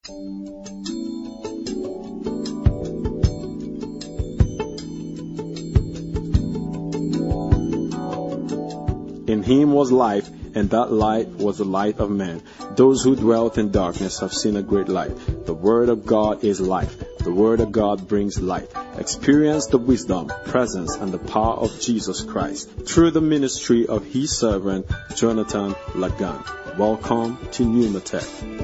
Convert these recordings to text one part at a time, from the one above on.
In him was life, and that light was the light of men. Those who dwelt in darkness have seen a great light. The word of God is life. The word of God brings light. Experience the wisdom, presence, and the power of Jesus Christ through the ministry of his servant, Jonathan Lagan. Welcome to Pneumatech.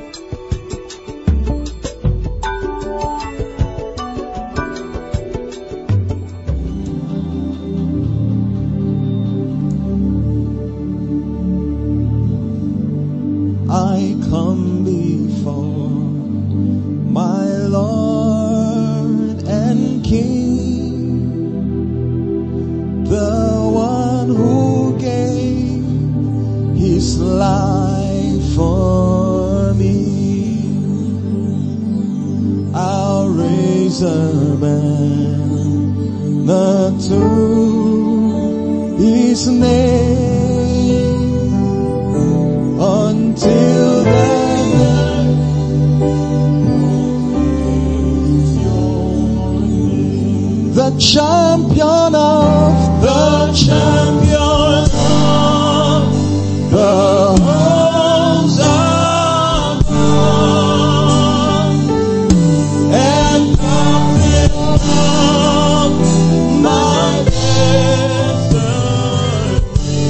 I come before my Lord and King, the one who gave his life for me. I'll raise a banner to his name. Until then, the champion of the hosts of God and captain of my destiny.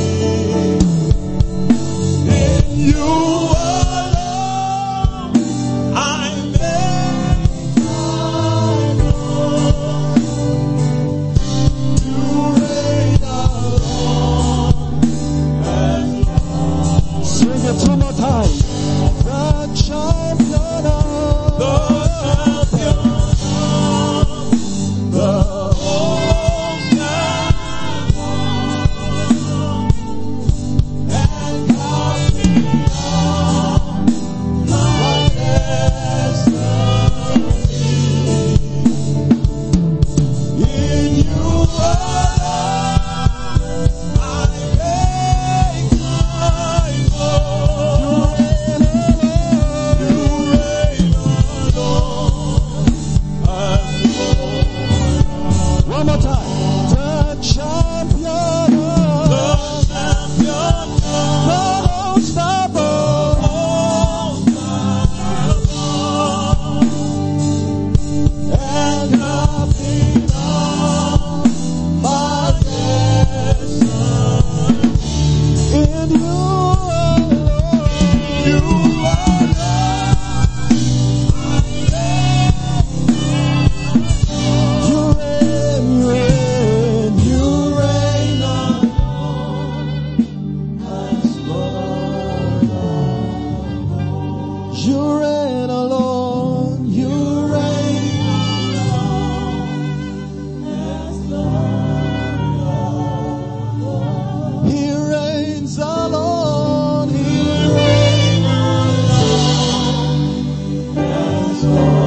You alone, I make my Lord. You reign alone and long. Sing it one more time. The champion of the hosts and captain. One more time. The champion and nothing of my destiny. In you alone, you reign alone as Lord. You reign alone, you reign as Lord. He reigns alone, he reigns alone as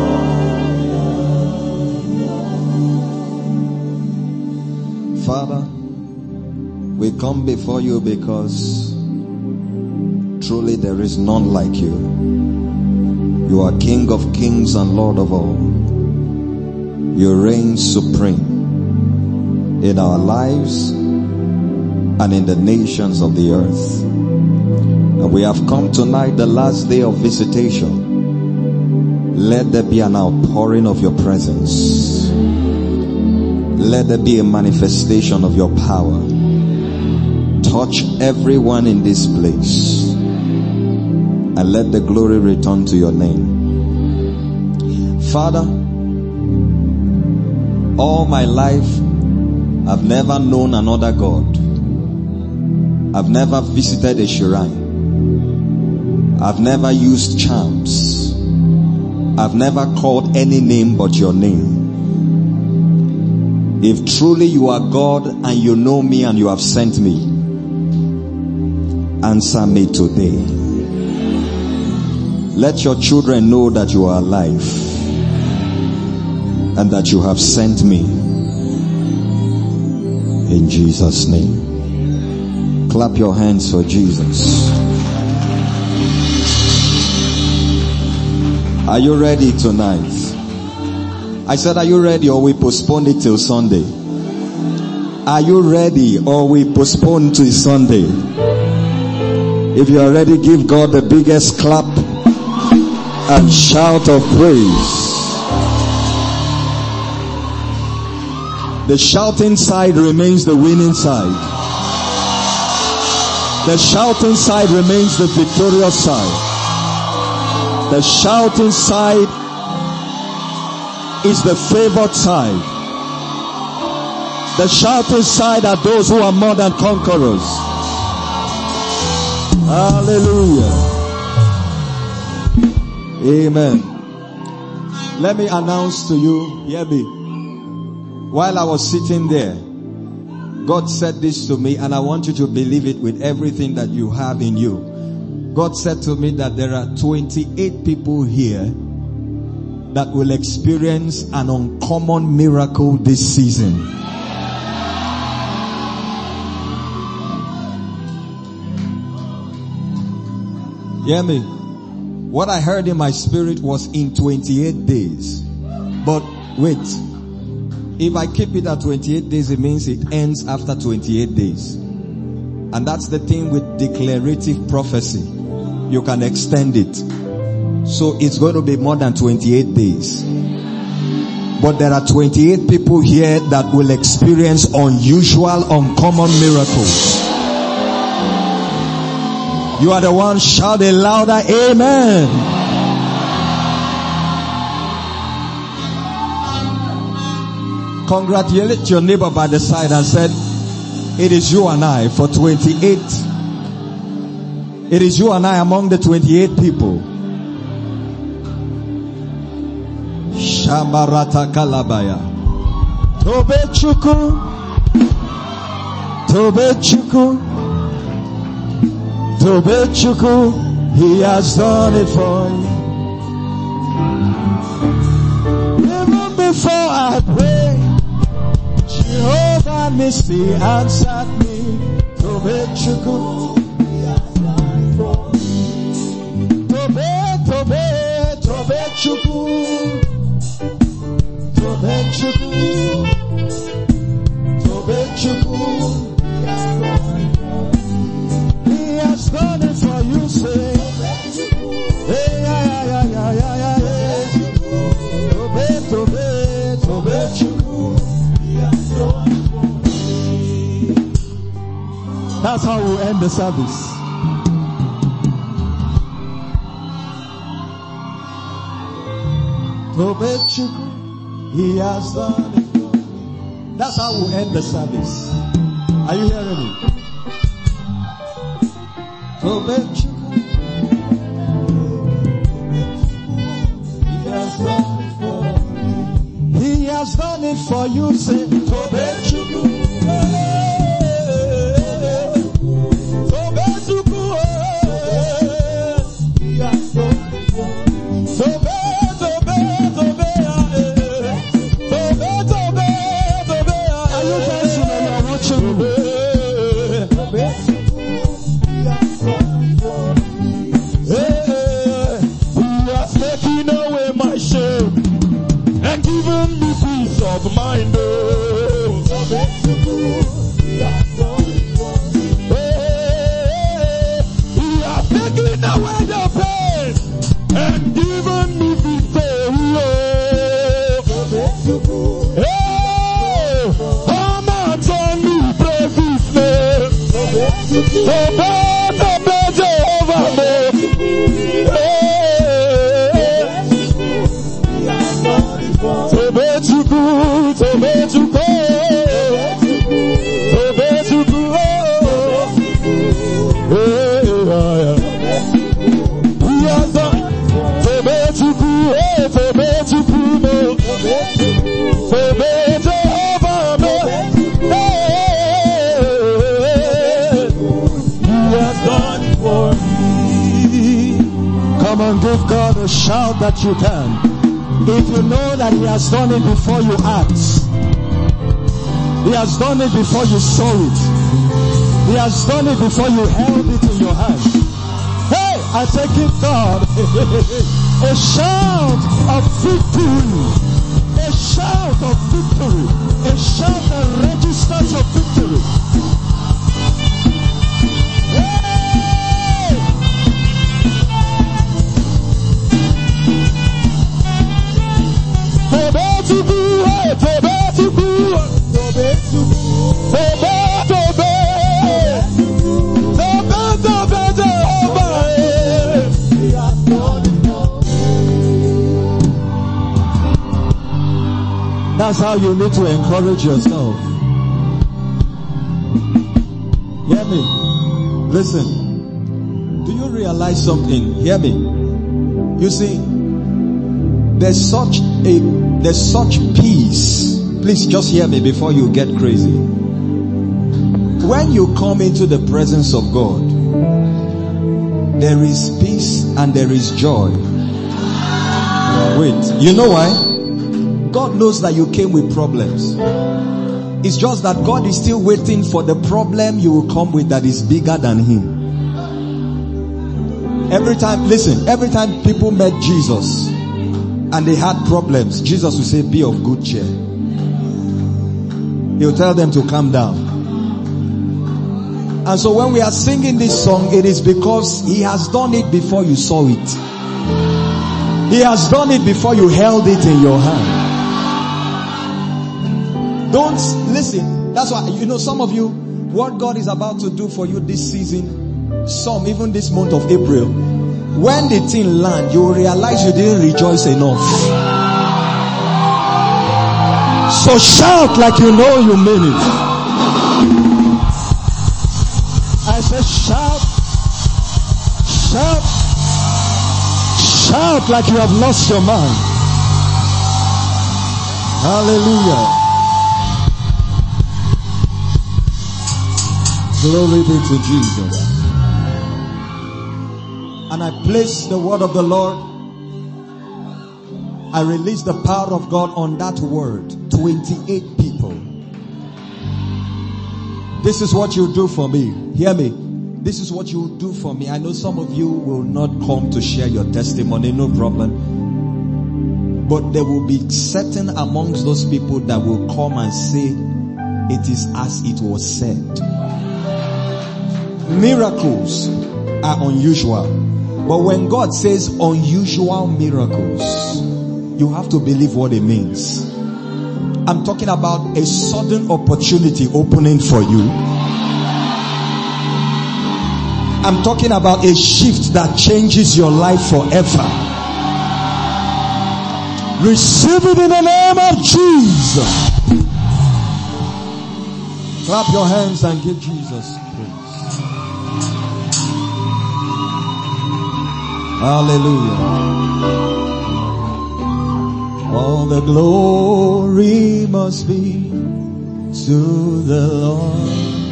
Lord. Father, we come before you because truly there is none like you. You are King of kings and Lord of all. You reign supreme in our lives and in the nations of the earth. And we have come tonight, the last day of visitation. Let there be an outpouring of your presence. Let there be a manifestation of your power. Touch everyone in this place. And let the glory return to your name. Father, all my life I've never known another God. I've never visited a shrine. I've never used charms. I've never called any name but your name. If truly you are God and you know me and you have sent me, answer me today. Let your children know that you are alive and that you have sent me. In Jesus' name. Clap your hands for Jesus. Are you ready tonight? I said, are you ready or we postpone it till Sunday? Are you ready or we postpone to Sunday? If you are ready, give God the biggest clap and shout of praise. The shouting side remains the winning side. The shouting side remains the victorious side. The shouting side is the favored side. The shouting side are those who are more than conquerors. Hallelujah. Amen. Let me announce to you, hear me. While I was sitting there, God said this to me, and I want you to believe it with everything that you have in you. God said to me that there are 28 people here that will experience an uncommon miracle this season. Hear me? What I heard in my spirit was in 28 days. But wait. If I keep it at 28 days, it means it ends after 28 days. And that's the thing with declarative prophecy. You can extend it. So it's going to be more than 28 days. But there are 28 people here that will experience unusual, uncommon miracles. You are the one shouting louder, amen. Congratulate your neighbor by the side and said, it is you and I for 28. It is you and I among the 28 people. Shamarata Kalabaya. Tobe Chuku. Tobe Chuku. Tobe Chuku. He has done it for you. Even before I pray, Jehovah Nissi answered me. Tobe Chuku. Tobe Chuku. Tobe Chuku. Tobe Chuku. He has done it for you, say. Hey, yeah. Tobe Chuku. That's how we'll end the service. Tobe Chuku, he has done it for me. That's how we'll end the service. Are you hearing me? Tobe Chuku, he has done it for me. He has done it for you, say Tobe Chuku. Mind, he has taken away the pain and given me victory. Come on, turn me, praise his name. Tobe Jehovah me. Tobe Chuku. Tobe Chuku. Tobe Chuku. He has done. Tobe Chuku. Tobe Chuku. Tobe Jehovah me. He has done it for me. Come on, give God a shout that you can. If you know that he has done it before you asked, he has done it before you saw it, he has done it before you held it in your hand. Hey, I say give God A shout of victory. A shout of victory. A shout that registers of victory. That's how you need to encourage yourself. Hear me. Listen. Do you realize something? Hear me. You see, there's such peace. Please just hear me before you get crazy. When you come into the presence of God, there is peace and there is joy. Wait, you know why? God knows that you came with problems. It's just that God is still waiting for the problem you will come with that is bigger than Him. Every time people met Jesus and they had problems, Jesus will say, be of good cheer. He'll tell them to calm down. And so when we are singing this song, it is because He has done it before you saw it. He has done it before you held it in your hand. Don't listen. That's why, some of you, what God is about to do for you this season, some even this month of April, when the thing land, you will realize you didn't rejoice enough. So shout like you know you mean it. I said shout, shout, shout like you have lost your mind. Hallelujah. Glory be to Jesus. And I place the word of the Lord. I release the power of God on that word. 28 people. This is what you do for me. Hear me. This is what you do for me. I know some of you will not come to share your testimony. No problem. But there will be certain amongst those people that will come and say, it is as it was said. Miracles are unusual. But when God says unusual miracles, you have to believe what it means. I'm talking about a sudden opportunity opening for you. I'm talking about a shift that changes your life forever. Receive it in the name of Jesus. Clap your hands and give Jesus praise. Hallelujah. All the glory must be to the Lord,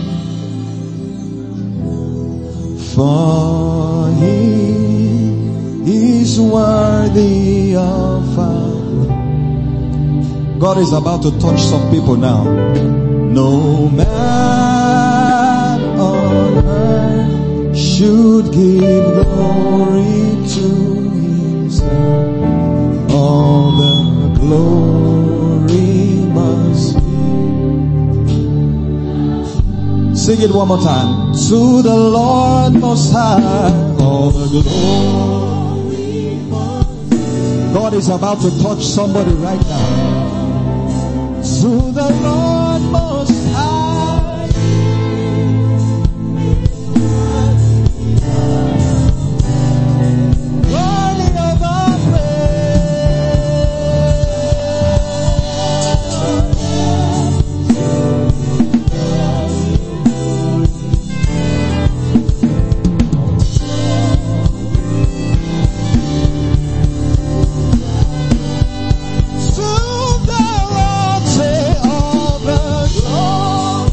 for He is worthy of our. God is about to touch some people now. No man on earth should give glory to Himself. All the glory must be. Sing it one more time. To the Lord Most High, all the glory must be. God is about to touch somebody right now. To the Lord Most High, worthy of our To the Lord say all the glory.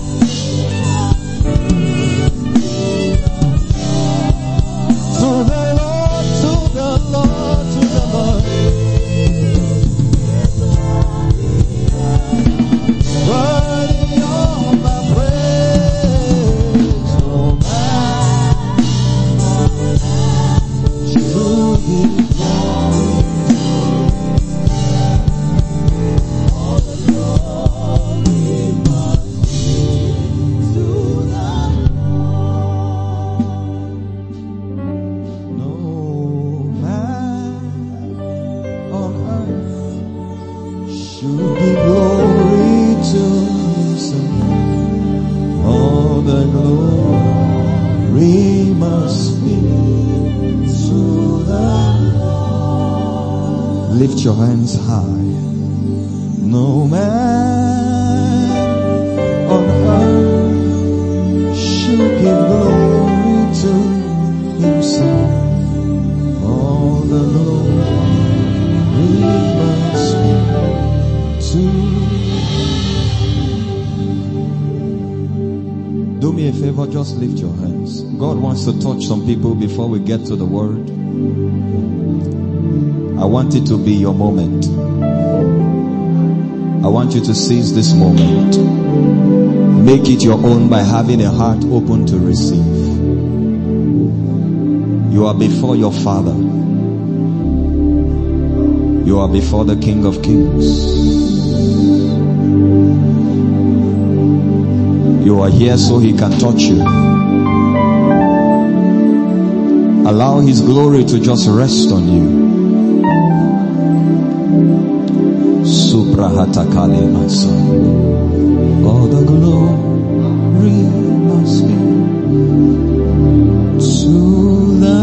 Lift your hands high. No man on earth should give glory to himself. All the glory must be to. Do me a favor, just lift your hands. God wants to touch some people before we get to the word. I want it to be your moment. I want you to seize this moment. Make it your own by having a heart open to receive. You are before your Father. You are before the King of Kings. You are here so He can touch you. Allow His glory to just rest on you. Suprahatakale masa. All the glory must be to the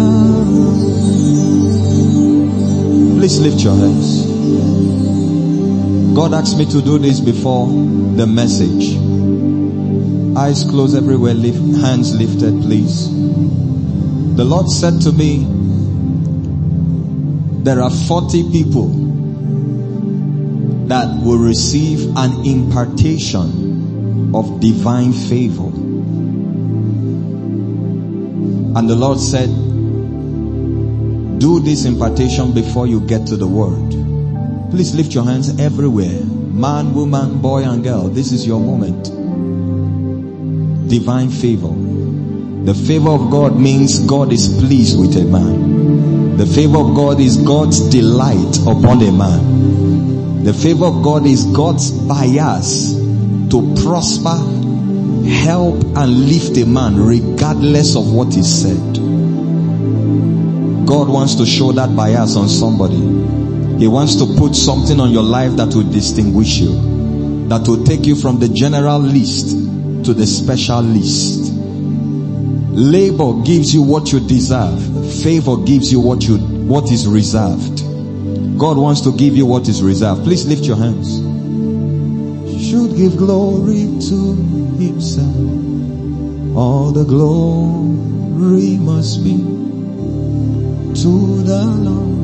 Lord. Please lift your hands. God asked me to do this before the message. Eyes closed everywhere, hands lifted, please. The Lord said to me, there are 40 people that will receive an impartation of divine favor. And the Lord said, do this impartation before you get to the word. Please lift your hands everywhere. Man, woman, boy and girl, this is your moment. Divine favor. The favor of God means God is pleased with a man. The favor of God is God's delight upon a man. The favor of God is God's bias to prosper, help and lift a man regardless of what is said. God wants to show that bias on somebody. He wants to put something on your life that will distinguish you, that will take you from the general list to the special list. Labor gives you what you deserve. Favor gives you what is reserved. God wants to give you what is reserved. Please lift your hands. Should give glory to himself. All the glory must be to the Lord.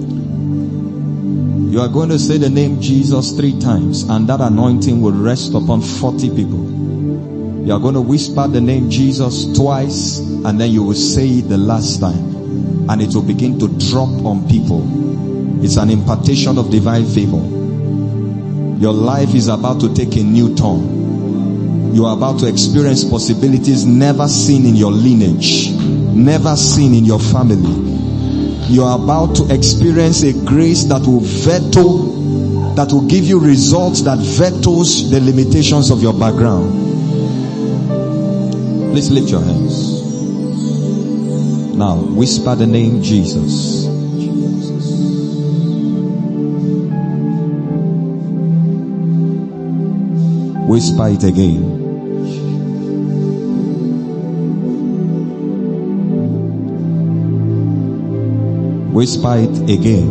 You are going to say the name Jesus 3 times, and that anointing will rest upon 40 people. You are going to whisper the name Jesus twice, and then you will say it the last time, and it will begin to drop on people. It's an impartation of divine favor. Your life is about to take a new turn. You are about to experience possibilities never seen in your lineage, never seen in your family. You are about to experience a grace that will that will give you results that vetoes the limitations of your background. Please lift your hands. Now whisper the name Jesus. Whisper it again. Whisper it again.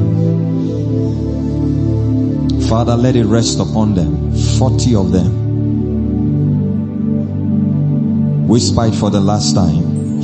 Father, let it rest upon them. 40 of them. Whisper it for the last time.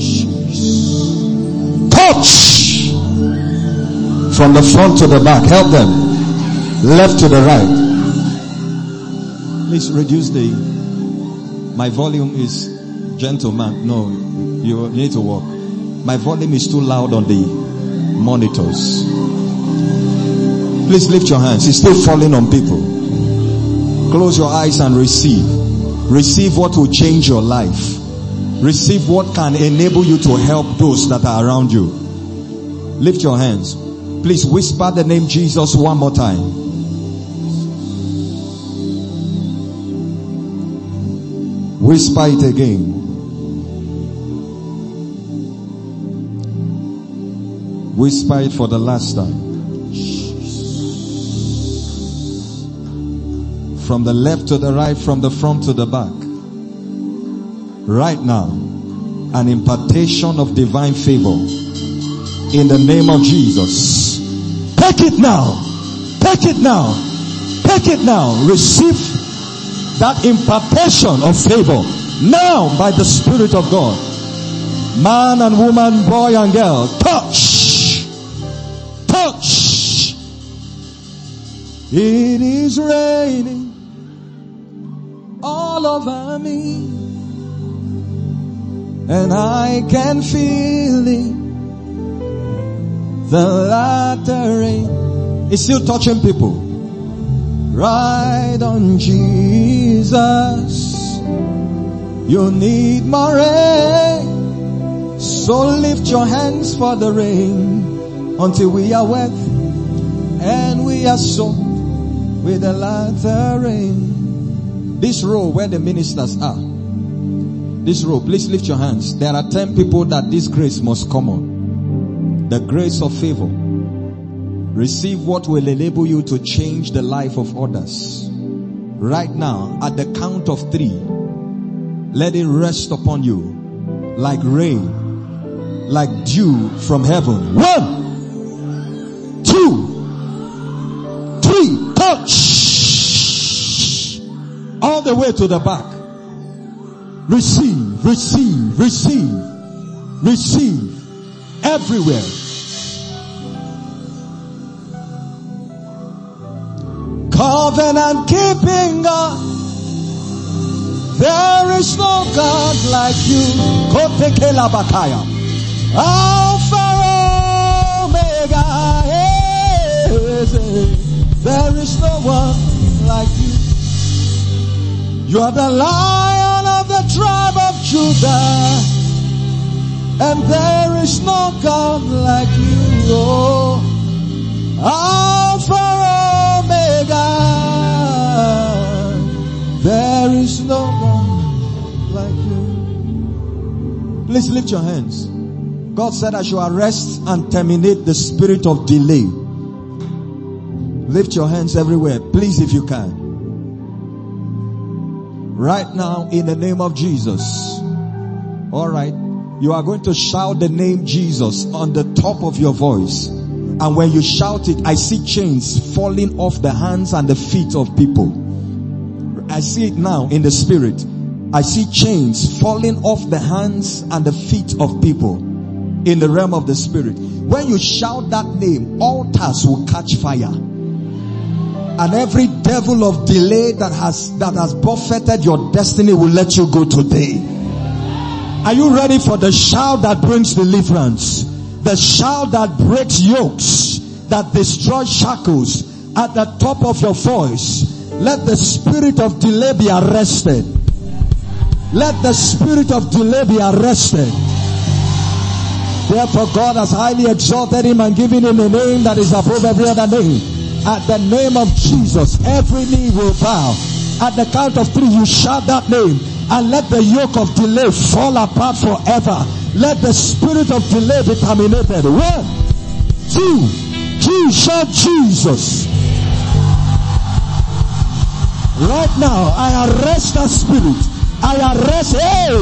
Touch! From the front to the back. Help them. Left to the right. Please reduce my volume is, gentleman, no, you need to walk. My volume is too loud on the monitors. Please lift your hands. It's still falling on people. Close your eyes and receive. Receive what will change your life. Receive what can enable you to help those that are around you. Lift your hands. Please whisper the name Jesus one more time. Whisper it again. Whisper it for the last time. From the left to the right, from the front to the back. Right now, an impartation of divine favor in the name of Jesus. Take it now. Take it now. Take it now. Receive that impartation of favor now by the Spirit of God. Man and woman, boy and girl, touch. Touch. It is raining all over me, and I can feel it. The latter rain is still touching people. Right on Jesus. You need more rain, so lift your hands for the rain until we are wet and we are soaked with the latter rain. This row where the ministers are, this row, please lift your hands. There are 10 people that this grace must come on. The grace of favor. Receive what will enable you to change the life of others. Right now, at the count of 3, let it rest upon you like rain, like dew from heaven. 1, 2, 3, touch. All the way to the back. Receive, receive, receive, receive. Everywhere. Covenant keeping God. There is no God like you. Kotekela Bakaya. Alpha Omega. There is no one like you. You are the Lion of the tribe of Judah. And there is no God like you. Oh, Alpha Omega. There is no God like you. Please lift your hands. God said I should arrest and terminate the spirit of delay. Lift your hands everywhere, please, if you can. Right now, in the name of Jesus. All right. You are going to shout the name Jesus on the top of your voice. And when you shout it, I see chains falling off the hands and the feet of people. I see it now in the spirit. I see chains falling off the hands and the feet of people in the realm of the spirit. When you shout that name, altars will catch fire. And every devil of delay that has buffeted your destiny will let you go today. Are you ready for the shout that brings deliverance? The shout that breaks yokes, that destroys shackles. At the top of your voice, let the spirit of delay be arrested. Let the spirit of delay be arrested. Therefore God has highly exalted him and given him a name that is above every other name. At the name of Jesus, every knee will bow. At the count of 3, you shout that name. And let the yoke of delay fall apart forever. Let the spirit of delay be terminated. 1, 2, 3, shout Jesus. Right now, I arrest that spirit. I arrest,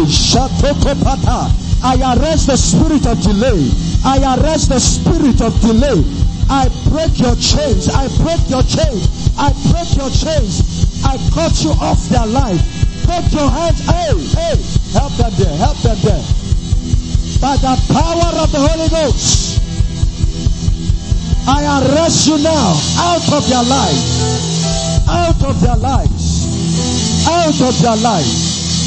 I arrest the spirit of delay. I arrest the spirit of delay. I break your chains. I break your chains. I break your chains. I cut you off their life. Put your hands, hey, help them there, help them there. By the power of the Holy Ghost, I arrest you now out of their lives, out of their lives, out of their lives.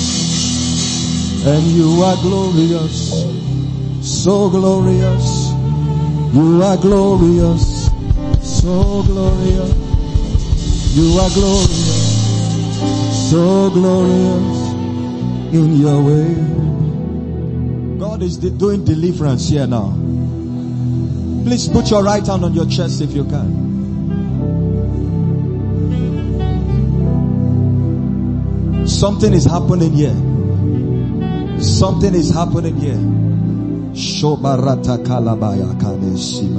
And you are glorious, so glorious. You are glorious, so glorious. You are glorious, so glorious in your way. God is doing deliverance here now. Please put your right hand on your chest if you can. Something is happening here. Something is happening here. Shobarata kalabaya kaneshima.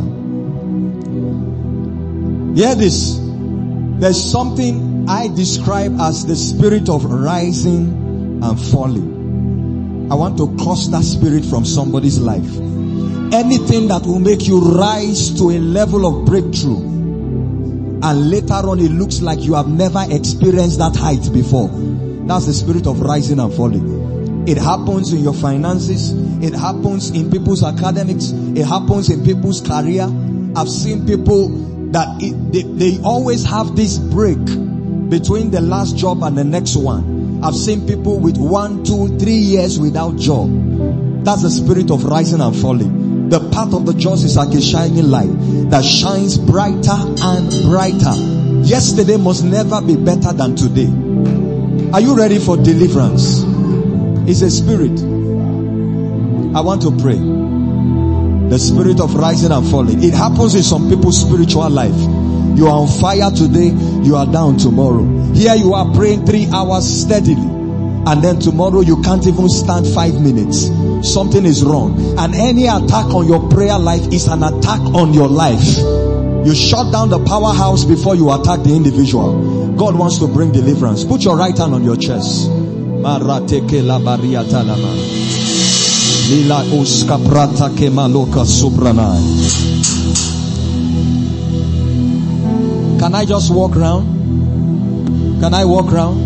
Hear this. There's something I describe as the spirit of rising and falling. I want to curse that spirit from somebody's life. Anything that will make you rise to a level of breakthrough, and later on it looks like you have never experienced that height before. That's the spirit of rising and falling. It happens in your finances. It happens in people's academics. It happens in people's career. I've seen people that they always have this break between the last job and the next one. I've seen people with 1, 2, 3 years without job. That's the spirit of rising and falling. The path of the just is like a shining light that shines brighter and brighter. Yesterday must never be better than today. Are you ready for deliverance? It's a spirit. I want to pray. The spirit of rising and falling. It happens in some people's spiritual life. You are on fire today, you are down tomorrow. Here you are praying 3 hours steadily, and then tomorrow you can't even stand 5 minutes. Something is wrong. And any attack on your prayer life is an attack on your life. You shut down the powerhouse before you attack the individual. God wants to bring deliverance. Put your right hand on your chest. Can I just walk round? Can I walk round?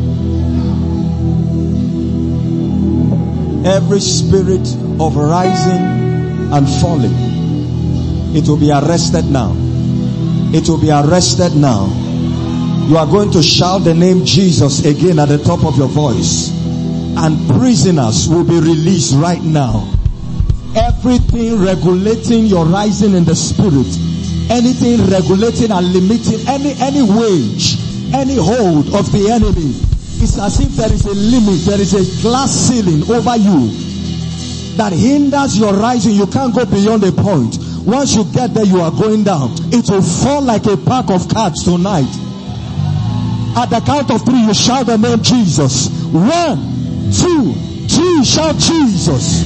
Every spirit of rising and falling, it will be arrested now. It will be arrested now. You are going to shout the name Jesus again at the top of your voice, and prisoners will be released right now. Everything regulating your rising in the spirit, anything regulating and limiting any wage, any hold of the enemy, it's as if there is a limit, there is a glass ceiling over you that hinders your rising. You can't go beyond a point. Once you get there, you are going down. It will fall like a pack of cards tonight. At the count of 3, you shout the name Jesus. 1, 2, 3, shout Jesus.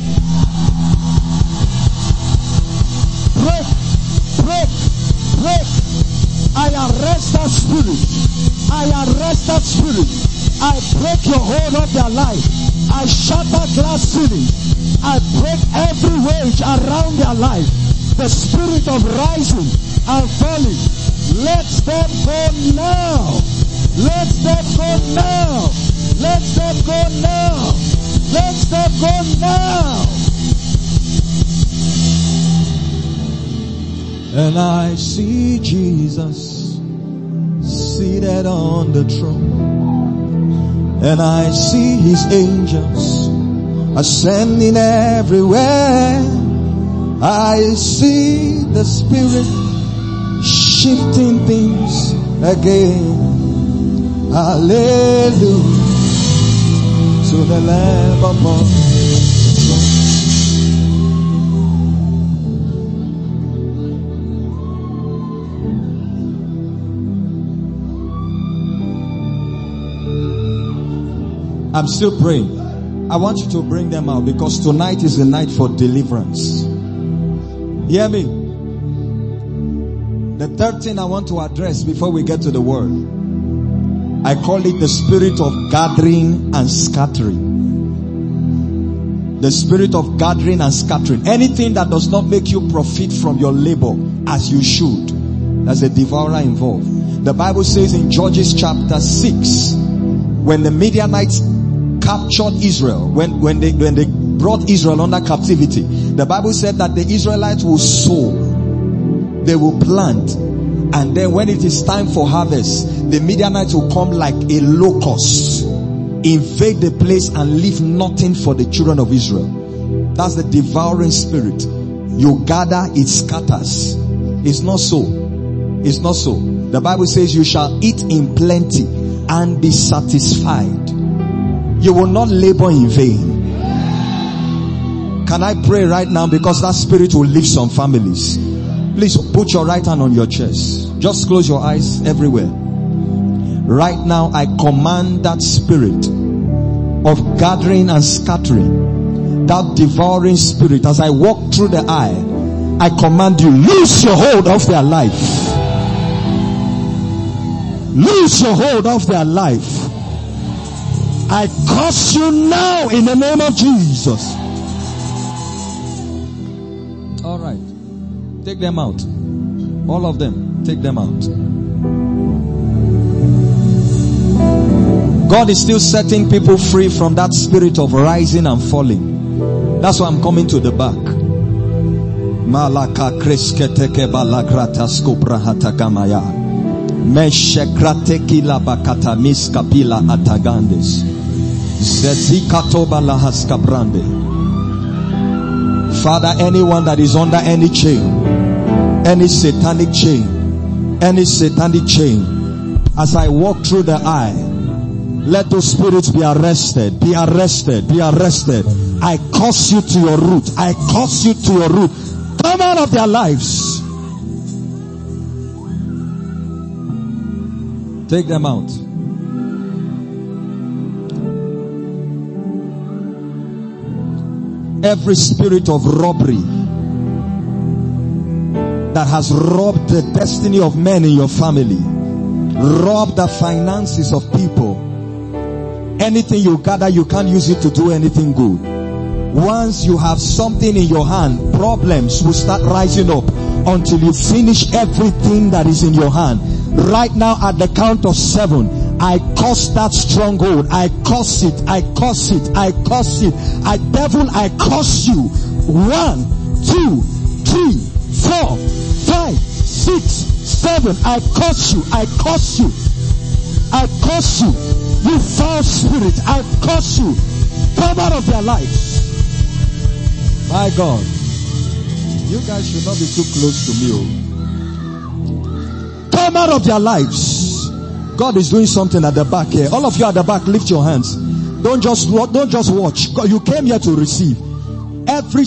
Break, break, break. I arrest that spirit. I arrest that spirit. I break your hold of their life. I shatter glass ceiling. I break every wage around their life. The spirit of rising and falling. Let them go now. Let them go now. Let them go now. Let them go now. And I see Jesus seated on the throne, and I see his angels ascending everywhere. I see the Spirit shifting things again. Hallelujah to the Lamb of God. I'm still praying. I want you to bring them out, because tonight is the night for deliverance. Hear me? The third thing I want to address before we get to the word, I call it the spirit of gathering and scattering. The spirit of gathering and scattering. Anything that does not make you profit from your labor as you should, there's a devourer involved. The Bible says in Judges chapter 6, when the Midianites captured Israel, when they brought Israel under captivity, the Bible said that the Israelites will sow, they will plant, and then when it is time for harvest, the Midianites will come like a locust, invade the place and leave nothing for the children of Israel. That's the devouring spirit. You gather, it scatters. It's not so. It's not so. The Bible says you shall eat in plenty and be satisfied. You will not labor in vain. Can I pray right now, because that spirit will leave some families? Please put your right hand on your chest. Just close your eyes everywhere. Right now I command that spirit of gathering and scattering, that devouring spirit, as I walk through the aisle, I command you, lose your hold of their life. Lose your hold of their life. I curse you now in the name of Jesus. All right. Take them out. All of them. Take them out. God is still setting people free from that spirit of rising and falling. That's why I'm coming to the back. Malaka kresketeke balagrata skubrahata gamaya. Meshekrateki labakata miskapila atagandes. Zezikatoba lahaskabrande. Father, anyone that is under any chain, any satanic chain, as I walk through the eye, let those spirits be arrested, be arrested, be arrested. I curse you to your root. I curse you to your root. Come out of their lives. Take them out. Every spirit of robbery that has robbed the destiny of men in your family, robbed the finances of people. Anything you gather, you can't use it to do anything good. Once you have something in your hand, problems will start rising up until you finish everything that is in your hand. Right now, at the count of 7, I curse that stronghold. I curse it. I curse it. I curse it. I devil, I curse you. 1, 2, 3, 4, 5, 6, 7. I curse you. I curse you. I curse you. You foul spirit, I curse you. Come out of their lives. My God. You guys should not be too close to me. Come out of their lives. God is doing something at the back here. All of you at the back, lift your hands. Don't just watch. You came here to receive. Every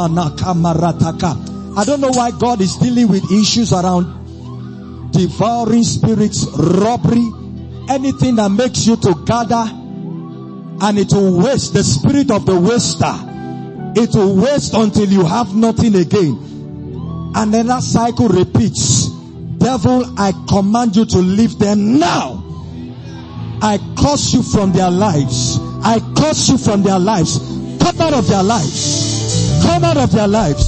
I don't know why God is dealing with issues around devouring spirits, robbery, anything that makes you to gather, and it will waste. The spirit of the waster, it will waste until you have nothing again, and then that cycle repeats. Devil, I command you to leave them now. I curse you from their lives. I curse you from their lives. Come out of their lives. Come out of their lives.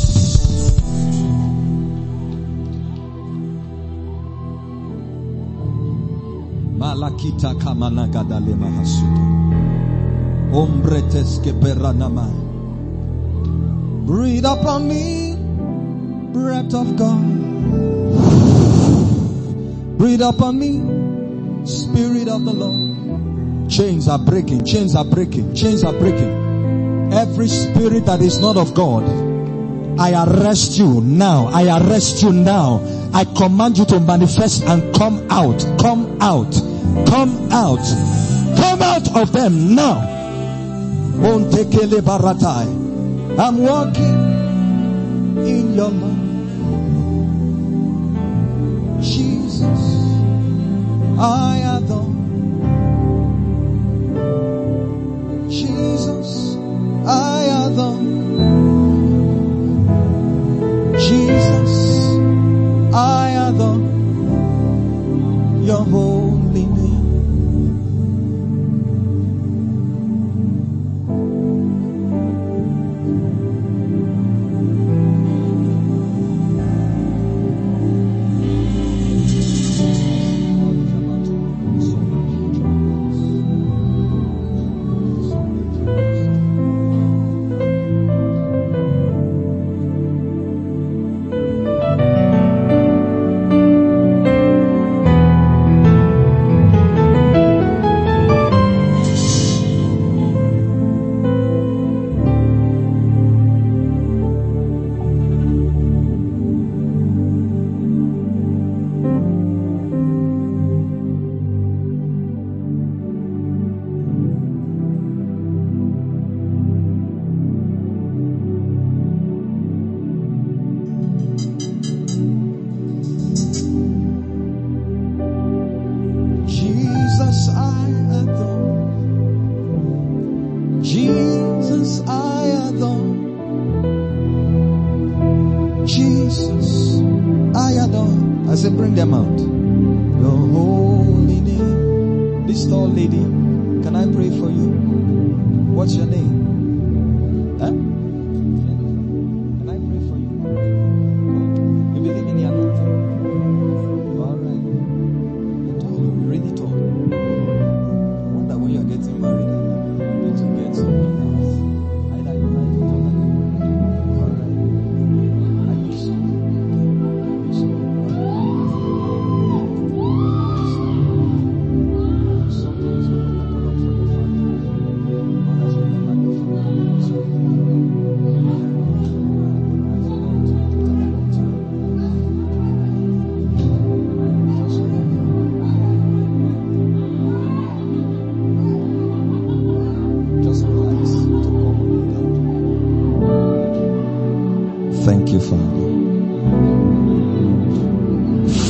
Malakita kamanagadale mahasuda. Ombretes que peranama. Breathe upon me, breath of God. Breathe upon me, Spirit of the Lord. Chains are breaking, chains are breaking, chains are breaking. Every spirit that is not of God, I arrest you now. I arrest you now. I command you to manifest and come out. Come out. Come out. Come out of them now. I'm walking in your love. Jesus, I adore. Jesus, I adore. Jesus, I adore your holy name.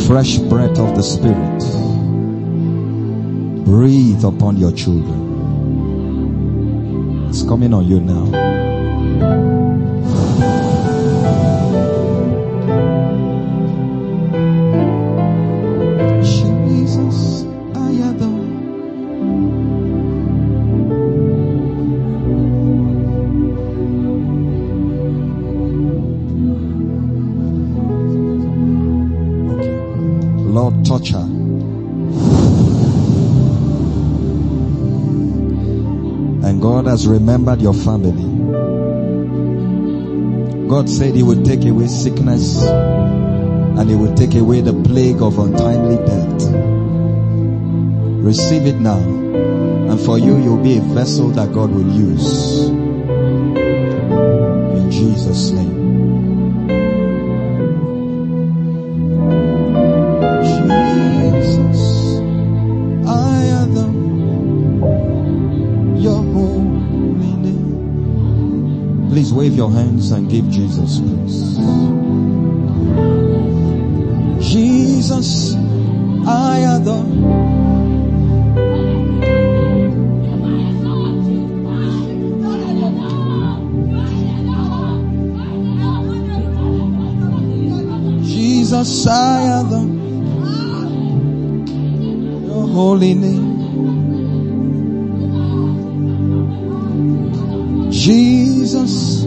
fresh breath of the Spirit breathe upon your children. It's coming on you now. Jesus, I adore. Lord, touch her. And God has remembered your family. God said He would take away sickness and He would take away the plague of untimely death. Receive it now. And for you, you'll be a vessel that God will use. In Jesus' name. Please wave your hands and give Jesus praise. Jesus, I adore. Jesus, I adore your holy name. Jesus,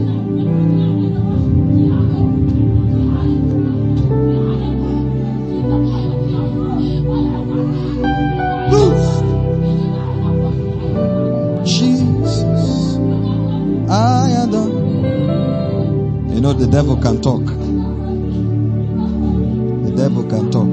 Jesus, I adore. You know, the devil can talk. The devil can talk.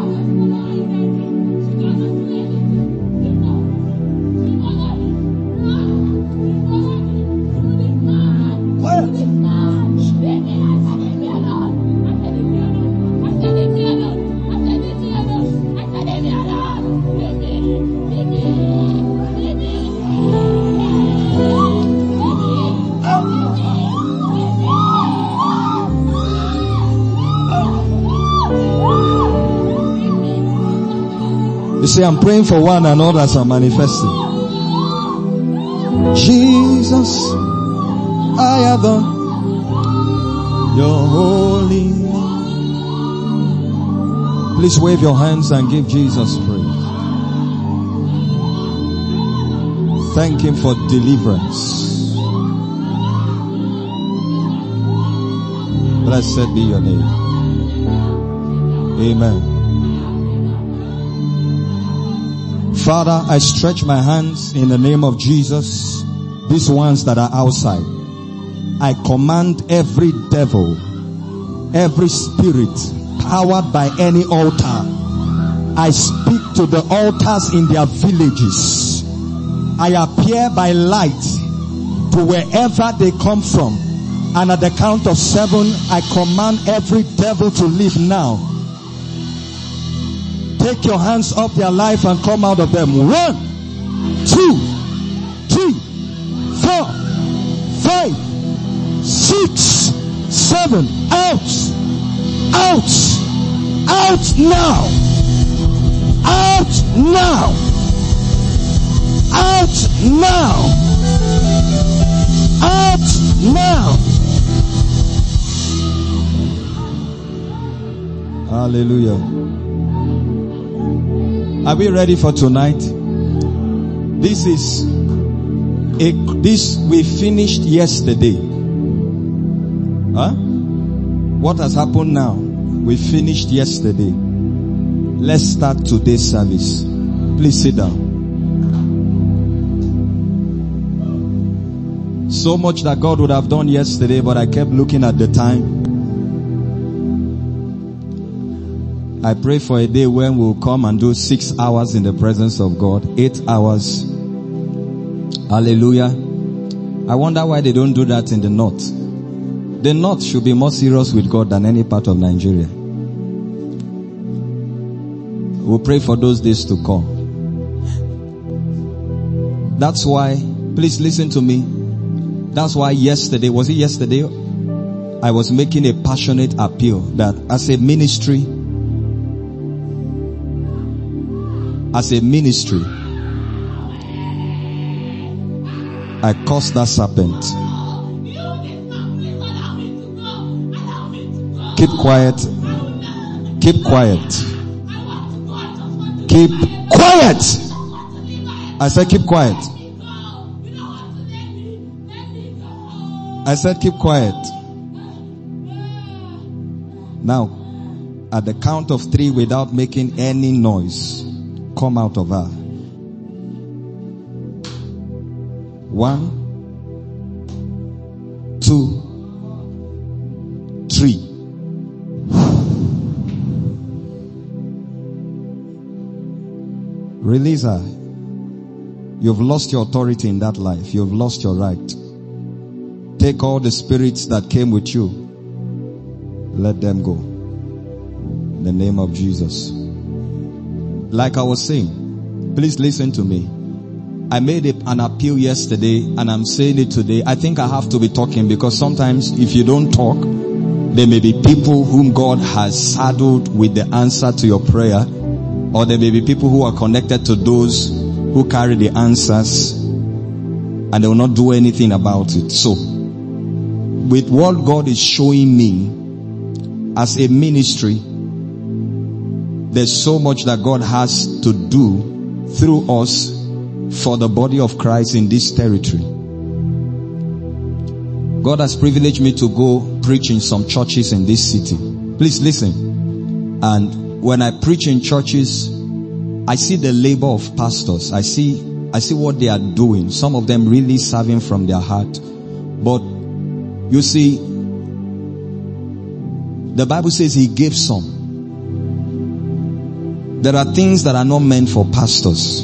You see, I'm praying for one and others are manifesting. Jesus, I adore your holy name. Please wave your hands and give Jesus praise. Thank Him for deliverance. Blessed be your name. Amen. Father, I stretch my hands in the name of Jesus. These ones that are outside, I command every devil, every spirit powered by any altar. I speak to the altars in their villages. I appear by light to wherever they come from. And at the count of 7, I command every devil to leave now. Take your hands off their life and come out of them. 1, 2, 3, 4, 5, 6, 7. Out. Out. Out now. Out now. Out now. Out now. Hallelujah. Are we ready for tonight? This we finished yesterday. Huh? What has happened now? We finished yesterday. Let's start today's service. Please sit down. So much that God would have done yesterday, but I kept looking at the time. I pray for a day when we'll come and do 6 hours in the presence of God, 8 hours. Hallelujah. I wonder why they don't do that in the north. The north should be more serious with God than any part of Nigeria. We'll pray for those days to come. That's why, please listen to me. That's why yesterday, was it yesterday? I was making a passionate appeal that as a ministry, as a ministry, I curse that serpent. Keep quiet. Keep quiet. Keep quiet. I said keep quiet. I said keep quiet. Now, at the count of 3 without making any noise, come out of her. 1, 2, 3. Release her. You've lost your authority in that life. You've lost your right. Take all the spirits that came with you. Let them go. In the name of Jesus. Like I was saying, please listen to me. I made an appeal yesterday and I'm saying it today. I think I have to be talking because sometimes if you don't talk, there may be people whom God has saddled with the answer to your prayer, or there may be people who are connected to those who carry the answers and they will not do anything about it. So, with what God is showing me as a ministry, there's so much that God has to do through us for the body of Christ in this territory. God has privileged me to go preach in some churches in this city. Please listen. And when I preach in churches, I see the labor of pastors. I see what they are doing. Some of them really serving from their heart. But you see, the Bible says He gave some. There are things that are not meant for pastors.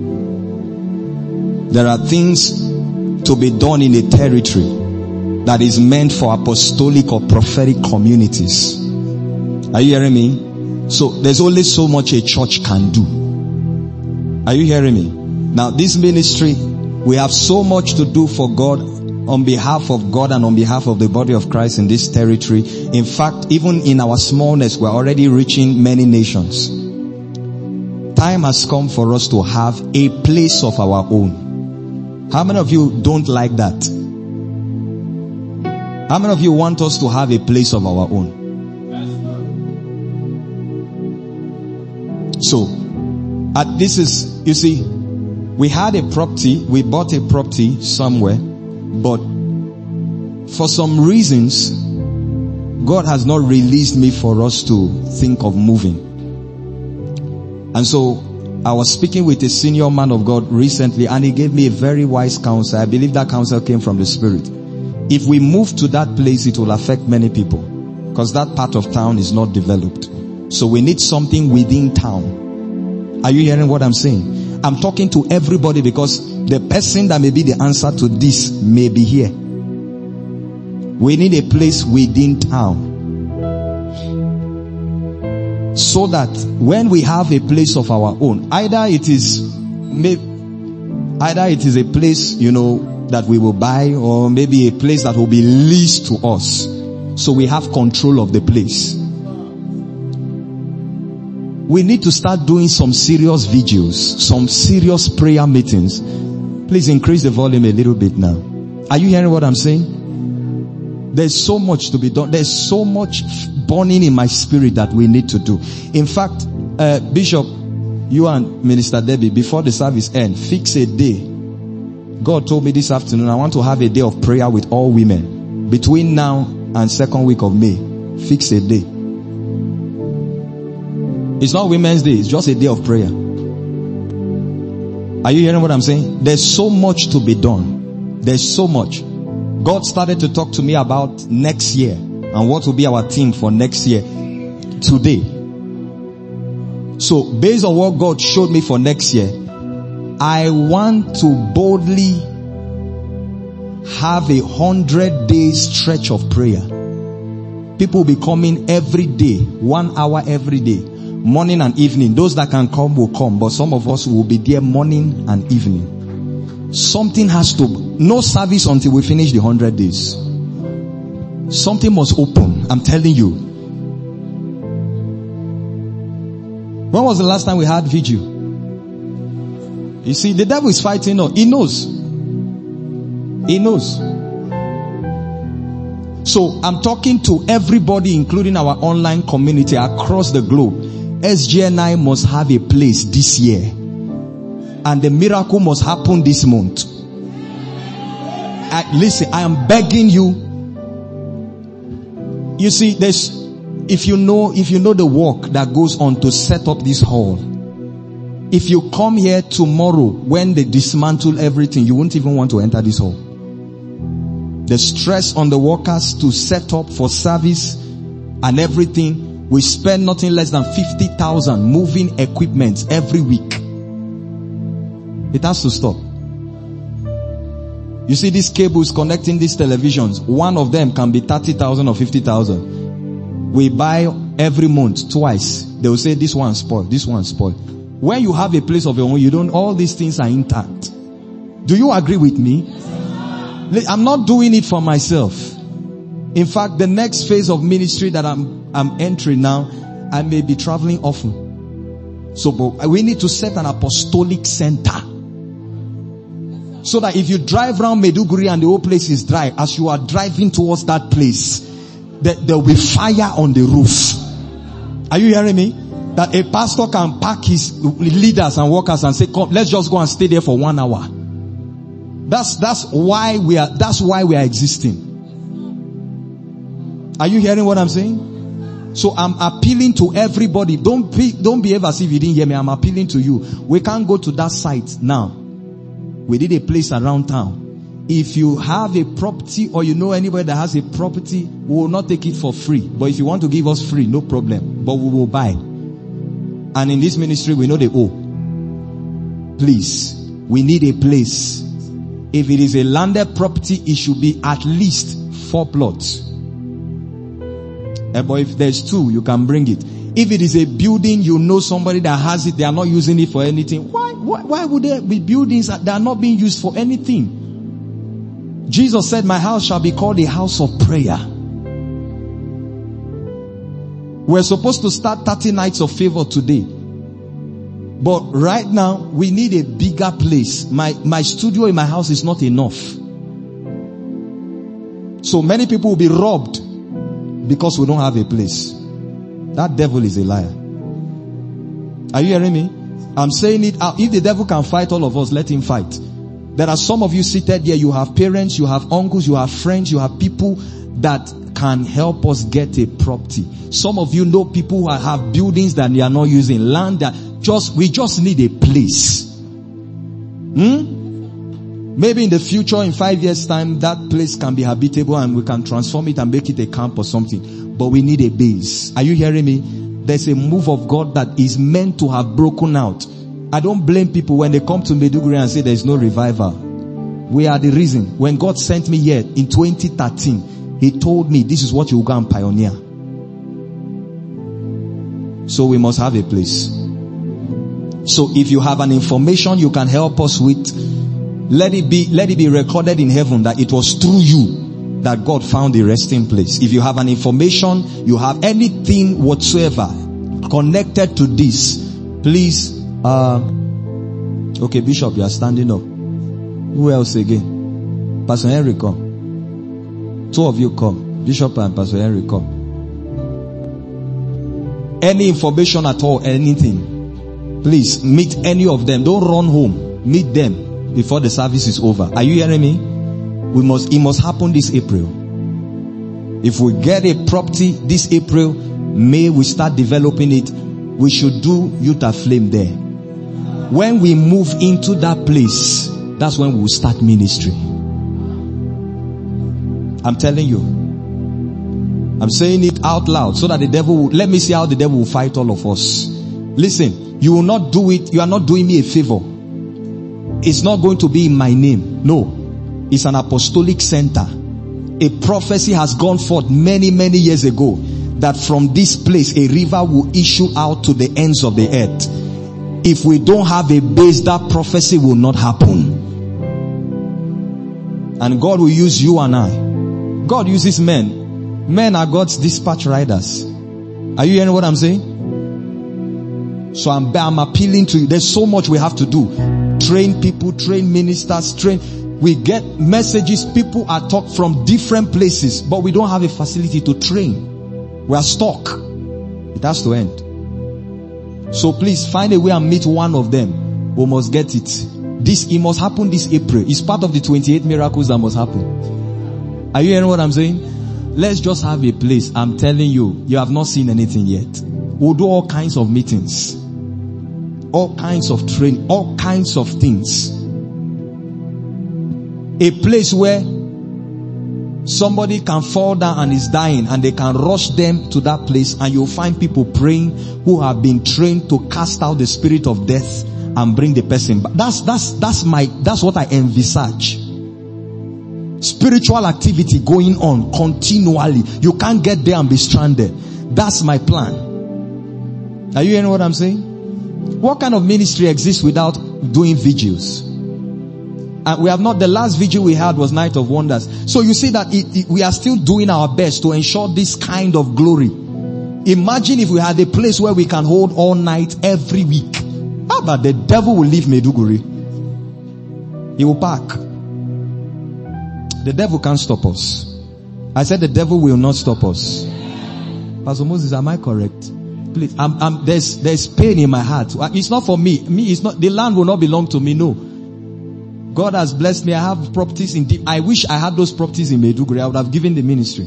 There are things to be done in a territory that is meant for apostolic or prophetic communities. Are you hearing me? So there's only so much a church can do. Are you hearing me? Now this ministry, we have so much to do for God, on behalf of God and on behalf of the body of Christ in this territory. In fact, even in our smallness, we're already reaching many nations. Time has come for us to have a place of our own. How many of you don't like that? How many of you want us to have a place of our own? So, you see, we had a property, we bought a property somewhere, but for some reasons, God has not released me for us to think of moving. And so, I was speaking with a senior man of God recently and he gave me a very wise counsel. I believe that counsel came from the Spirit. If we move to that place, it will affect many people because that part of town is not developed. So we need something within town. Are you hearing what I'm saying? I'm talking to everybody because the person that may be the answer to this may be here. We need a place within town. So that when we have a place of our own, either it is a place, that we will buy, or maybe a place that will be leased to us. So we have control of the place. We need to start doing some serious videos, some serious prayer meetings. Please increase the volume a little bit now. Are you hearing what I'm saying? There's so much to be done. There's so much burning in my spirit that we need to do. In fact, Bishop, you and Minister Debbie, before the service ends, fix a day. God told me this afternoon, I want to have a day of prayer with all women. Between now and second week of May, fix a day. It's not Women's Day, it's just a day of prayer. Are you hearing what I'm saying? There's so much to be done. There's so much. God started to talk to me about next year and what will be our theme for next year today. So based on what God showed me for next year, I want to boldly have 100-day stretch of prayer. People will be coming every day, 1 hour every day, morning and evening. Those that can come will come, but some of us will be there morning and evening. Something has to, no service until we finish the 100 days. Something must open, I'm telling you. When was the last time we had vigil? You see, the devil is fighting us. He knows. He knows. So I'm talking to everybody, including our online community across the globe. SGNI must have a place this year. And the miracle must happen this month. Listen, I am begging you. You see, if you know the work that goes on to set up this hall, if you come here tomorrow when they dismantle everything, you won't even want to enter this hall. The stress on the workers to set up for service and everything, we spend nothing less than 50,000 moving equipment every week. It has to stop. You see these cables connecting these televisions, one of them can be 30,000 or 50,000. We buy every month twice. They will say this one spoiled, this one spoiled. When you have a place of your own, all these things are intact. Do you agree with me? I'm not doing it for myself. In fact, the next phase of ministry that I'm entering now, I may be traveling often. So but we need to set an apostolic center. So that if you drive around Maiduguri and the whole place is dry, as you are driving towards that place, there will be fire on the roof. Are you hearing me? That a pastor can pack his leaders and workers and say, come, let's just go and stay there for 1 hour. That's why we are existing. Are you hearing what I'm saying? So I'm appealing to everybody. Don't behave as if you didn't hear me. I'm appealing to you. We can't go to that site now. We did a place around town. If you have a property or you know anybody that has a property, we will not take it for free. But if you want to give us free, no problem. But we will buy. And in this ministry, we know they owe. Please, we need a place. If it is a landed property, it should be at least 4 plots. But if there's 2, you can bring it. If it is a building, you know somebody that has it, they are not using it for anything. Why would there be buildings that are not being used for anything? Jesus said, my house shall be called a house of prayer. We're supposed to start 30 nights of favor today. But right now, we need a bigger place. My studio in my house is not enough. So many people will be robbed because we don't have a place. That devil is a liar. Are you hearing me? I'm saying it out. If the devil can fight all of us, let him fight. There are some of you seated here. You have parents, you have uncles, you have friends, you have people that can help us get a property. Some of you know people who have buildings that they are not using, land that we just need a place. Maybe in the future, in 5 years' time, that place can be habitable and we can transform it and make it a camp or something. But we need a base. Are you hearing me? There's a move of God that is meant to have broken out. I don't blame people when they come to Maiduguri and say there's no revival. We are the reason. When God sent me here in 2013, He told me this is what you will go and pioneer. So we must have a place. So if you have an information you can help us with, let it be recorded in heaven that it was through you that God found the resting place. If you have an information, you have anything whatsoever connected to this, please, okay, Bishop, you are standing up. Who else again? Pastor Henry, come. 2 of you come. Bishop and Pastor Henry, come. Any information at all, anything, please meet any of them. Don't run home. Meet them before the service is over. Are you hearing me? It must happen this April. If we get a property this April, May we start developing it. We should do Youth Aflame there. When we move into that place, that's when we will start ministry. I'm telling you. I'm saying it out loud so that the devil will, let me see how the devil will fight all of us. Listen, you will not do it. You are not doing me a favor. It's not going to be in my name. No. It's an apostolic center. A prophecy has gone forth many, many years ago that from this place a river will issue out to the ends of the earth. If we don't have a base, that prophecy will not happen. And God will use you and I. God uses men. Men are God's dispatch riders. Are you hearing what I'm saying? So I'm appealing to you. There's so much we have to do. Train people, train ministers, we get messages, people are taught from different places, but we don't have a facility to train. We are stuck. It has to end. So please find a way and meet one of them. We must get it. It must happen this April. It's part of the 28 miracles that must happen. Are you hearing what I'm saying? Let's just have a place. I'm telling you, you have not seen anything yet. We'll do all kinds of meetings, all kinds of training, all kinds of things. A place where somebody can fall down and is dying and they can rush them to that place, and you'll find people praying who have been trained to cast out the spirit of death and bring the person back. That's what I envisage. Spiritual activity going on continually. You can't get there and be stranded. That's my plan. Are you hearing what I'm saying? What kind of ministry exists without doing vigils? And we have not, the last vigil we had was Night of Wonders. So you see that we are still doing our best to ensure this kind of glory. Imagine if we had a place where we can hold all night every week. How about the devil will leave Meduguri? He will pack. The devil can't stop us. I said the devil will not stop us. Pastor Moses, am I correct? Please, there's pain in my heart. It's not for me. It's not, the land will not belong to me. No. God has blessed me. I have properties I wish I had those properties in Meduguri. I would have given the ministry.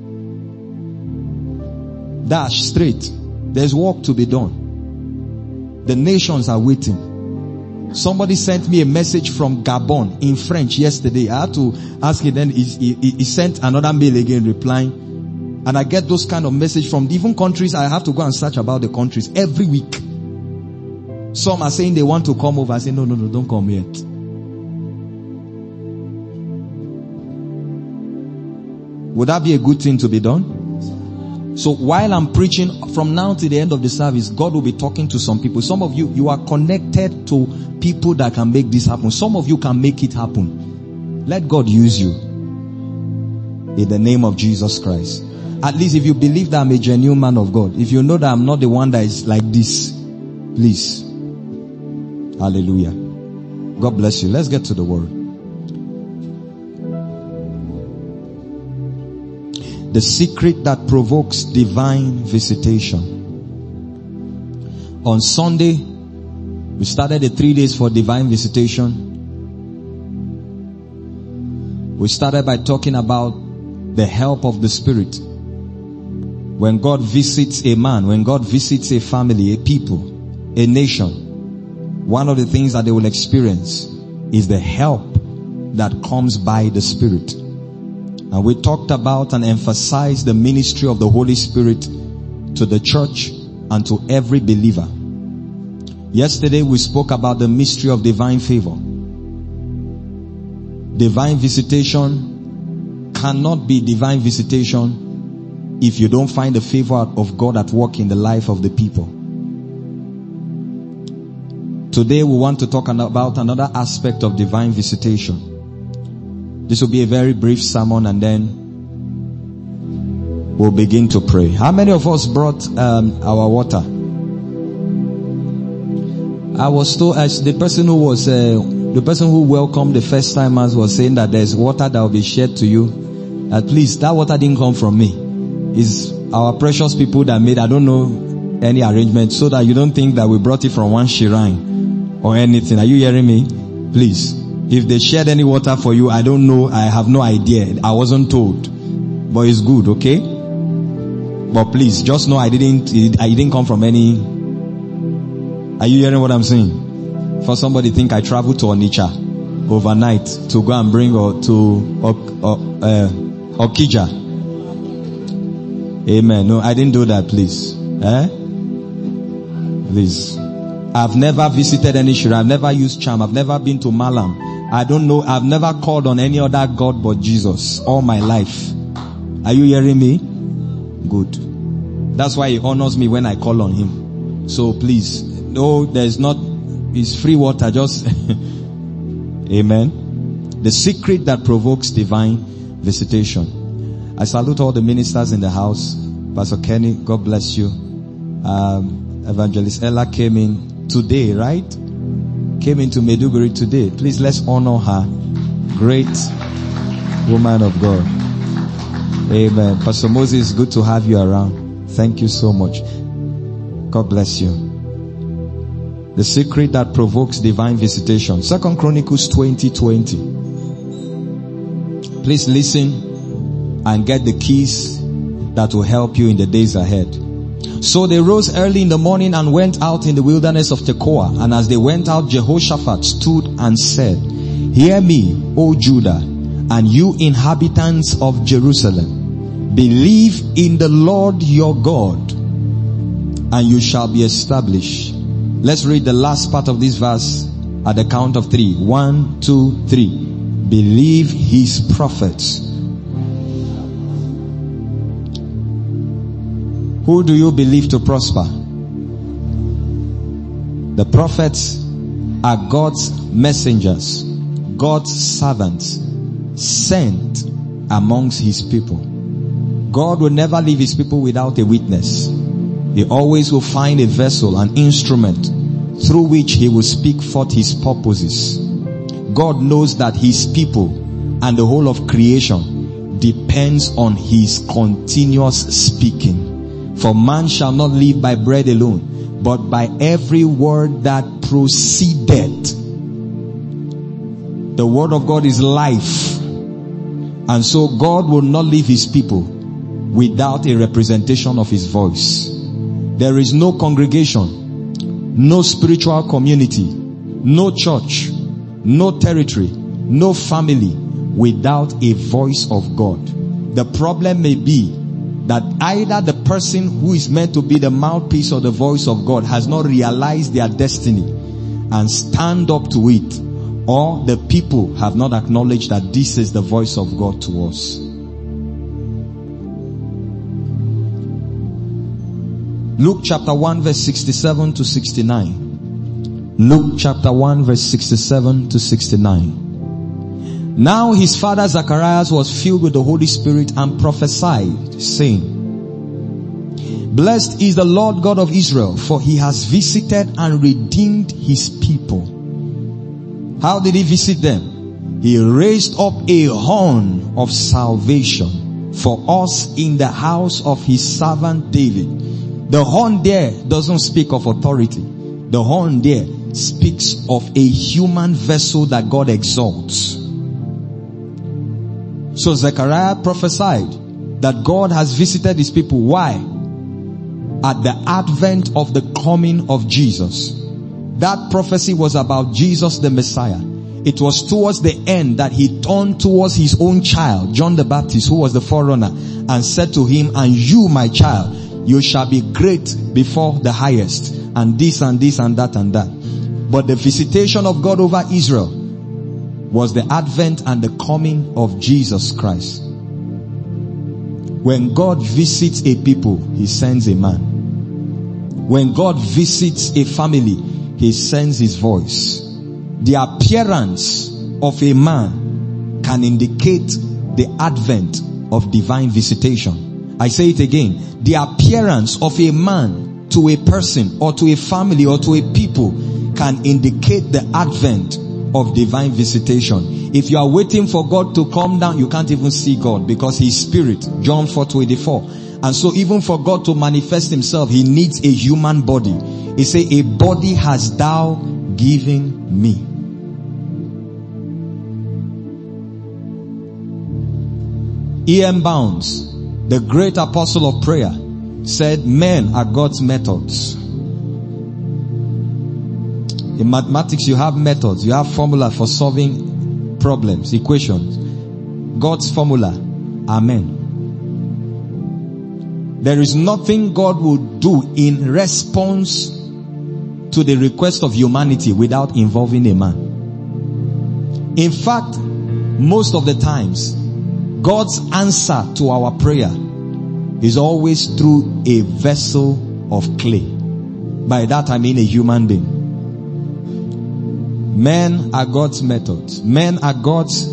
Dash straight. There's work to be done. The nations are waiting. Somebody sent me a message from Gabon in French yesterday. I had to ask him, then he sent another mail again replying. And I get those kind of message from different countries. I have to go and search about the countries every week. Some are saying they want to come over. I say, no, don't come yet. Would that be a good thing to be done? So while I'm preaching, from now to the end of the service, God will be talking to some people. Some of you are connected to people that can make this happen. Some of you can make it happen. Let God use you. In the name of Jesus Christ. At least if you believe that I'm a genuine man of God, if you know that I'm not the one that is like this, please. Hallelujah. God bless you. Let's get to the word. The secret that provokes divine visitation. On Sunday, we started the 3 days for divine visitation. We started by talking about the help of the Spirit. When God visits a man, when God visits a family, a people, a nation, one of the things that they will experience is the help that comes by the Spirit. And we talked about and emphasized the ministry of the Holy Spirit to the church and to every believer. Yesterday we spoke about the mystery of divine favor. Divine visitation cannot be divine visitation if you don't find the favor of God at work in the life of the people. Today we want to talk about another aspect of divine visitation. This will be a very brief sermon and then we'll begin to pray. How many of us brought our water? I was told, as the person who welcomed the first timers was saying that there's water that will be shared to you. At least that water didn't come from me. It's our precious people that made, I don't know any arrangement, so that you don't think that we brought it from one shrine or anything. Are you hearing me? Please. If they shared any water for you, I don't know. I have no idea. I wasn't told. But it's good, okay? But please, just know I didn't come from any. Are you hearing what I'm saying? For somebody think I traveled to Onitsha overnight to go and bring or to Okija. Amen. No, I didn't do that, please. Please. I've never visited any shrine. I've never used charm. I've never been to Malam. I don't know. I've never called on any other God but Jesus all my life. Are you hearing me? Good. That's why he honors me when I call on him. So please, no, there's not, it's free water, just, amen. The secret that provokes divine visitation. I salute all the ministers in the house. Pastor Kenny, God bless you. Evangelist Ella came in today, right? Came into Maiduguri today. Please, let's honor her. Great woman of God. Amen. Pastor Moses, good to have you around. Thank you so much. God bless you. The secret that provokes divine visitation. 2 Chronicles 20:20. Please listen and get the keys that will help you in the days ahead. So they rose early in the morning and went out in the wilderness of Tekoa. And as they went out, Jehoshaphat stood and said, Hear me, O Judah, and you inhabitants of Jerusalem. Believe in the Lord your God, and you shall be established. Let's read the last part of this verse at the count of 3. 1, 2, 3. Believe his prophets. Who do you believe to prosper? The prophets are God's messengers, God's servants, sent amongst his people. God will never leave his people without a witness. He always will find a vessel, an instrument through which he will speak forth his purposes. God knows that his people and the whole of creation depends on his continuous speaking. For man shall not live by bread alone, but by every word that proceeded. The word of God is life. And so God will not leave his people without a representation of his voice. There is no congregation, no spiritual community, no church, no territory, no family without a voice of God. The problem may be that either the person who is meant to be the mouthpiece or the voice of God has not realized their destiny and stand up to it, or the people have not acknowledged that this is the voice of God to us. Luke chapter 1 verse 67 to 69. Luke chapter 1 verse 67 to 69. Now his father Zacharias was filled with the Holy Spirit and prophesied, saying, Blessed is the Lord God of Israel, for he has visited and redeemed his people. How did he visit them? He raised up a horn of salvation for us in the house of his servant David. The horn there doesn't speak of authority. The horn there speaks of a human vessel that God exalts. So Zechariah prophesied that God has visited his people. Why? At the advent of the coming of Jesus. That prophecy was about Jesus the Messiah. It was towards the end that he turned towards his own child, John the Baptist, who was the forerunner, and said to him, And you, my child, you shall be great before the highest, and this and this and that and that. But the visitation of God over Israel was the advent and the coming of Jesus Christ. When God visits a people, he sends a man. When God visits a family, he sends his voice. The appearance of a man can indicate the advent of divine visitation. I say it again. The appearance of a man to a person or to a family or to a people can indicate the advent of divine visitation. If you are waiting for God to come down, you can't even see God because he is spirit. John 4:24. And so even for God to manifest himself, he needs a human body. He said, a body hast thou given me. E.M. Bounds, the great apostle of prayer, said men are God's methods. In mathematics, you have methods. You have formula for solving problems, equations. God's formula, amen. There is nothing God will do in response to the request of humanity without involving a man. In fact, most of the times, God's answer to our prayer is always through a vessel of clay. By that I mean a human being. Men are God's methods. Men are God's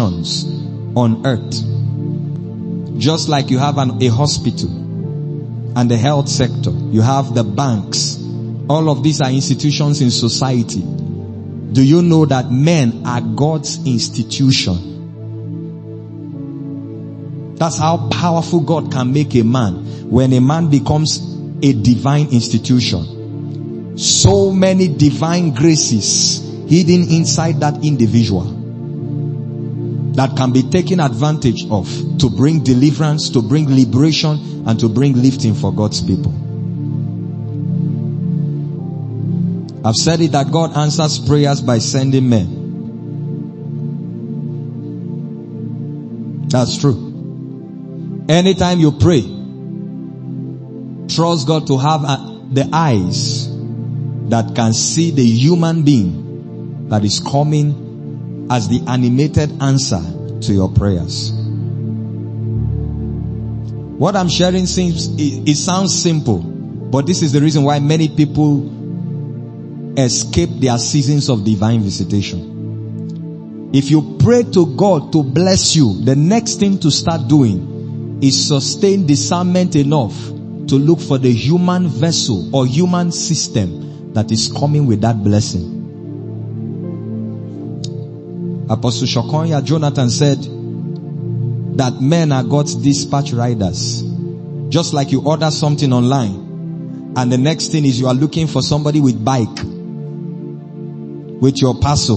institutions on earth. Just like you have a hospital, and the health sector. You have the banks. All of these are institutions in society. Do you know that men are God's institution? That's how powerful God can make a man when a man becomes a divine institution. So many divine graces hidden inside that individual that can be taken advantage of to bring deliverance, to bring liberation, and to bring lifting for God's people. I've said it that God answers prayers by sending men. That's true. Anytime you pray, trust God to have the eyes that can see the human being that is coming as the animated answer to your prayers. What I'm sharing it sounds simple, but this is the reason why many people escape their seasons of divine visitation. If you pray to God to bless you, the next thing to start doing is sustain discernment enough to look for the human vessel or human system that is coming with that blessing. Apostle Shokonya Jonathan said that men are God's dispatch riders. Just like you order something online and the next thing is you are looking for somebody with bike, with your parcel.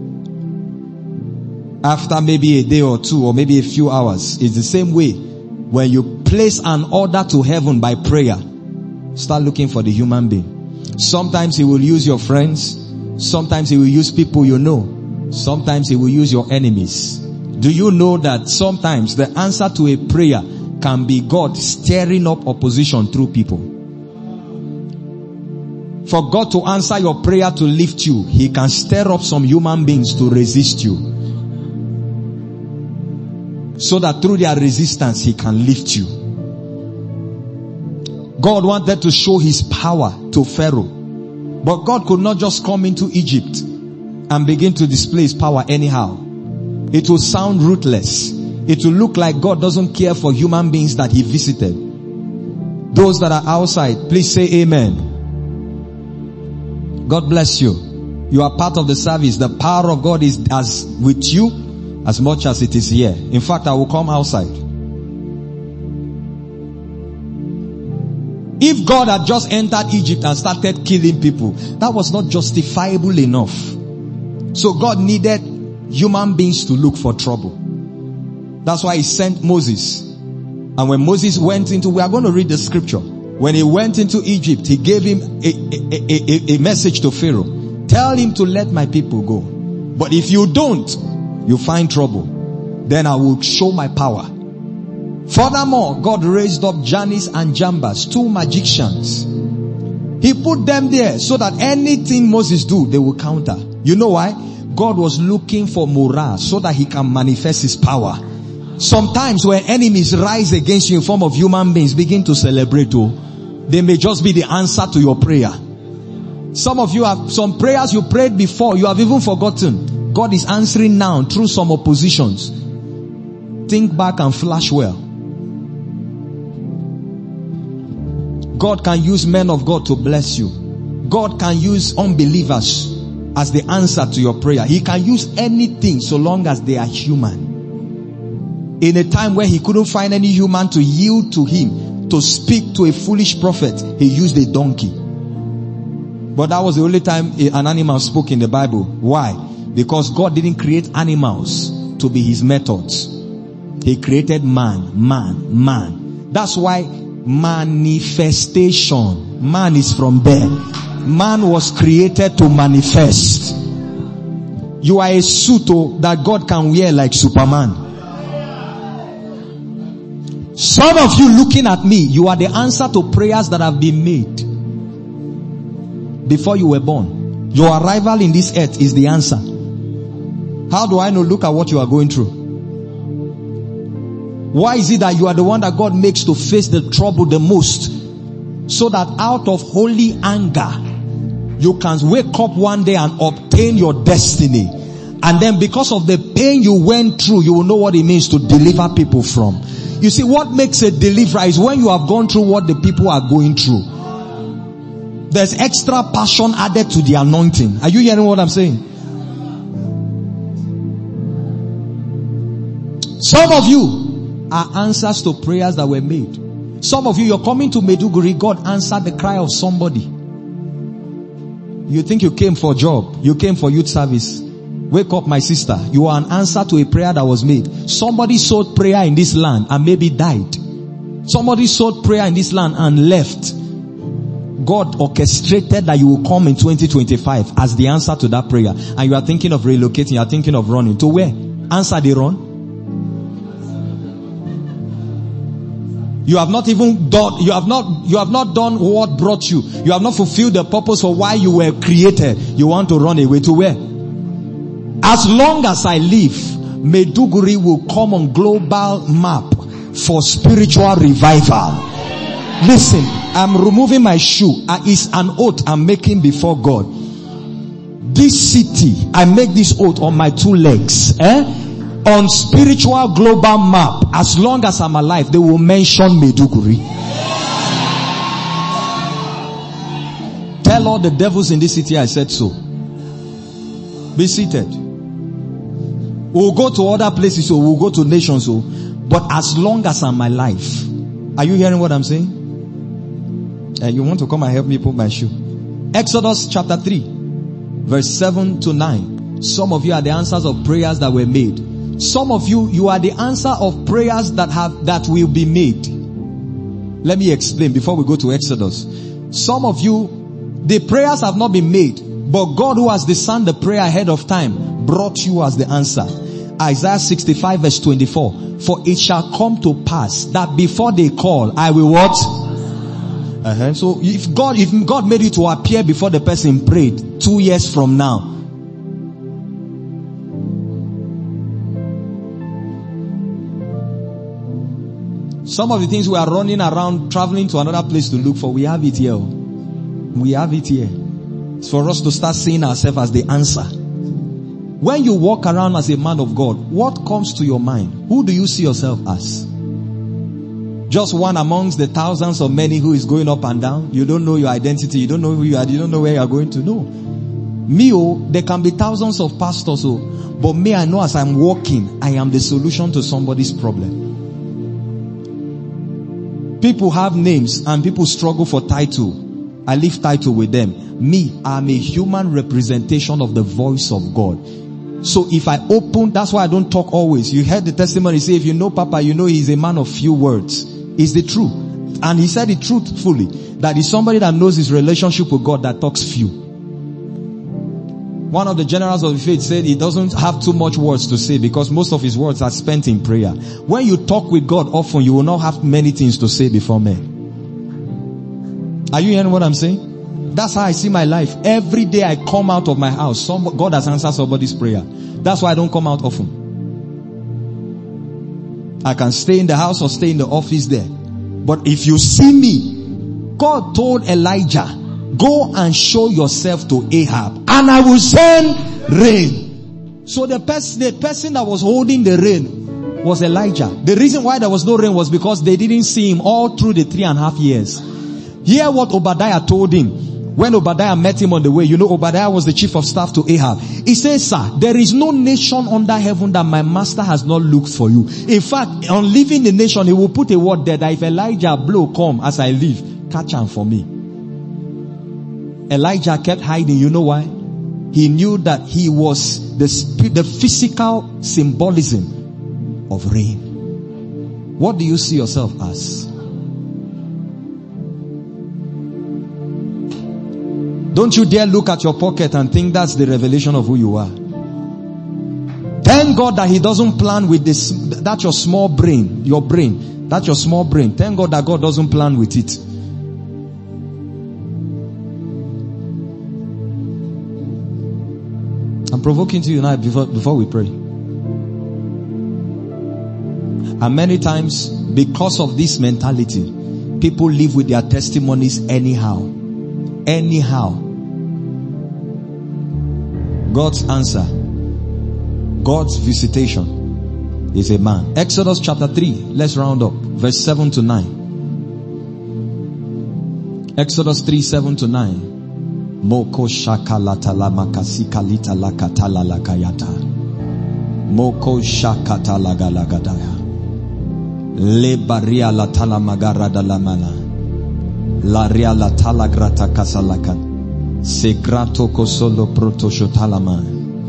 After maybe a day or two or maybe a few hours, it's the same way. When you place an order to heaven by prayer, start looking for the human being. Sometimes he will use your friends. Sometimes he will use people you know. Sometimes he will use your enemies. Do you know that sometimes the answer to a prayer can be God stirring up opposition through people? For God to answer your prayer to lift you, he can stir up some human beings to resist you, so that through their resistance he can lift you. God wanted to show his power to Pharaoh, but God could not just come into Egypt and begin to display his power anyhow. It will sound ruthless. It will look like God doesn't care for human beings that he visited. Those that are outside, please say amen. God bless you. You are part of the service. The power of God is as with you as much as it is here. In fact, I will come outside. If God had just entered Egypt and started killing people, that was not justifiable enough. So God needed human beings to look for trouble. That's why he sent Moses. And when Moses went into, we are going to read the scripture. When he went into Egypt, he gave him a message to Pharaoh. Tell him to let my people go. But if you don't, you find trouble. Then I will show my power. Furthermore, God raised up Jannes and Jambres, two magicians. He put them there so that anything Moses do, they will counter. You know why? God was looking for morale so that he can manifest his power. Sometimes when enemies rise against you in form of human beings, begin to celebrate. They may just be the answer to your prayer. Some of you have some prayers you prayed before, you have even forgotten. God is answering now through some oppositions. Think back and flash well. God can use men of God to bless you. God can use unbelievers as the answer to your prayer. He can use anything so long as they are human. In a time where he couldn't find any human to yield to him, to speak to a foolish prophet, he used a donkey. But that was the only time an animal spoke in the Bible. Why? Because God didn't create animals to be his methods. He created man. That's why manifestation. Man is from there. Man was created to manifest. You are a suit that God can wear like Superman. Some of you looking at me, you are the answer to prayers that have been made before you were born. Your arrival in this earth is the answer. How do I know? Look at what you are going through. Why is it that you are the one that God makes to face the trouble the most? So that out of holy anger, you can wake up one day and obtain your destiny. And then because of the pain you went through, you will know what it means to deliver people from. You see, what makes a deliverer is when you have gone through what the people are going through. There's extra passion added to the anointing. Are you hearing what I'm saying? Some of you are answers to prayers that were made. Some of you, you're coming to Meduguri, God answered the cry of somebody. You think you came for a job, you came for youth service. Wake up, my sister. You are an answer to a prayer that was made. Somebody sought prayer in this land and maybe died. Somebody sought prayer in this land and left. God orchestrated that you will come in 2025 as the answer to that prayer. And you are thinking of relocating, you are thinking of running. To where? Answer the run. You have not even done, you have not done what brought you. You have not fulfilled the purpose for why you were created. You want to run away to where? As long as I live, Meduguri will come on global map for spiritual revival. Listen, I'm removing my shoe. It's an oath I'm making before God. This city, I make this oath on my two legs. On spiritual global map, as long as I'm alive, they will mention Meduguri. Tell all the devils in this city I said so. Be seated. We'll go to other places, so we'll go to nations, so. But as long as I'm alive, are you hearing what I'm saying? You want to come and help me put my shoe? Exodus chapter 3, verse 7 to 9. Some of you are the answers of prayers that were made. Some of you, you are the answer of prayers that will be made. Let me explain before we go to Exodus. Some of you, the prayers have not been made, but God, who has discerned the prayer ahead of time, brought you as the answer. Isaiah 65 verse 24. For it shall come to pass that before they call, I will what? So if God made you to appear before the person prayed 2 years from now, some of the things we are running around, traveling to another place to look for, we have it here. We have it here. It's for us to start seeing ourselves as the answer. When you walk around as a man of God, what comes to your mind? Who do you see yourself as? Just one amongst the thousands of many who is going up and down? You don't know your identity. You don't know who you are. You don't know where you are going to know. Me, there can be thousands of pastors, but me, I know as I'm walking, I am the solution to somebody's problem. People have names and people struggle for title. I leave title with them. Me, I'm a human representation of the voice of God. So if I open, that's why I don't talk always. You heard the testimony say, if you know Papa, you know he's a man of few words. It's the truth. And he said it truthfully, that he's somebody that knows his relationship with God that talks few. One of the generals of the faith said he doesn't have too much words to say because most of his words are spent in prayer. When you talk with God often, you will not have many things to say before men. Are you hearing what I'm saying? That's how I see my life. Every day I come out of my house, God has answered somebody's prayer. That's why I don't come out often. I can stay in the house or stay in the office there. But if you see me, God told Elijah, go and show yourself to Ahab and I will send rain. So the person that was holding the rain was Elijah. The reason why there was no rain was because they didn't see him all through the 3.5 years. Hear what Obadiah told him. When Obadiah met him on the way, you know Obadiah was the chief of staff to Ahab. He says, sir, there is no nation under heaven that my master has not looked for you. In fact, on leaving the nation, he will put a word there that if Elijah blow come as I leave, catch him for me. Elijah kept hiding. You know why? He knew that he was the physical symbolism of rain. What do you see yourself as? Don't you dare look at your pocket and think that's the revelation of who you are. Thank God that he doesn't plan with this. That's your small brain. Your brain. That's your small brain. Thank God that God doesn't plan with it. I'm provoking to you now before we pray. And many times, because of this mentality, people live with their testimonies anyhow. God's answer, God's visitation, is a man. Exodus chapter 3. Let's round up. Verse 7 to 9. Exodus 3, 7 to 9. Moko shakalatala makasikalita lakatala lakayata. Moko shakatala galagadaya. Le baria latala magarada lamana. La ria latala grata kasalakat. Segrato kosolo protoshotalama.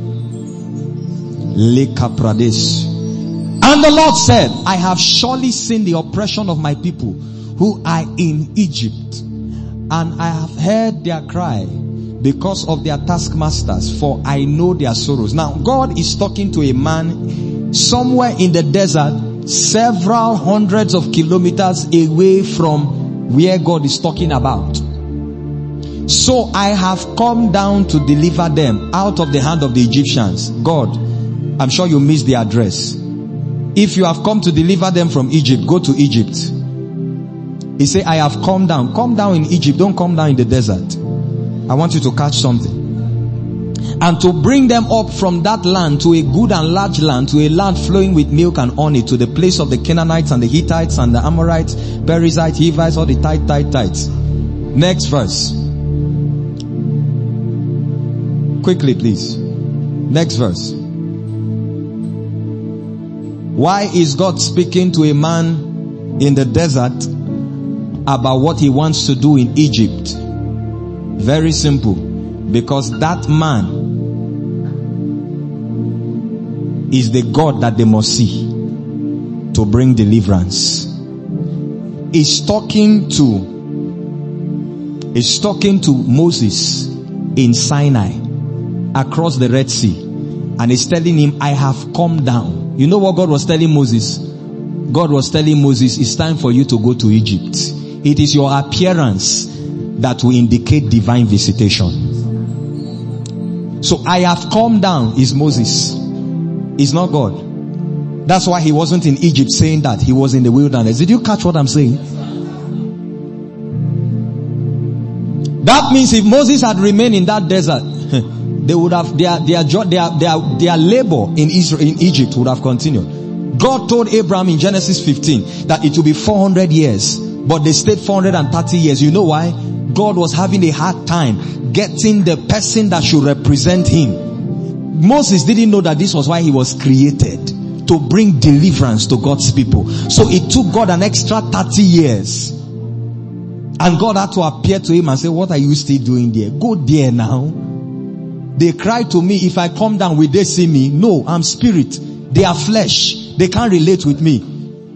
Le kaprades. And the Lord said, I have surely seen the oppression of my people who are in Egypt, and I have heard their cry because of their taskmasters, for I know their sorrows. Now, God is talking to a man somewhere in the desert, several hundreds of kilometers away from where God is talking about. So I have come down to deliver them out of the hand of the Egyptians. God, I'm sure you missed the address. If you have come to deliver them from Egypt, go to Egypt. He said, I have come down. Come down in Egypt. Don't come down in the desert. I want you to catch something. And to bring them up from that land to a good and large land, to a land flowing with milk and honey, to the place of the Canaanites and the Hittites and the Amorites, Perizzites, Hivites, all the Tites. Next verse. Quickly, please. Next verse. Why is God speaking to a man in the desert about what he wants to do in Egypt? Very simple. Because that man is the God that they must see to bring deliverance. He's talking to Moses in Sinai across the Red Sea, and he's telling him, I have come down. You know what God was telling Moses? God was telling Moses, it's time for you to go to Egypt. It is your appearance that will indicate divine visitation. So I have come down is Moses. It's not God. That's why he wasn't in Egypt saying that. He was in the wilderness. Did you catch what I'm saying? That means if Moses had remained in that desert, they would have their labor in Egypt would have continued. God told Abraham in Genesis 15 that it will be 400 years, but they stayed 430 years. You know why? God was having a hard time getting the person that should represent him. Moses didn't know that this was why he was created, to bring deliverance to God's people. So it took God an extra 30 years. And God had to appear to him and say, what are you still doing there? Go there now. They cry to me, if I come down, will they see me? No, I'm spirit. They are flesh. They can't relate with me.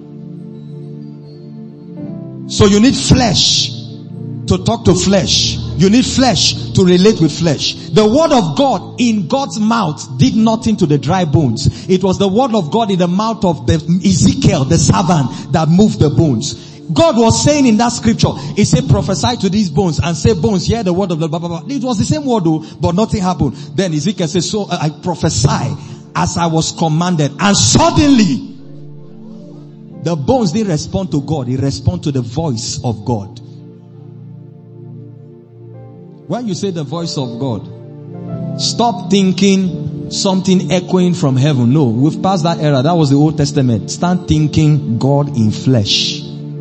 So you need flesh to talk to flesh. You need flesh to relate with flesh. The word of God in God's mouth did nothing to the dry bones. It was the word of God in the mouth of the Ezekiel, the servant, that moved the bones. God was saying in that scripture, he said, prophesy to these bones and say, bones, hear the word of the blah, blah, blah. It was the same word though, but nothing happened. Then Ezekiel says, so I prophesy as I was commanded. And suddenly, the bones didn't respond to God. They respond to the voice of God. When you say the voice of God, stop thinking something echoing from heaven. No, we've passed that era. That was the Old Testament. Start thinking God in flesh.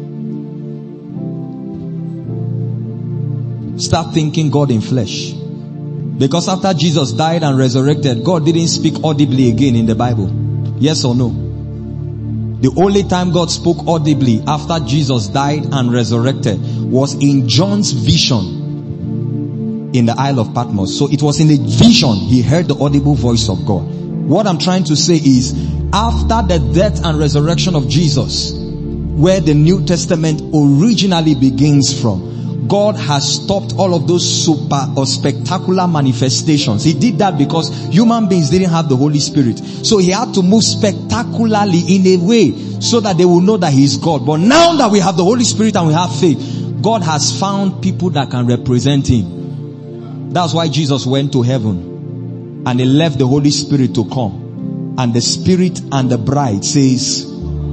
Start thinking God in flesh. Because after Jesus died and resurrected, God didn't speak audibly again in the Bible. Yes or no? The only time God spoke audibly after Jesus died and resurrected was in John's vision in the Isle of Patmos. So it was in the vision he heard the audible voice of God. What I'm trying to say is, after the death and resurrection of Jesus, where the New Testament originally begins from, God has stopped all of those super or spectacular manifestations. He did that because human beings didn't have the Holy Spirit. So he had to move spectacularly in a way so that they will know that he is God. But now that we have the Holy Spirit and we have faith, God has found people that can represent him. That's why Jesus went to heaven and he left the Holy Spirit to come. And the Spirit and the bride says,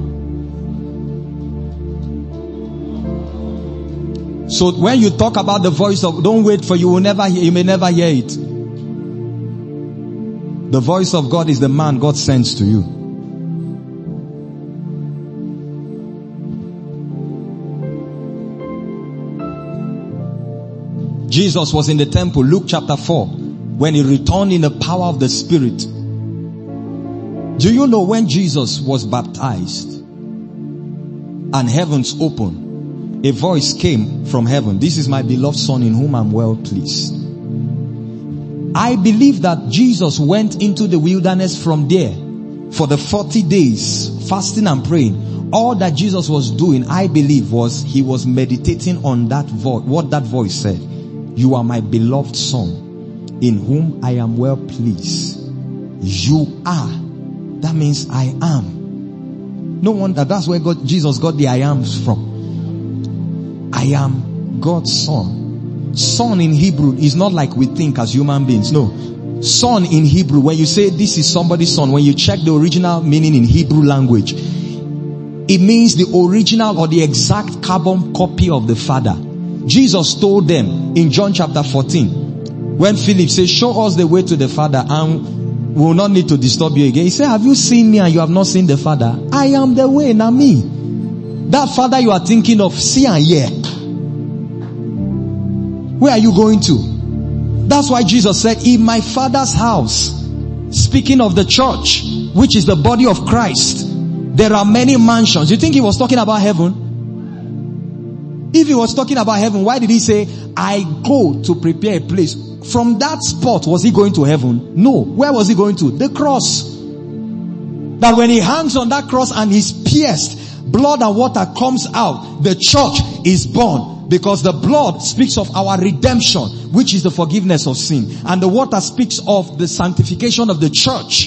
so when you talk about the voice of, don't wait for, you may never hear it. The voice of God is the man God sends to you. Jesus was in the temple, Luke chapter 4, when he returned in the power of the Spirit. Do you know when Jesus was baptized and heavens opened, a voice came from heaven, "This is my beloved Son in whom I'm well pleased." I believe that Jesus went into the wilderness from there for the 40 days, fasting and praying. All that Jesus was doing, I believe, was he was meditating on that voice, what that voice said. "You are my beloved Son, in whom I am well pleased." You are. That means I am. No wonder that's where Jesus got the I ams from. I am God's Son. Son in Hebrew is not like we think as human beings. No. Son in Hebrew, when you say this is somebody's son, when you check the original meaning in Hebrew language, it means the original or the exact carbon copy of the Father. Jesus told them in John chapter 14, when Philip says, "Show us the way to the Father and we will not need to disturb you again." He said, "Have you seen me and you have not seen the Father? I am the way, not me." That Father you are thinking of, see and hear. Where are you going to? That's why Jesus said, "In my Father's house," speaking of the church, which is the body of Christ, "there are many mansions." You think he was talking about heaven? If he was talking about heaven, why did he say, "I go to prepare a place"? From that spot, was he going to heaven? No. Where was he going to? The cross. That when he hangs on that cross and he's pierced, blood and water comes out, the church is born. Because the blood speaks of our redemption, which is the forgiveness of sin. And the water speaks of the sanctification of the church.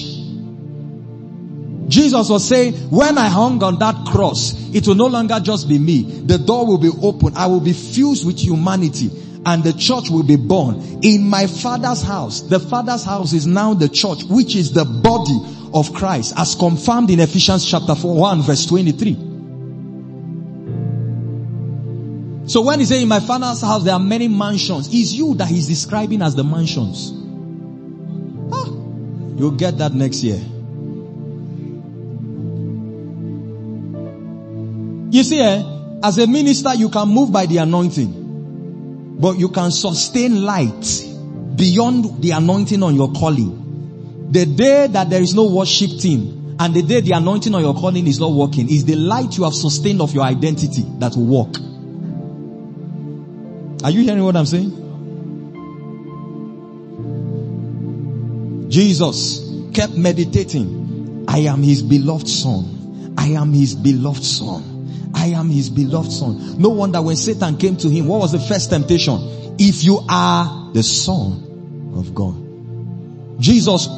Jesus was saying, when I hung on that cross, it will no longer just be me. The door will be open. I will be fused with humanity. And the church will be born. In my Father's house. The Father's house is now the church, which is the body of Christ, as confirmed in Ephesians chapter 1 verse 23. So when he says, "In my Father's house there are many mansions," it's you that he's describing as the mansions. You'll get that next year. You see, as a minister, you can move by the anointing, but you can sustain light beyond the anointing on your calling. The day that there is no worship team and the day the anointing on your calling is not working, is the light you have sustained of your identity that will work. Are you hearing what I'm saying? Jesus kept meditating. "I am his beloved Son. I am his beloved Son. I am his beloved Son." No wonder when Satan came to him, what was the first temptation? "If you are the Son of God." Jesus,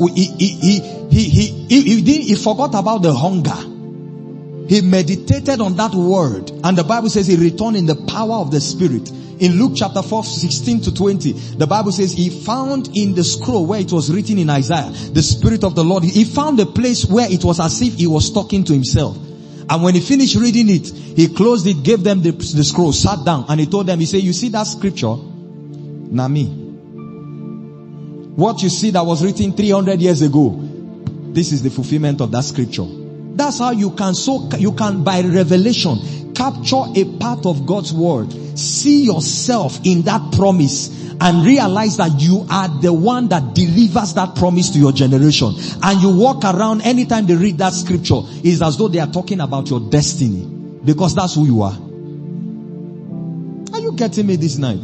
he forgot about the hunger. He meditated on that word. And the Bible says he returned in the power of the Spirit. In Luke chapter 4, 16 to 20, the Bible says he found in the scroll where it was written in Isaiah, the Spirit of the Lord. He found a place where it was as if he was talking to himself. And when he finished reading it, he closed it, gave them the scroll, sat down, and he told them, he said, "You see that scripture? Nami. What you see that was written 300 years ago, this is the fulfillment of that scripture." That's how you can by revelation capture a part of God's word. See yourself in that promise and realize that you are the one that delivers that promise to your generation. And you walk around anytime they read that scripture, it's as though they are talking about your destiny. Because that's who you are. Are you getting me this night?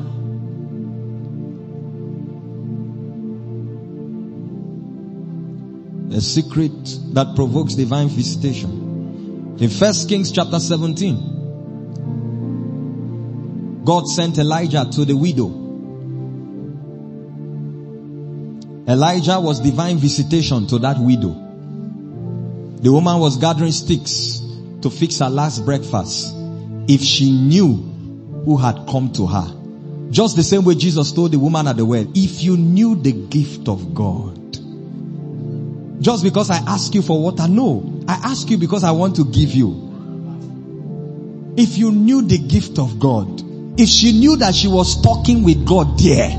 A secret that provokes divine visitation. In 1 Kings chapter 17, God sent Elijah to the widow. Elijah was divine visitation to that widow. The woman was gathering sticks to fix her last breakfast. If she knew who had come to her. Just the same way Jesus told the woman at the well, if you knew the gift of God. Just because I ask you for water, no. I ask you because I want to give you. If you knew the gift of God. If she knew that she was talking with God there.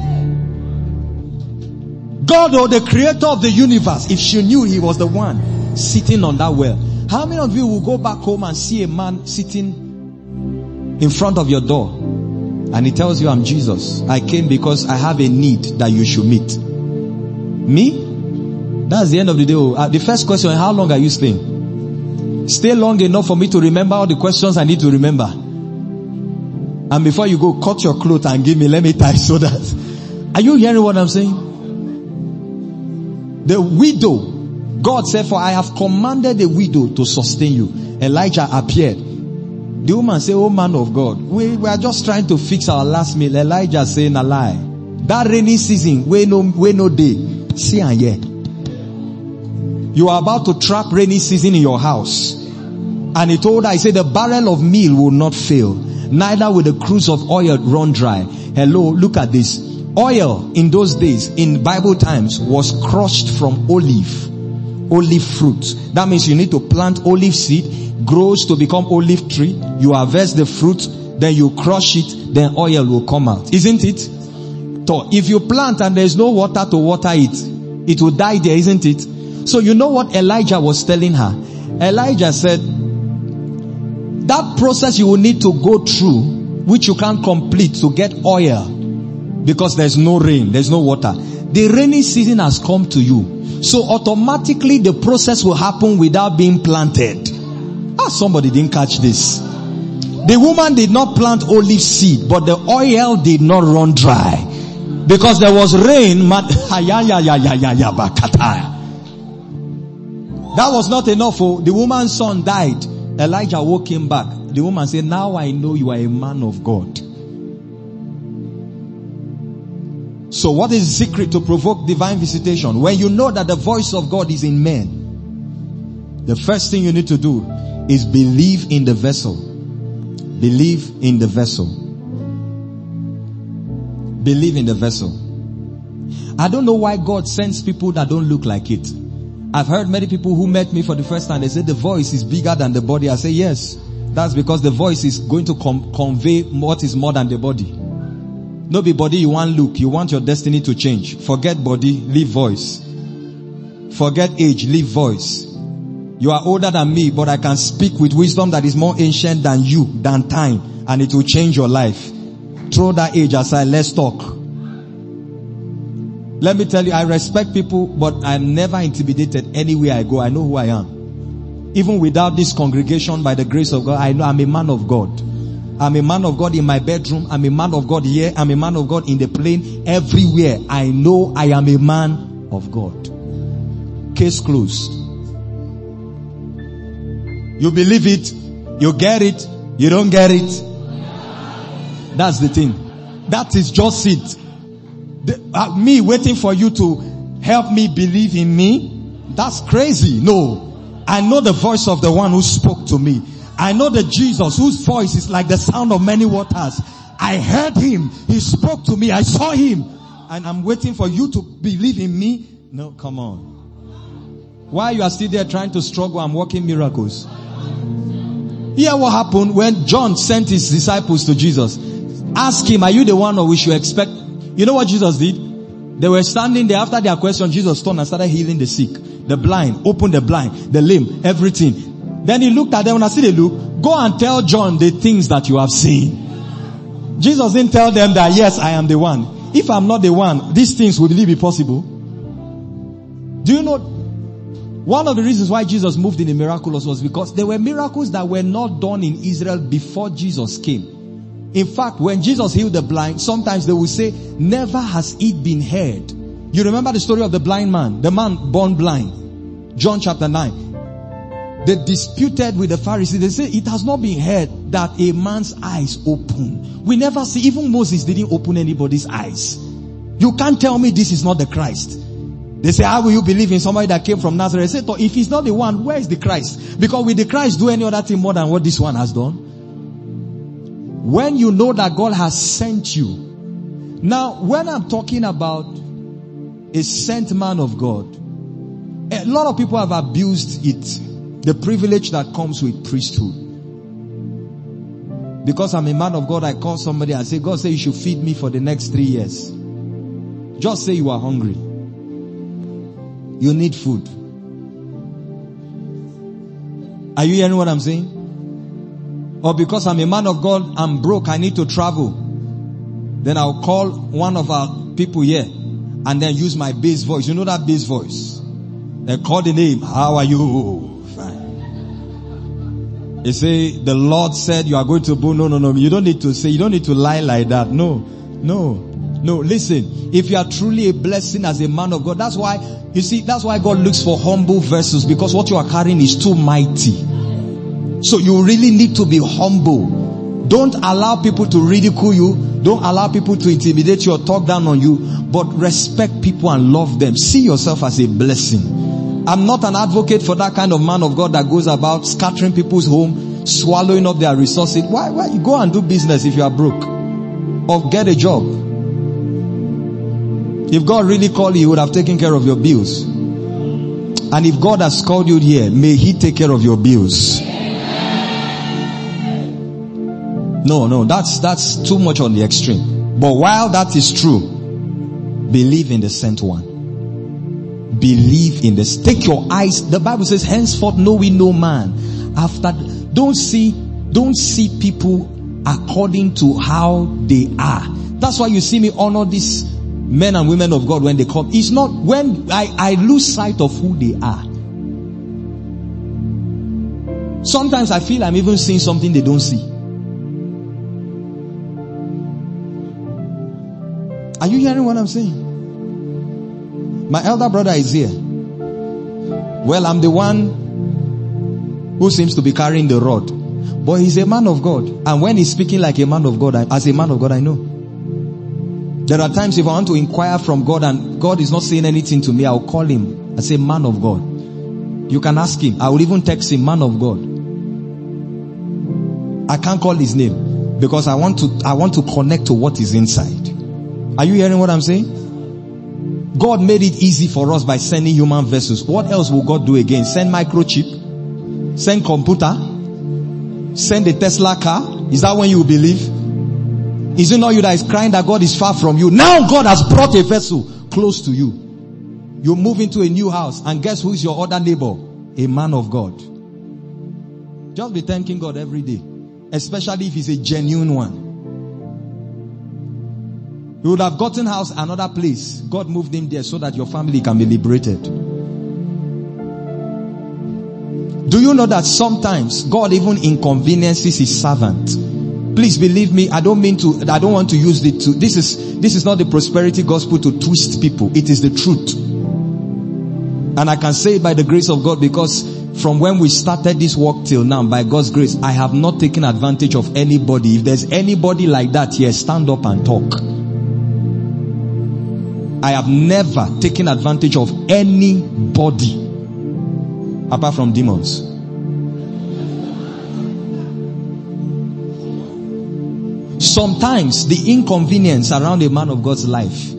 God, or the creator of the universe, if she knew he was the one sitting on that well. How many of you will go back home and see a man sitting in front of your door And he tells you, I'm Jesus. I came because I have a need that you should meet. Me? That's the end of the day. The first question, how long are you staying? Stay long enough for me to remember all the questions I need to remember. And before you go, cut your clothes and give me, let me tie so that. Are you hearing what I'm saying? The widow, God said, for I have commanded the widow to sustain you. Elijah appeared. The woman said, oh man of God, we are just trying to fix our last meal. Elijah saying a lie. That rainy season, we no day. See and hear. You are about to trap rainy season in your house. And he told her, he said, the barrel of meal will not fail. Neither will the cruse of oil run dry. Hello, look at this. Oil in those days, in Bible times, was crushed from olive fruit. That means you need to plant olive seed, grows to become olive tree. You harvest the fruit, then you crush it, then oil will come out. Isn't it? So if you plant and there's no water to water it, it will die there, isn't it? So you know what Elijah was telling her? Elijah said, that process you will need to go through, which you can't complete to get oil, because there's no rain, there's no water. The rainy season has come to you. So automatically the process will happen without being planted. Somebody didn't catch this. The woman did not plant olive seed, but the oil did not run dry. Because there was rain. That was not enough. The woman's son died. Elijah woke him back. The woman said, now I know you are a man of God. So what is the secret to provoke divine visitation? When you know that the voice of God is in men, the first thing you need to do is believe in the vessel. Believe in the vessel. Believe in the vessel. I don't know why God sends people that don't look like it. I've heard many people who met me for the first time, they say the voice is bigger than the body. I say yes. That's because the voice is going to convey what is more than the body. No be body you want look. You want your destiny to change. Forget body, leave voice. Forget age, leave voice. You are older than me, but I can speak with wisdom that is more ancient than you, than time. And it will change your life. Throw that age aside, let's talk. Let me tell you, I respect people, but I'm never intimidated anywhere I go. I know who I am. Even without this congregation, by the grace of God, I know I'm a man of God. I'm a man of God in my bedroom. I'm a man of God here. I'm a man of God in the plane. Everywhere. I know I am a man of God. Case closed. You believe it. You get it. You don't get it. That's the thing. That is just it. Me waiting for you to help me believe in me. That's crazy. No. I know the voice of the one who spoke to me. I know the Jesus whose voice is like the sound of many waters. I heard him. He spoke to me. I saw him. And I'm waiting for you to believe in me. No, come on. Why you are still there trying to struggle and working miracles? Hear what happened when John sent his disciples to Jesus. Ask him, are you the one or we should expect? You know what Jesus did? They were standing there after their question. Jesus turned and started healing the sick, the blind, opened the blind, the lame, everything. Then he looked at them and I see they look. Go and tell John the things that you have seen. Jesus didn't tell them that, yes, I am the one. If I'm not the one, these things would really be possible. Do you know, one of the reasons why Jesus moved in the miraculous was because there were miracles that were not done in Israel before Jesus came. In fact, when Jesus healed the blind, sometimes they will say, never has it been heard. You remember the story of the blind man, the man born blind. John chapter 9. They disputed with the Pharisees. They say it has not been heard that a man's eyes open. We never see, even Moses didn't open anybody's eyes. You can't tell me this is not the Christ. They say, how will you believe in somebody that came from Nazareth? They say, if he's not the one, where is the Christ? Because will the Christ do any other thing more than what this one has done? When you know that God has sent you. Now, when I'm talking about a sent man of God, a lot of people have abused it. The privilege that comes with priesthood. Because I'm a man of God, I call somebody and say, God say you should feed me for the next 3 years. Just say you are hungry. You need food. Are you hearing what I'm saying? Or because I'm a man of God, I'm broke, I need to travel. Then I'll call one of our people here and then use my bass voice. You know that bass voice? They call the name. How are you? Fine. They say, the Lord said you are going to boom. No. You don't need to say, you don't need to lie like that. No. Listen, if you are truly a blessing as a man of God, that's why God looks for humble vessels, because what you are carrying is too mighty. So you really need to be humble. Don't allow people to ridicule you. Don't allow people to intimidate you or talk down on you, but respect people and love them. See yourself as a blessing. I'm not an advocate for that kind of man of God that goes about scattering people's home, swallowing up their resources. Why you go and do business if you are broke? Or get a job. If God really called you, He would have taken care of your bills. And if God has called you here, may He take care of your bills. No, that's too much on the extreme. But while that is true, believe in the sent one. Believe in this. Take your eyes. The Bible says, henceforth know we no man. After, don't see people according to how they are. That's why you see me honor these men and women of God when they come. It's not when I lose sight of who they are. Sometimes I feel I'm even seeing something they don't see. Are you hearing what I'm saying? My elder brother is here. Well, I'm the one who seems to be carrying the rod. But he's a man of God. And when he's speaking like a man of God, as a man of God, I know. There are times if I want to inquire from God and God is not saying anything to me, I'll call him and say, man of God. You can ask him. I will even text him, man of God. I can't call his name because I want to connect to what is inside. Are you hearing what I'm saying? God made it easy for us by sending human vessels. What else will God do again? Send microchip? Send computer? Send a Tesla car? Is that when you believe? Is it not you that is crying that God is far from you? Now God has brought a vessel close to you. You move into a new house and guess who is your other neighbor? A man of God. Just be thanking God every day. Especially if he's a genuine one. You would have gotten house another place. God moved him there so that your family can be liberated. Do you know that sometimes God even inconveniences his servant? Please believe me, I don't want to use it to, this is not the prosperity gospel to twist people. It is the truth. And I can say it by the grace of God, because from when we started this work till now, by God's grace, I have not taken advantage of anybody. If there's anybody like that here, stand up and talk. I have never taken advantage of anybody apart from demons. Sometimes the inconvenience around a man of God's life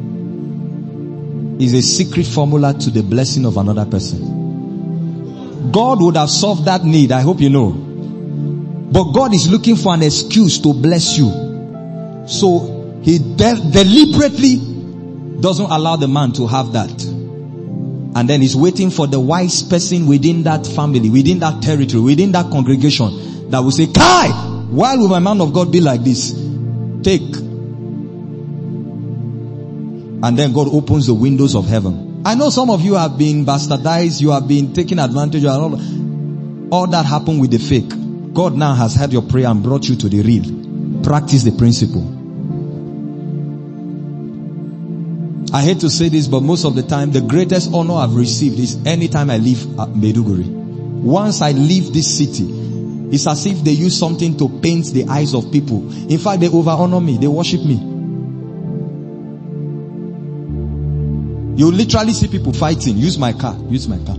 is a secret formula to the blessing of another person. God would have solved that need, I hope you know. But God is looking for an excuse to bless you. So he deliberately doesn't allow the man to have that. And then he's waiting for the wise person within that family, within that territory, within that congregation that will say, Kai, why will my man of God be like this? Take. And then God opens the windows of heaven. I know some of you have been bastardized, you have been taken advantage of. All that happened with the fake. God now has heard your prayer and brought you to the real. Practice the principle. I hate to say this, but most of the time, the greatest honor I've received is anytime I leave Maiduguri. Once I leave this city, it's as if they use something to paint the eyes of people. In fact, they over-honor me. They worship me. You literally see people fighting. Use my car. Use my car.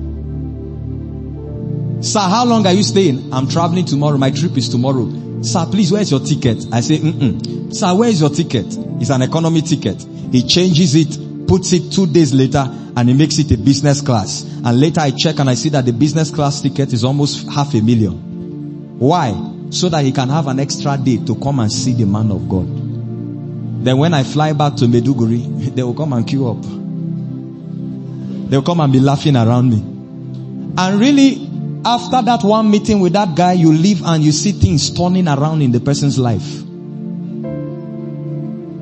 Sir, how long are you staying? I'm traveling tomorrow. My trip is tomorrow. Sir, please, where's your ticket? I say, Sir, where is your ticket? It's an economy ticket. He changes it, puts it 2 days later, and he makes it a business class. And later I check and I see that the business class ticket is almost 500,000. Why? So that he can have an extra day to come and see the man of God. Then when I fly back to Maiduguri, they will come and queue up. They will come and be laughing around me. And really, after that one meeting with that guy, you leave and you see things turning around in the person's life.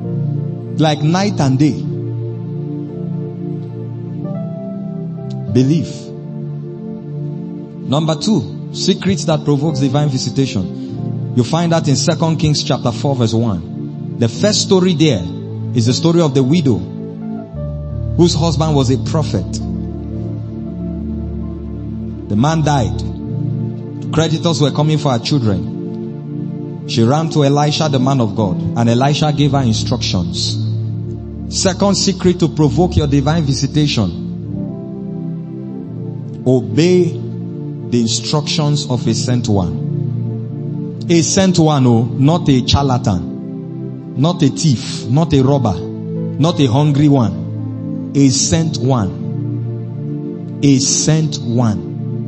like night and day. Belief. Number 2, secrets that provokes divine visitation. You find that in 2 Kings chapter 4 verse 1. The first story there is the story of the widow whose husband was a prophet. The man died. Creditors were coming for her children. She ran to Elisha, the man of God, and Elisha gave her instructions. Second secret to provoke your divine visitation: obey the instructions of a sent one. A sent one, oh, not a charlatan, not a thief, not a robber, not a hungry one. A sent one. A sent one.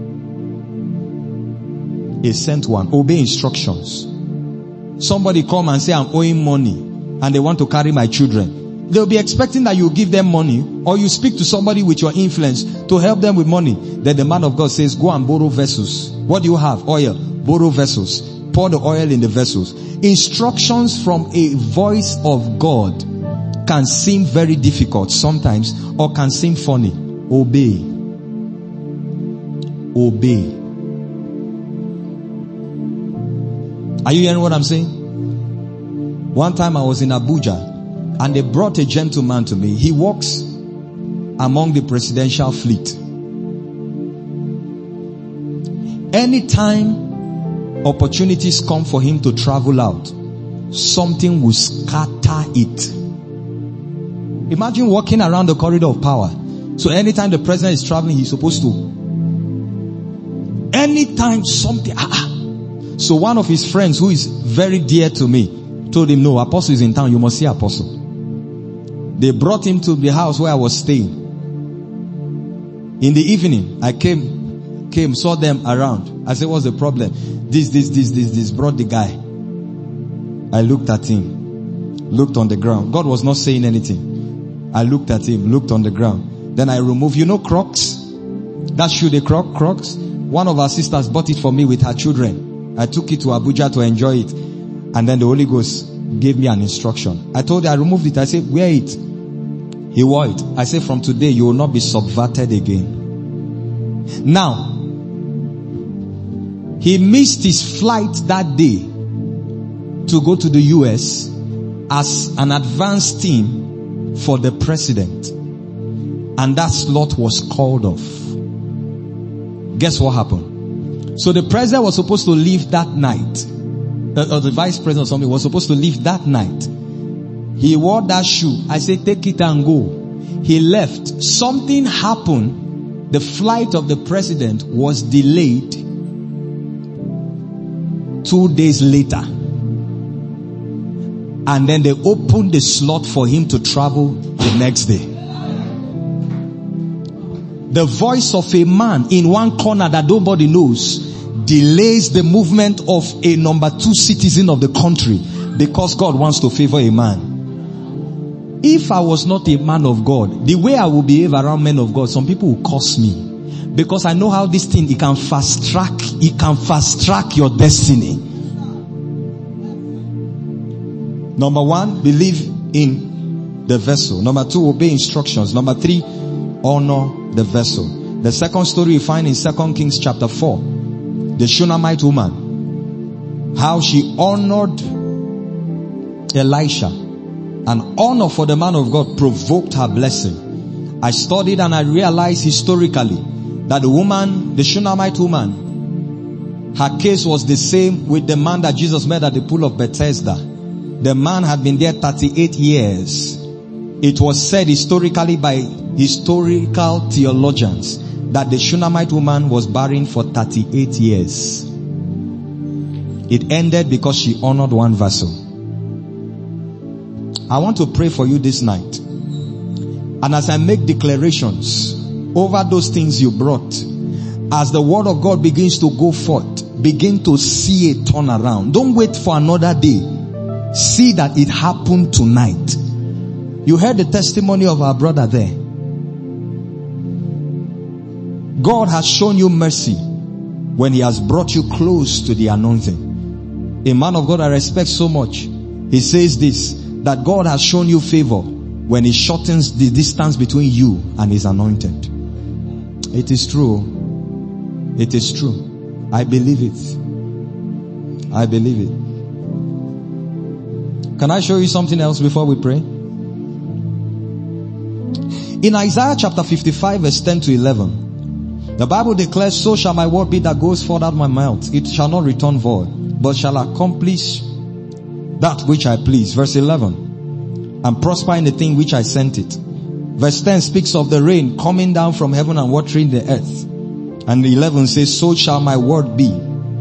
A sent one. Obey instructions. Somebody come and say, I'm owing money and they want to carry my children. They'll be expecting that you give them money, or you speak to somebody with your influence to help them with money. Then the man of God says, go and borrow vessels. What do you have? Oil. Borrow vessels. Pour the oil in the vessels. Instructions from a voice of God can seem very difficult sometimes, or can seem funny. Obey. Obey. Are you hearing what I'm saying? One time I was in Abuja and they brought a gentleman to me. He walks among the presidential fleet. Anytime opportunities come for him to travel out, something will scatter it. Imagine walking around the corridor of power. So anytime the president is traveling, he's supposed to. Anytime something. So one of his friends, who is very dear to me, told him, no, Apostle is in town. You must see Apostle. They brought him to the house where I was staying. In the evening, I came, saw them around. I said, what's the problem? This brought the guy. I looked at him, looked on the ground. God was not saying anything. I looked at him, looked on the ground. Then I removed, Crocs? That shoe, the Crocs? One of our sisters bought it for me with her children. I took it to Abuja to enjoy it. And then the Holy Ghost gave me an instruction. I told her, I removed it. I said, wear it. He wore it. I said, from today, you will not be subverted again. Now, he missed his flight that day to go to the US as an advance team for the president. And that slot was called off. Guess what happened? So the president was supposed to leave that night. Or the vice president or something was supposed to leave that night. He wore that shoe. I said, take it and go. He left. Something happened. The flight of the president was delayed 2 days later. And then they opened the slot for him to travel the next day. The voice of a man in one corner that nobody knows delays the movement of a number 2 citizen of the country because God wants to favor a man. If I was not a man of God, the way I will behave around men of God, some people will curse me. Because I know how this thing, it can fast track your destiny. Number 1, believe in the vessel. Number 2, obey instructions. Number 3, honor the vessel. The second story you find in 2 Kings chapter 4. The Shunammite woman. How she honored Elisha. And honor for the man of God provoked her blessing. I studied and I realized historically that the woman, the Shunammite woman, her case was the same with the man that Jesus met at the pool of Bethesda. The man had been there 38 years. It was said historically by historical theologians that the Shunammite woman was barren for 38 years. It ended because she honored one vessel. I want to pray for you this night. And as I make declarations over those things you brought, as the word of God begins to go forth, begin to see a turnaround. Don't wait for another day. See that it happened tonight. You heard the testimony of our brother there. God has shown you mercy when he has brought you close to the anointing. A man of God I respect so much. He says this, that God has shown you favor when He shortens the distance between you and His anointed. It is true. It is true. I believe it. I believe it. Can I show you something else before we pray? In Isaiah chapter 55 verse 10 to 11, the Bible declares, so shall my word be that goes forth out of my mouth. It shall not return void, but shall accomplish that which I please. Verse 11, and prosper in the thing which I sent it. Verse 10 speaks of the rain coming down from heaven and watering the earth. And 11 says, so shall my word be.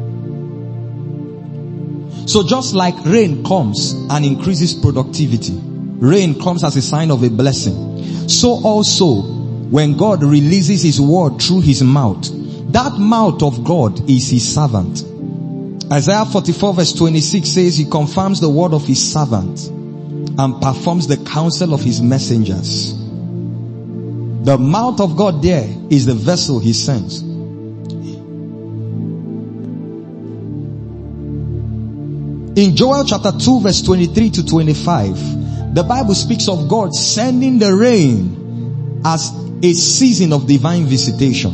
So just like rain comes and increases productivity, rain comes as a sign of a blessing, so also when God releases His word through His mouth, that mouth of God is His servant. Isaiah 44 verse 26 says He confirms the word of His servant and performs the counsel of His messengers. The mouth of God there is the vessel He sends. In Joel chapter 2 verse 23 to 25, the Bible speaks of God sending the rain as a season of divine visitation.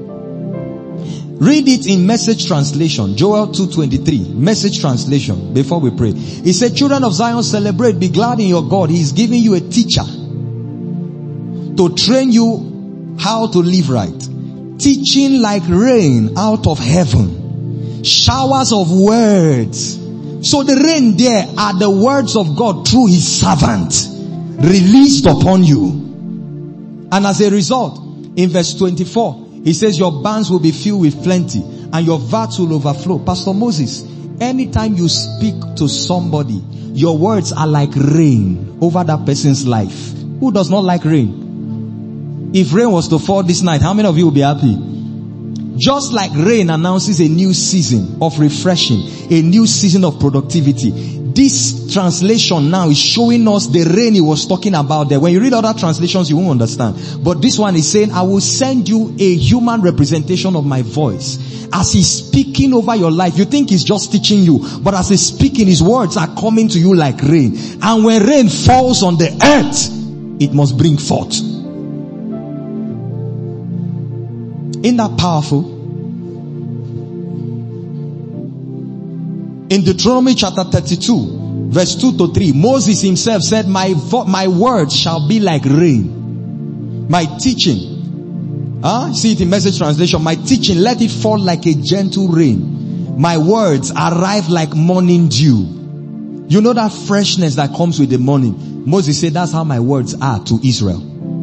Read it in Message translation, Joel 2:23, Message translation, before we pray. It said, children of Zion, celebrate, be glad in your God. He is giving you a teacher to train you how to live right. Teaching like rain out of heaven. Showers of words. So the rain there are the words of God through His servant released upon you. And as a result, in verse 24, He says your barns will be filled with plenty and your vats will overflow. Pastor Moses, anytime you speak to somebody, your words are like rain over that person's life. Who does not like rain? If rain was to fall this night, how many of you will be happy? Just like rain announces a new season of refreshing, a new season of productivity, this translation now is showing us the rain He was talking about there. When you read other translations, you won't understand. But this one is saying, I will send you a human representation of my voice. As He's speaking over your life, you think He's just teaching you, but as He's speaking, His words are coming to you like rain. And when rain falls on the earth, it must bring forth. Isn't that powerful? In Deuteronomy chapter 32, verse 2 to 3, Moses himself said, my words shall be like rain. My teaching. See it in Message translation. My teaching, let it fall like a gentle rain. My words arrive like morning dew. You know that freshness that comes with the morning. Moses said, that's how my words are to Israel.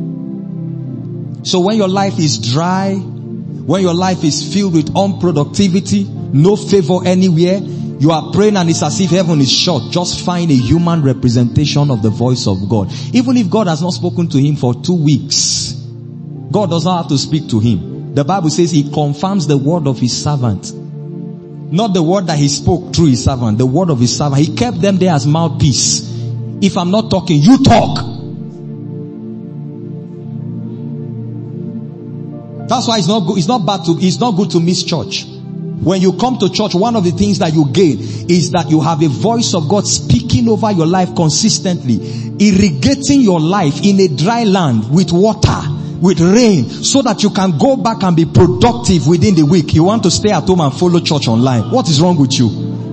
So when your life is dry, when your life is filled with unproductivity, no favor anywhere, you are praying and it's as if heaven is shut, just find a human representation of the voice of God. Even if God has not spoken to him for 2 weeks, God does not have to speak to him. The Bible says He confirms the word of His servant. Not the word that He spoke through His servant, the word of His servant. He kept them there as mouthpiece. If I'm not talking, you talk. That's why it's not good to miss church. When you come to church, one of the things that you gain is that you have a voice of God speaking over your life consistently, irrigating your life in a dry land with water, with rain, so that you can go back and be productive within the week. You want to stay at home and follow church online. What is wrong with you?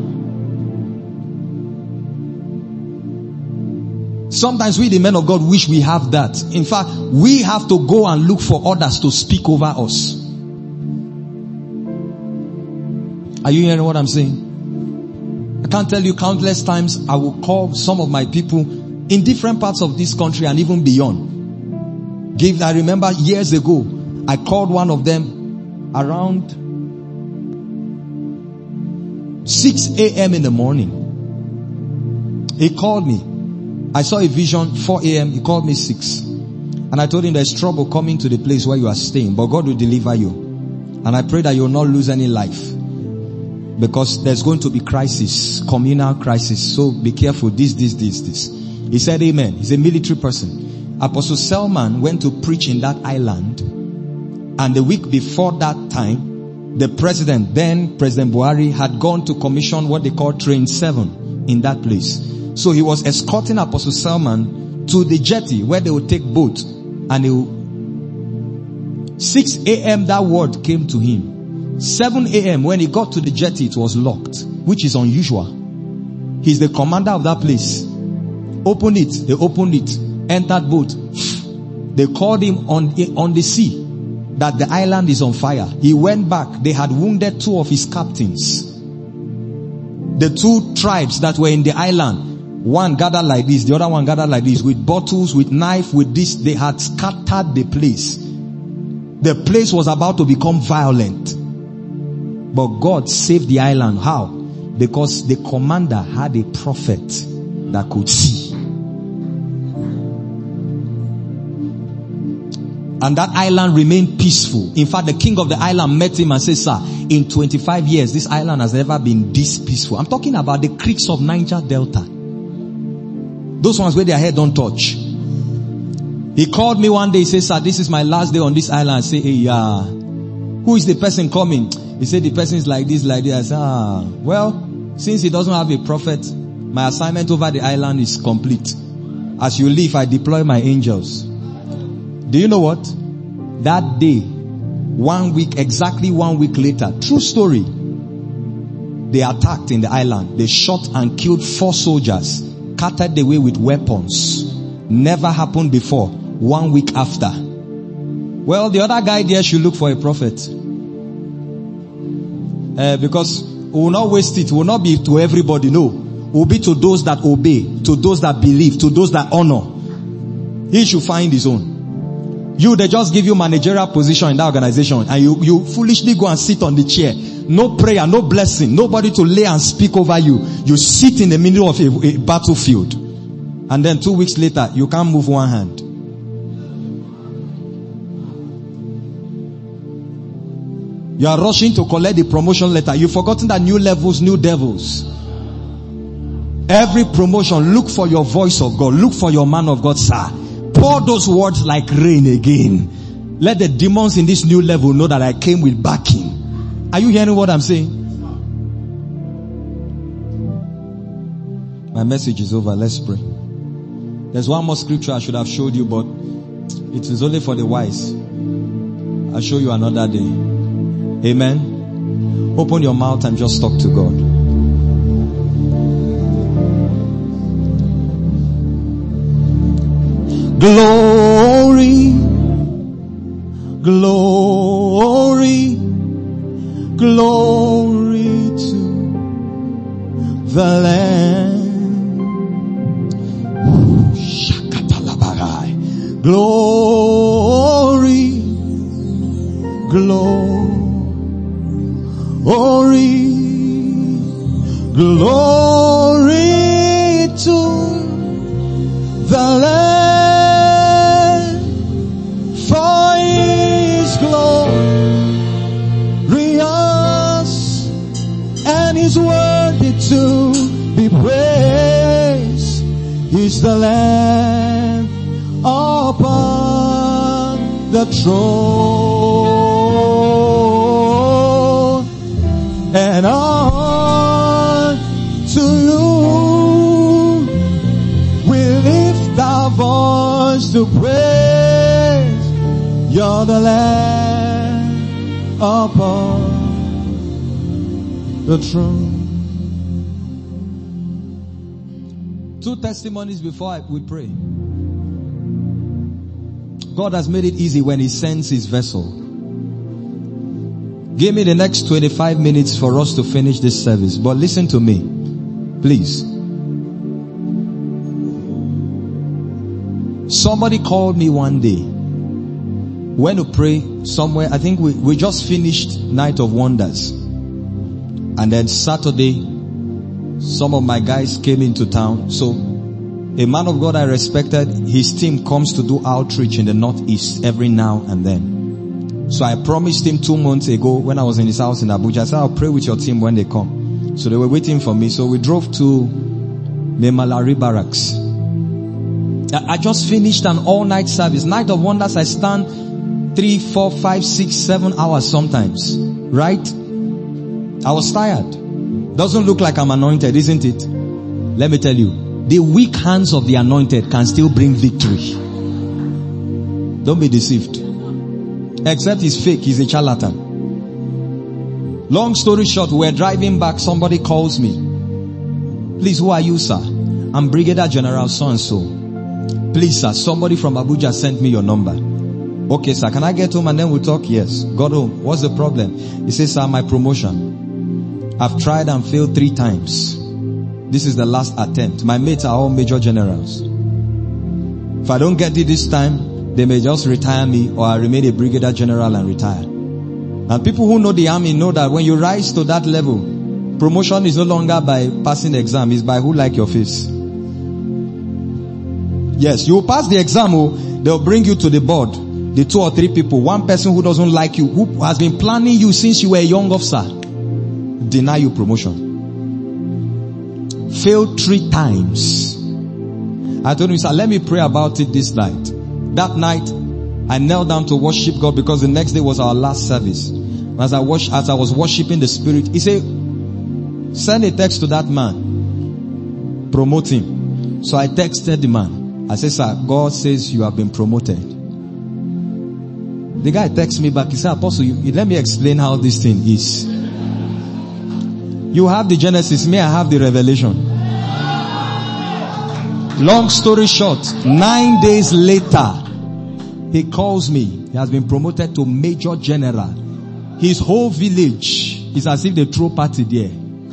Sometimes we, the men of God, wish we have that. In fact, we have to go and look for others to speak over us. Are you hearing what I'm saying? I can't tell you countless times I will call some of my people in different parts of this country and even beyond. I remember years ago, I called one of them around 6 a.m. in the morning. He called me. I saw a vision 4 a.m. He called me 6. And I told him there's trouble coming to the place where you are staying, but God will deliver you. And I pray that you will not lose any life. Because there's going to be crisis, communal crisis. So be careful, this. He said amen. He's a military person. Apostle Selman went to preach in that island. And the week before that time, the president, then President Buhari, had gone to commission what they call Train 7 in that place. So he was escorting Apostle Selman to the jetty where they would take boat, and 6 a.m. that word came to him. 7 a.m. when he got to the jetty, it was locked, which is unusual. He's the commander of that place. Open it. They opened it. Entered boat. They called him on the sea that the island is on fire. He went back. They had wounded 2 of his captains. The 2 tribes that were in the island, one gathered like this, the other one gathered like this, with bottles, with knife, with this. They had scattered the place. The place was about to become violent. But God saved the island. How? Because the commander had a prophet that could see. And that island remained peaceful. In fact, the king of the island met him and said, sir, in 25 years, this island has never been this peaceful. I'm talking about the creeks of Niger Delta. Those ones where their head don't touch. He called me one day. He said, sir, this is my last day on this island. I say, hey, yeah. Who is the person coming? He said, the person is like this, like this. I said, well, since he doesn't have a prophet, my assignment over the island is complete. As you leave, I deploy my angels. Do you know what? That day, 1 week, exactly 1 week later, true story, they attacked in the island. They shot and killed 4 soldiers, carted away with weapons. Never happened before. 1 week after. Well, the other guy there should look for a prophet. Because we will not waste it. We will not be to everybody. No. We will be to those that obey, to those that believe, to those that honor. He should find his own. They just give you managerial position in that organization, and you foolishly go and sit on the chair. No prayer, no blessing, nobody to lay and speak over you. You sit in the middle of a battlefield. And then 2 weeks later, you can't move one hand. You are rushing to collect the promotion letter. You've forgotten that new levels, new devils. Every promotion, look for your voice of God. Look for your man of God, sir. Pour those words like rain again. Let the demons in this new level know that I came with backing. Are you hearing what I'm saying? My message is over. Let's pray. There's one more scripture I should have showed you, but it is only for the wise. I'll show you another day. Amen. Open your mouth and just talk to God. Glory, glory, glory to the Lamb. Glory, glory, glory to the Lamb. For He is glorious and He's worthy to be praised. He's the Lamb upon the throne, and on to you we lift our voice to praise. You're the Lamb upon the throne. 2 testimonies before we pray. God has made it easy when He sends His vessel. Give me the next 25 minutes for us to finish this service. But listen to me, please. Somebody called me one day. Went to pray somewhere. I think we just finished Night of Wonders. And then Saturday, some of my guys came into town. So a man of God I respected, his team comes to do outreach in the Northeast every now and then. So I promised him 2 months ago when I was in his house in Abuja. I said, I'll pray with your team when they come. So they were waiting for me. So we drove to Memalari Barracks. I just finished an all-night service. Night of Wonders, I stand 3, 4, 5, 6, 7 hours sometimes. Right? I was tired. Doesn't look like I'm anointed, isn't it? Let me tell you. The weak hands of the anointed can still bring victory. Don't be deceived. Except he's fake, he's a charlatan. Long story short, we're driving back, somebody calls me. Please, who are you, sir? I'm Brigadier General so-and-so. Please, sir, somebody from Abuja sent me your number. Okay, sir, can I get home and then we'll talk? Yes. Got home. What's the problem? He says, sir, my promotion. I've tried and failed 3 times. This is the last attempt. My mates are all major generals. If I don't get it this time, they may just retire me, or I remain a brigadier general and retire. And people who know the army know that when you rise to that level, promotion is no longer by passing the exam, it's by who like your face. Yes, you will pass the exam, they'll bring you to the board. The 2 or 3 people, one person who doesn't like you, who has been planning you since you were a young officer, deny you promotion. Failed 3 times. I told him, sir, let me pray about it this night. That night, I knelt down to worship God because the next day was our last service. As I was worshiping the Spirit, he said, send a text to that man. Promote him. So I texted the man. I said, sir, God says you have been promoted. The guy texted me back. He said, Apostle, let me explain how this thing is. You have the Genesis, me, I have the Revelation. Long story short, 9 days later, he calls me. He has been promoted to Major General. His whole village is as if they throw party there.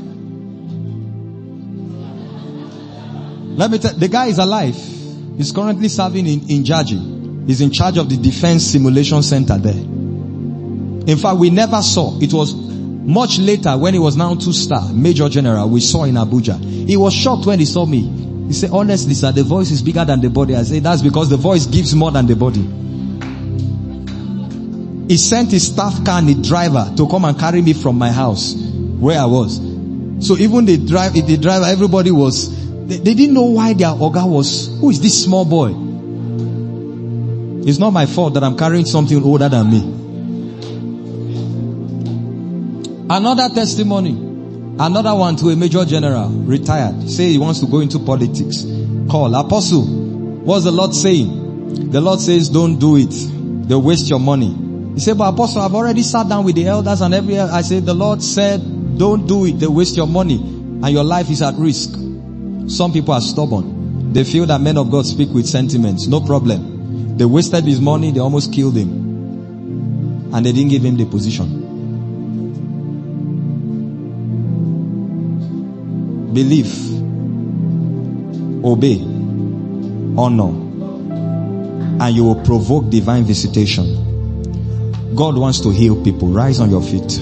Let me tell you, the guy is alive. He's currently serving in Jaji. He's in charge of the Defense Simulation Center there. In fact, we never saw. It was much later when he was now 2-star, Major General, we saw in Abuja. He was shocked when he saw me. He said, honestly, sir, the voice is bigger than the body. I said, that's because the voice gives more than the body. He sent his staff car and the driver to come and carry me from my house where I was. So even the driver, everybody was, they didn't know why their Oga was, who is this small boy? It's not my fault that I'm carrying something older than me. Another testimony. Another one to a major general, retired. Say he wants to go into politics. Call. Apostle, what's the Lord saying? The Lord says don't do it. They'll waste your money. He said, but Apostle, I've already sat down with the elders and I said, the Lord said, don't do it. They waste your money and your life is at risk. Some people are stubborn. They feel that men of God speak with sentiments. No problem. They wasted his money. They almost killed him. And they didn't give him the position. Believe, obey, honor, and you will provoke divine visitation. God wants to heal people. Rise on your feet.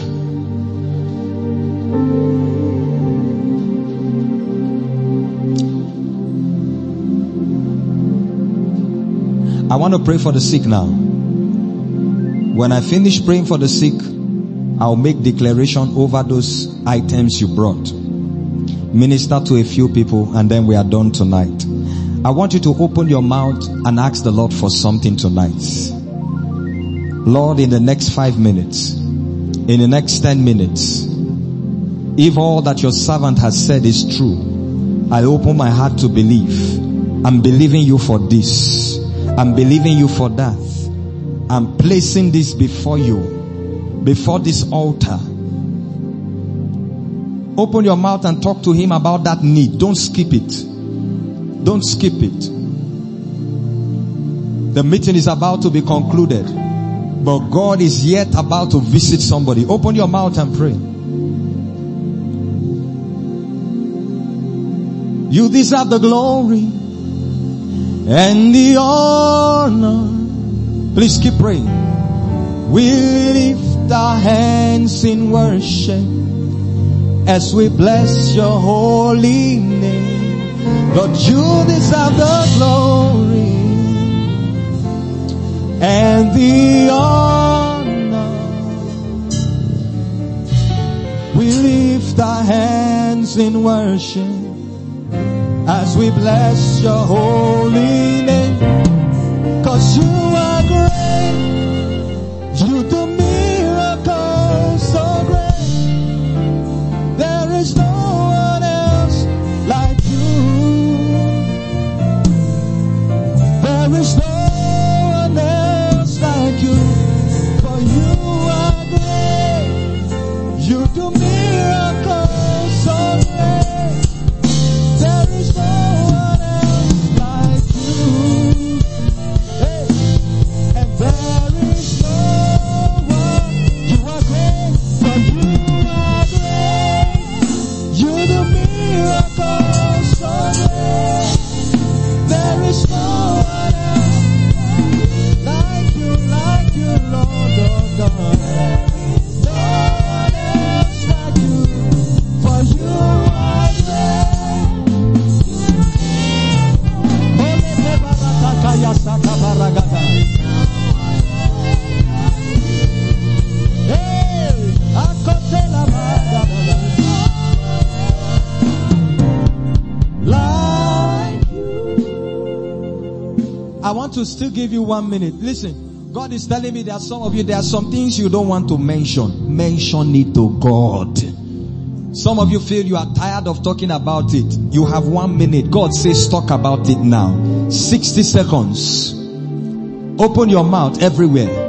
I want to pray for the sick now. When I finish praying for the sick, I'll make declaration over those items you brought. Minister to a few people and then we are done tonight. I want you to open your mouth and ask the Lord for something tonight. Lord, in the next 5 minutes, in the next 10 minutes, if all that your servant has said is true, I open my heart to believe. I'm believing you for this. I'm believing you for that. I'm placing this before you, before this altar. Open your mouth and talk to him about that need. Don't skip it. Don't skip it. The meeting is about to be concluded, but God is yet about to visit somebody. Open your mouth and pray. You deserve the glory and the honor. Please keep praying. We lift our hands in worship as we bless your holy name. Lord, you deserve the glory and the honor. We lift our hands in worship as we bless your holy name. 'Cause you are great, you do miracles so great. There is no one else like you. want to still give you 1 minute. Listen, God is telling me there are some of you, there are some things you don't want to mention. Mention it to God. Some of you feel you are tired of talking about it. You have 1 minute. God says talk about it now. 60 seconds. Open your mouth everywhere.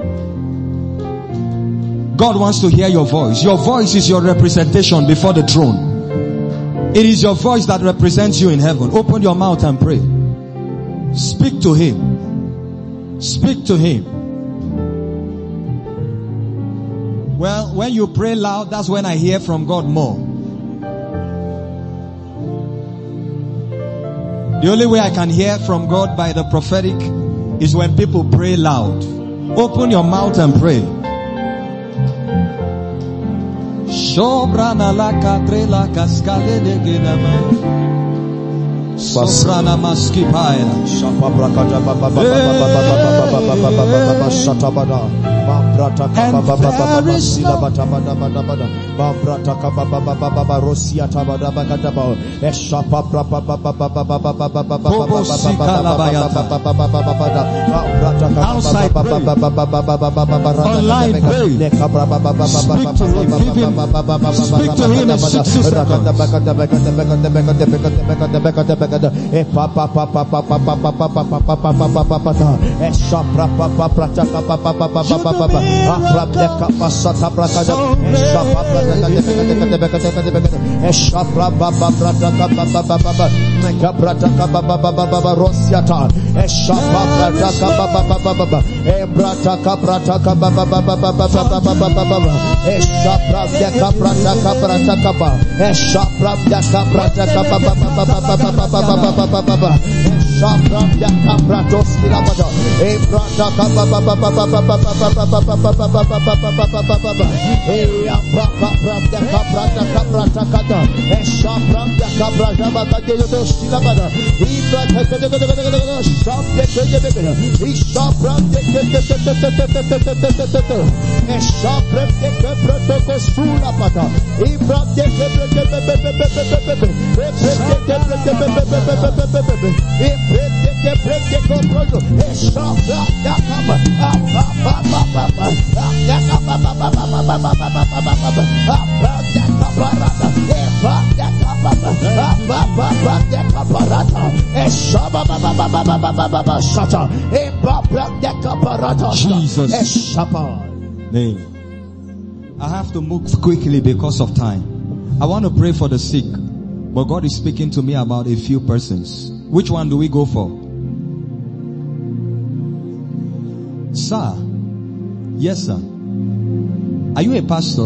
God wants to hear your voice. Your voice is your representation before the throne. It is your voice that represents you in heaven. Open your mouth and pray. Speak to Him. Speak to Him. Well, when you pray loud, that's when I hear from God more. The only way I can hear from God by the prophetic is when people pray loud. Open your mouth and pray. Sobrana la catrela cascale de genama. Sobrana maskipaya. Shapa brakata baba baba shatabada. And there is no outside online pray. Speak to him in 60 seconds. Jesus. Name. I have to move quickly because of time. I want to pray for the sick, but God is speaking to me about a few persons. Which one do we go for? Sir. Yes, sir. Are you a pastor?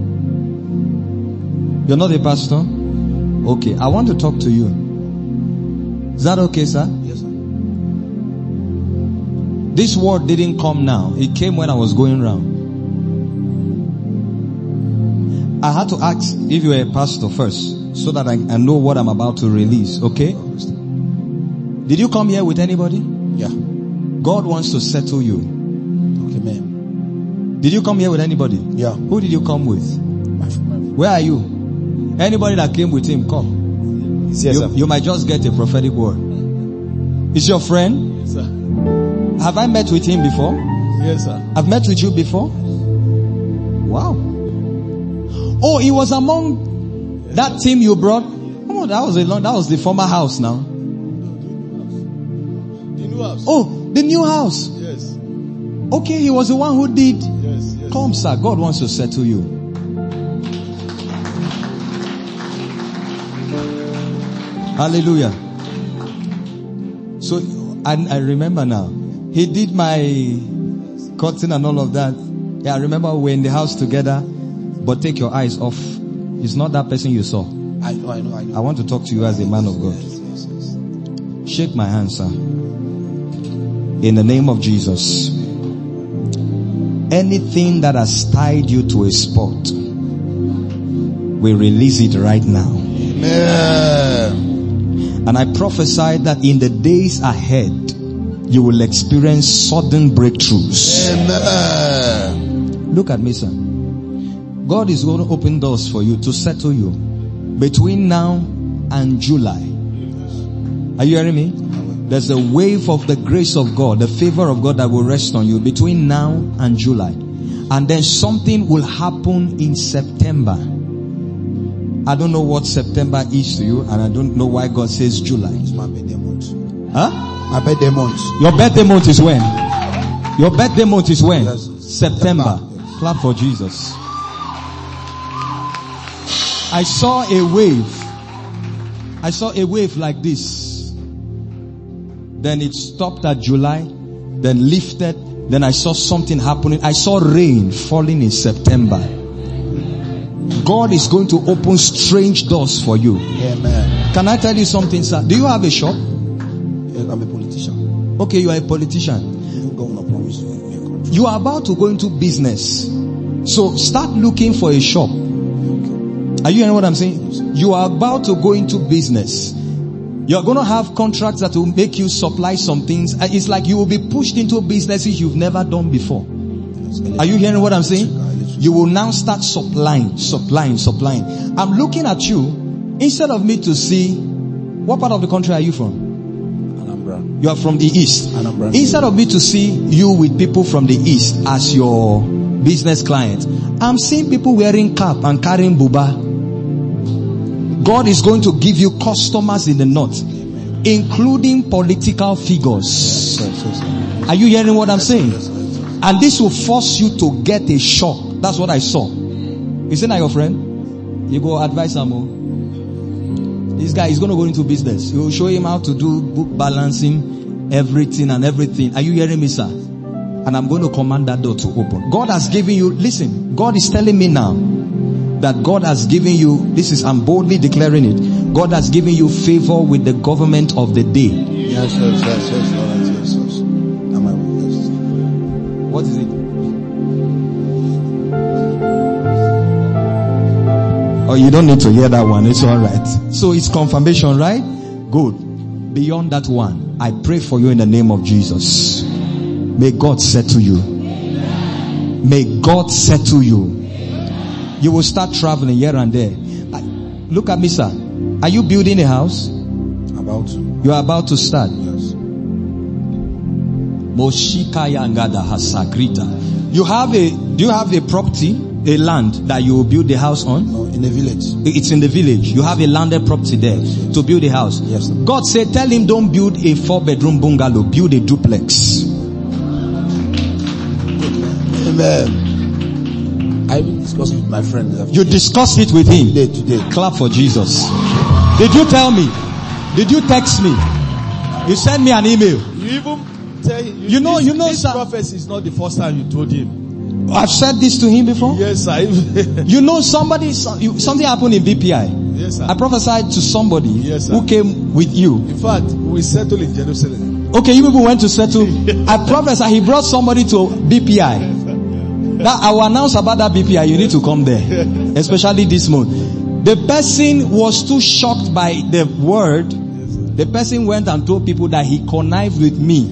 You're not a pastor? Okay, I want to talk to you. Is that okay, sir? Yes, sir. This word didn't come now. It came when I was going round. I had to ask if you're a pastor first, so that I know what I'm about to release, okay? Did you come here with anybody? Yeah. God wants to settle you. Okay, ma'am. Did you come here with anybody? Yeah. Who did you come with? My friend. Where are you? Anybody that came with him, come. Yes, you might just get a prophetic word. Is your friend? Yes, sir. Have I met with him before? Yes, sir. I've met with you before? Wow. Oh, he was among that team you brought? Oh, that was the former house now. The new house. Oh, the new house. Yes. Okay, he was the one who did. Yes, yes. Come, sir. God wants to settle you. Hallelujah. So, I remember now. He did my curtain and all of that. Yeah, I remember we're in the house together. But take your eyes off. It's not that person you saw. I know. I want to talk to you as a man of God. Yes. Shake my hand, sir. In the name of Jesus. Anything that has tied you to a spot, we release it right now. Amen. And I prophesy that in the days ahead, you will experience sudden breakthroughs. Amen. Look at me, sir. God is going to open doors for you to settle you between now and July. Are you hearing me? There's a wave of the grace of God, the favor of God that will rest on you between now and July. And then something will happen in September. I don't know what September is to you, and I don't know why God says July. It's my birthday month. Huh? My birthday month. Your birthday month is when? Your birthday month is when? Yes. September. Yes. Clap for Jesus. I saw a wave. I saw a wave like this. Then it stopped at July, then lifted. Then I saw something happening. I saw rain falling in September. God is going to open strange doors for you. Amen. Can I tell you something, sir? Do you have a shop? Yes, I'm a politician. Okay, you are a politician. Governor promised me a contract. You are about to go into business. So start looking for a shop. Are you hearing what I'm saying? Yes, you are about to go into business. You are going to have contracts that will make you supply some things. It's like you will be pushed into businesses you've never done before. yes. Are you hearing what I'm saying? You will now start supplying. I'm looking at you. Instead of me to see, what part of the country are you from? Anambra. You are from the east. Anambra. Instead of me to see you with people from the east as your business clients, I'm seeing people wearing cap and carrying buba. God is going to give you customers in the north, including political figures. Yes. Are you hearing what I'm saying? Yes. And this will force you to get a shop. That's what I saw. Is it not your friend? You go advise him. This guy is going to go into business. You will show him how to do book balancing, everything. Are you hearing me, sir? And I'm going to command that door to open. God has given you, listen, God is telling me now that God has given you, I'm boldly declaring it. God has given you favor with the government of the day. Yes. All right, yes. Am I witness? What is it? Oh, you don't need to hear that one. It's all right. So it's confirmation, right? Good. Beyond that one, I pray for you in the name of Jesus. May God settle you. May God settle you. You will start traveling here and there. Look at me, sir. Are you building a house? About to. You are about to start. Yes. Do you have a property, a land that you will build the house on? No, in the village. It's in the village. You have a landed property there to build a house. Yes, sir. God said, tell him don't build a 4-bedroom bungalow, build a duplex. Amen. I will discuss it with my friend. You discussed it with him. Today. Clap for Jesus. Did you tell me? Did you text me? You sent me an email. You even tell him. You know, this sir. prophecy is not the first time you told him. I've said this to him before. Yes, sir. You know, something happened in BPI. Yes, sir. I prophesied to somebody Yes, sir. who came with you. In fact, we settled in Jerusalem. Okay, you people went to settle. I prophesied he brought somebody to BPI. That I will announce about that BPI. You need to come there, especially this month. The person was too shocked by the word. The person went and told people that he connived with me.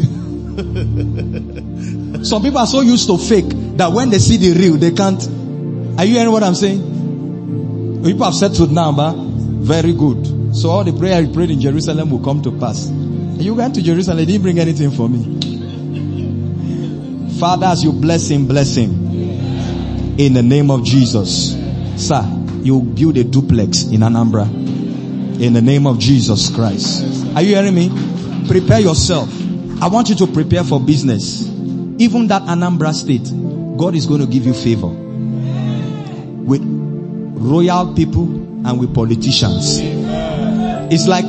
Some people are so used to fake that when they see the real, they can't. Are you hearing what I'm saying? People have settled now, but very good. So all the prayer you prayed in Jerusalem will come to pass. You went to Jerusalem, they didn't bring anything for me. Father, as you bless him. In the name of Jesus. Sir, you build a duplex in Anambra. In the name of Jesus Christ. Are you hearing me? Prepare yourself. I want you to prepare for business. Even that Anambra state, God is going to give you favor. With royal people and with politicians. It's like,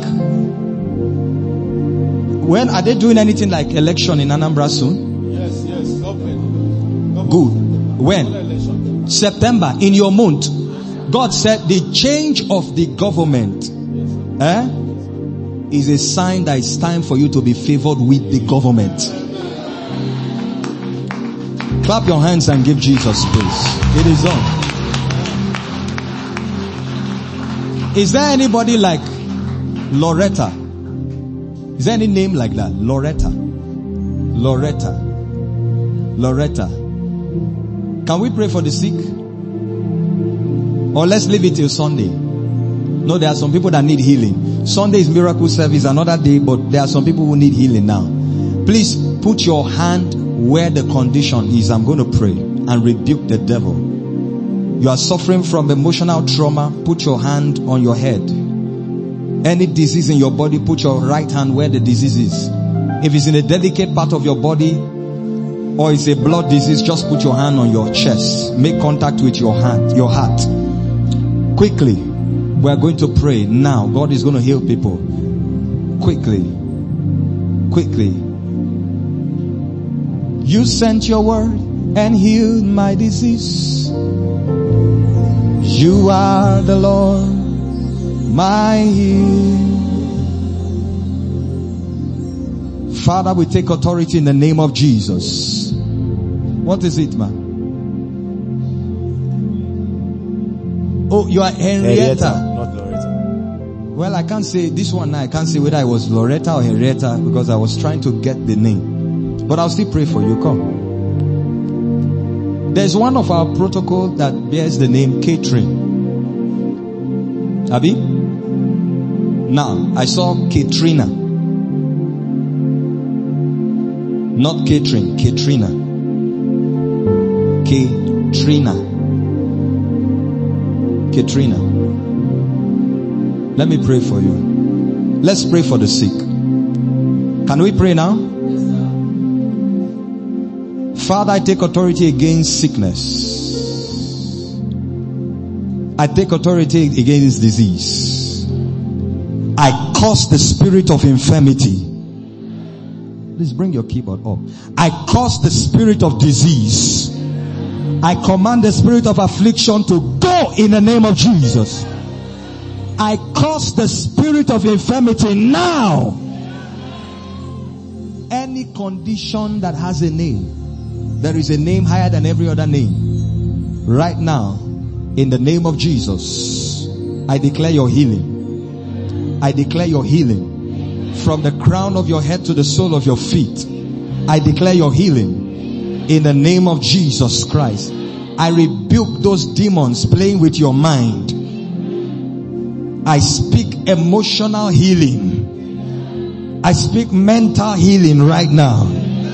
when are they doing anything like election in Anambra soon? Yes. Good. When? September, in your month. God said the change of the government is a sign that it's time for you to be favored with the government. Clap your hands and give Jesus praise. It is on. Is there anybody like Loretta? Is there any name like that? Loretta. Can we pray for the sick? Or let's leave it till Sunday. No, there are some people that need healing. Sunday is miracle service, another day, but there are some people who need healing now. Please put your hand where the condition is. I'm going to pray and rebuke the devil. You are suffering from emotional trauma. Put your hand on your head. Any disease in your body, put your right hand where the disease is. If it's in a delicate part of your body or it's a blood disease, just put your hand on your chest. Make contact with your heart. Quickly, we are going to pray now. God is going to heal people. Quickly. You sent your word and healed my disease. You are the Lord, my healer. Father, we take authority in the name of Jesus. What is it, man? Oh, you are Henrietta. Not Loretta. Well, I can't say this one now. I can't say whether I was Loretta or Henrietta because I was trying to get the name. But I'll still pray for you. Come. There's one of our protocol that bears the name Catherine. Abi? Now, I saw Katrina. Not Catherine, Katrina. Katrina. Let me pray for you. Let's pray for the sick. Can we pray now? Father, I take authority against sickness. I take authority against disease. I curse the spirit of infirmity. Please bring your keyboard up. I curse the spirit of disease. I command the spirit of affliction to go in the name of Jesus. I curse the spirit of infirmity now. Any condition that has a name, there is a name higher than every other name. Right now, in the name of Jesus, I declare your healing. I declare your healing. From the crown of your head to the sole of your feet, I declare your healing. In the name of Jesus Christ, I rebuke those demons playing with your mind. I speak emotional healing. I speak mental healing right now.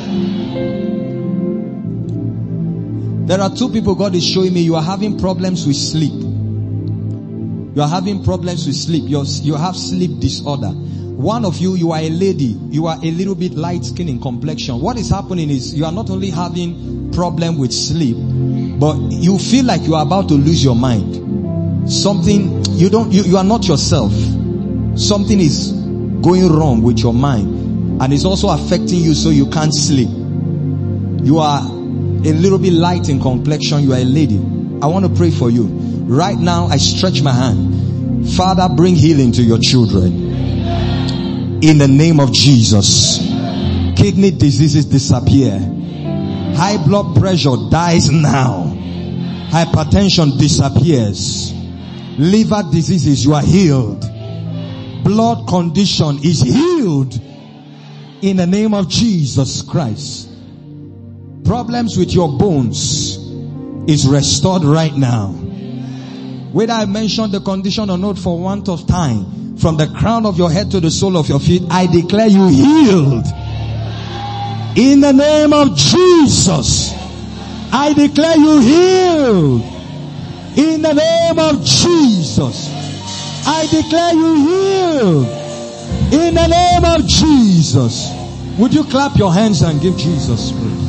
There are two people God is showing me. You are having problems with sleep. You are having problems with sleep. You have sleep disorder. One of you, you are a lady. You are a little bit light skin in complexion. What is happening is you are not only having problem with sleep, but you feel like you are about to lose your mind. Something, you are not yourself. Something is going wrong with your mind. And it's also affecting you so you can't sleep. You are a little bit light in complexion. You are a lady. I want to pray for you. Right now, I stretch my hand. Father, bring healing to your children. In the name of Jesus. Kidney diseases disappear. High blood pressure dies now. Hypertension disappears. Liver diseases, you are healed. Blood condition is healed. In the name of Jesus Christ. Problems with your bones is restored right now. Whether I mention the condition or not for want of time, from the crown of your head to the sole of your feet, I declare you healed. In the name of Jesus, I declare you healed. In the name of Jesus, I declare you healed. In the name of Jesus. Would you clap your hands and give Jesus praise?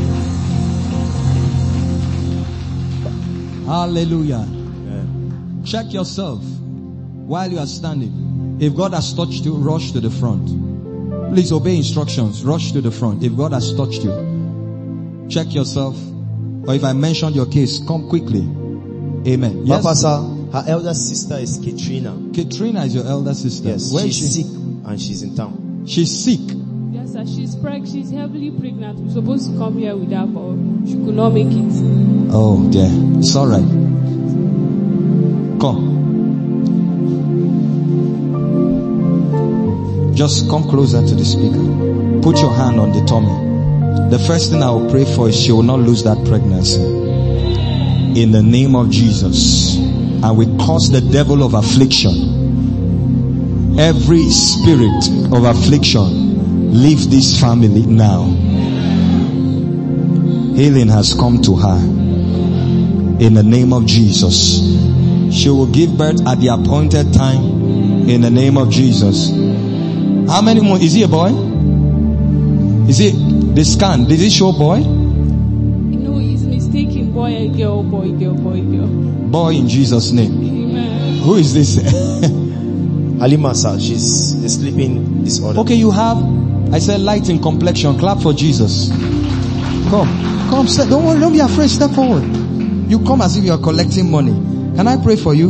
Hallelujah. Check yourself while you are standing. If God has touched you, rush to the front. Please obey instructions. Rush to the front. If God has touched you, check yourself. Or if I mentioned your case, come quickly. Amen. Yes, Papa, sir, her elder sister is Katrina. Katrina is your elder sister. Yes, Where she's is she? sick and she's in town. She's sick. Yes, sir. She's heavily pregnant. We're supposed to come here with her, but she could not make it. Oh dear. It's alright. Come. Just come closer to the speaker. Put your hand on the tummy. The first thing I will pray for is she will not lose that pregnancy. In the name of Jesus. And we curse the devil of affliction Every spirit of affliction, leave this family now. Healing has come to her. In the name of Jesus. She will give birth at the appointed time. In the name of Jesus. How many more? Is he a boy? Is it the scan? Did it show boy? No, he's mistaken. Boy and girl, boy, girl, boy, girl. Boy in Jesus' name. Amen. Who is this? Halima, sir, she's a sleeping disorder. Okay, you have, I said, light in complexion. Clap for Jesus. Come, step. Don't worry, don't be afraid. Step forward. You come as if you are collecting money. Can I pray for you?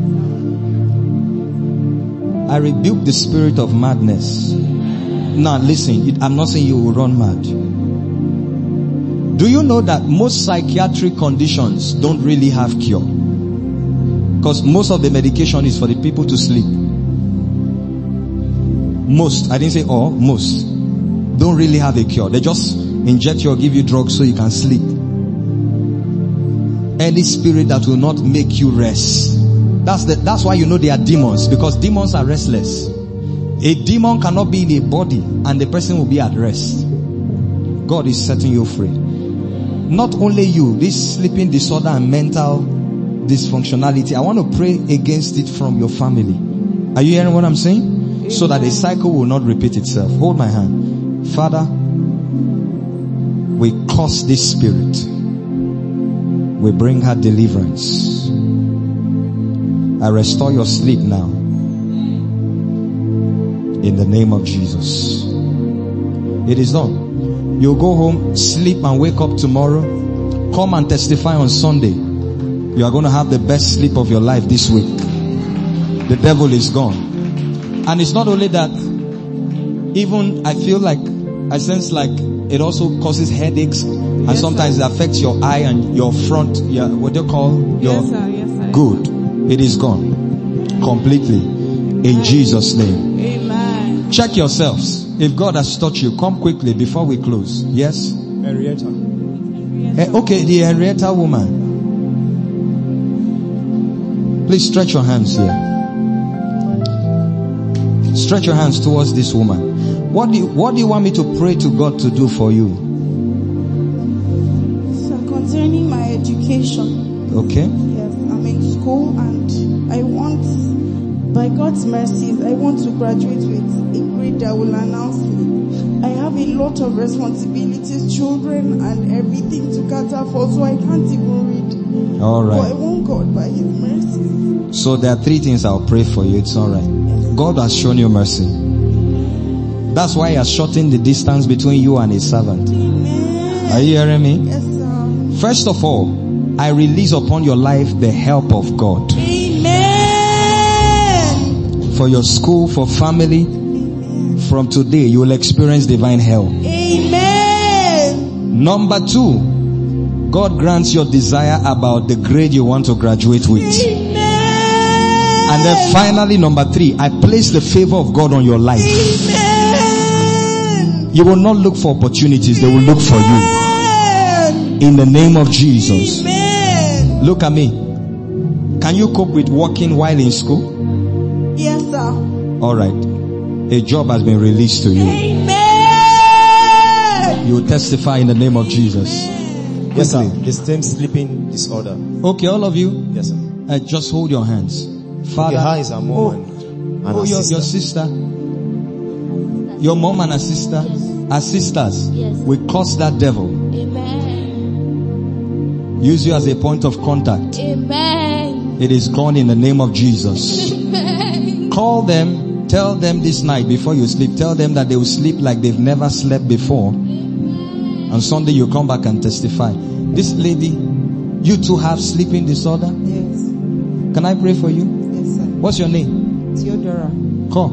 I rebuke the spirit of madness. Now listen, I'm not saying you will run mad. Do you know that most psychiatric conditions don't really have cure? Because most of the medication is for the people to sleep. Most, I didn't say all, most don't really have a cure. They just inject you or give you drugs so you can sleep. Any spirit that will not make you rest. That's why you know they are demons, because demons are restless. A demon cannot be in a body and the person will be at rest. God is setting you free. Not only you, this sleeping disorder and mental dysfunctionality, I want to pray against it from your family. Are you hearing what I'm saying? So that a cycle will not repeat itself. Hold my hand. Father, we curse this spirit. We bring her deliverance. I restore your sleep now. In the name of Jesus. It is done. You go home, sleep and wake up tomorrow. Come and testify on Sunday. You are going to have the best sleep of your life this week. The devil is gone. And it's not only that. Even I feel like, I sense like it also causes headaches. And yes, sometimes it affects your eye and your front. Yeah, what do you call? Your, yes, sir. Yes, sir. Good. It is gone. Completely. In Jesus' name. Amen. Check yourselves. If God has touched you, come quickly before we close. Yes? Henrietta. Okay, the Henrietta woman. Please stretch your hands here. Stretch your hands towards this woman. What do you want me to pray to God to do for you? So concerning my education. Okay. Yes, I'm in school and I want, by God's mercies, I want to graduate with a grade that will announce me. I have a lot of responsibilities, children and everything to cater for, so I can't even read. All right. But I want God by His mercy. So there are 3 things I'll pray for you. It's all right. God has shown you mercy. That's why He has shortened the distance between you and His servant. Amen. Are you hearing me? Yes, sir. First of all, I release upon your life the help of God. Amen. For your school, for family. Amen. From today, you will experience divine help. Amen. Number 2, God grants your desire about the grade you want to graduate with. Amen. And then finally, number 3, I place the favor of God on your life. Amen. You will not look for opportunities, they will look for you. In the name of Jesus. Amen. Look at me. Can you cope with working while in school? Yes, sir. Alright. A job has been released to you. Amen. You will testify in the name of Jesus. Yes, sir. The same sleeping disorder. Okay, all of you. Yes, sir. Just hold your hands. Father. Okay, how is her mom and your sister? Your mom and her sister? Her sisters? Yes. We curse that devil. Amen. Use you as a point of contact. Amen. It is gone in the name of Jesus. Amen. Call them. Tell them this night before you sleep. Tell them that they will sleep like they've never slept before. Amen. On Sunday you come back and testify. This lady, you too have sleeping disorder? Yes. Can I pray for you? Yes, sir. What's your name? Theodora. Come.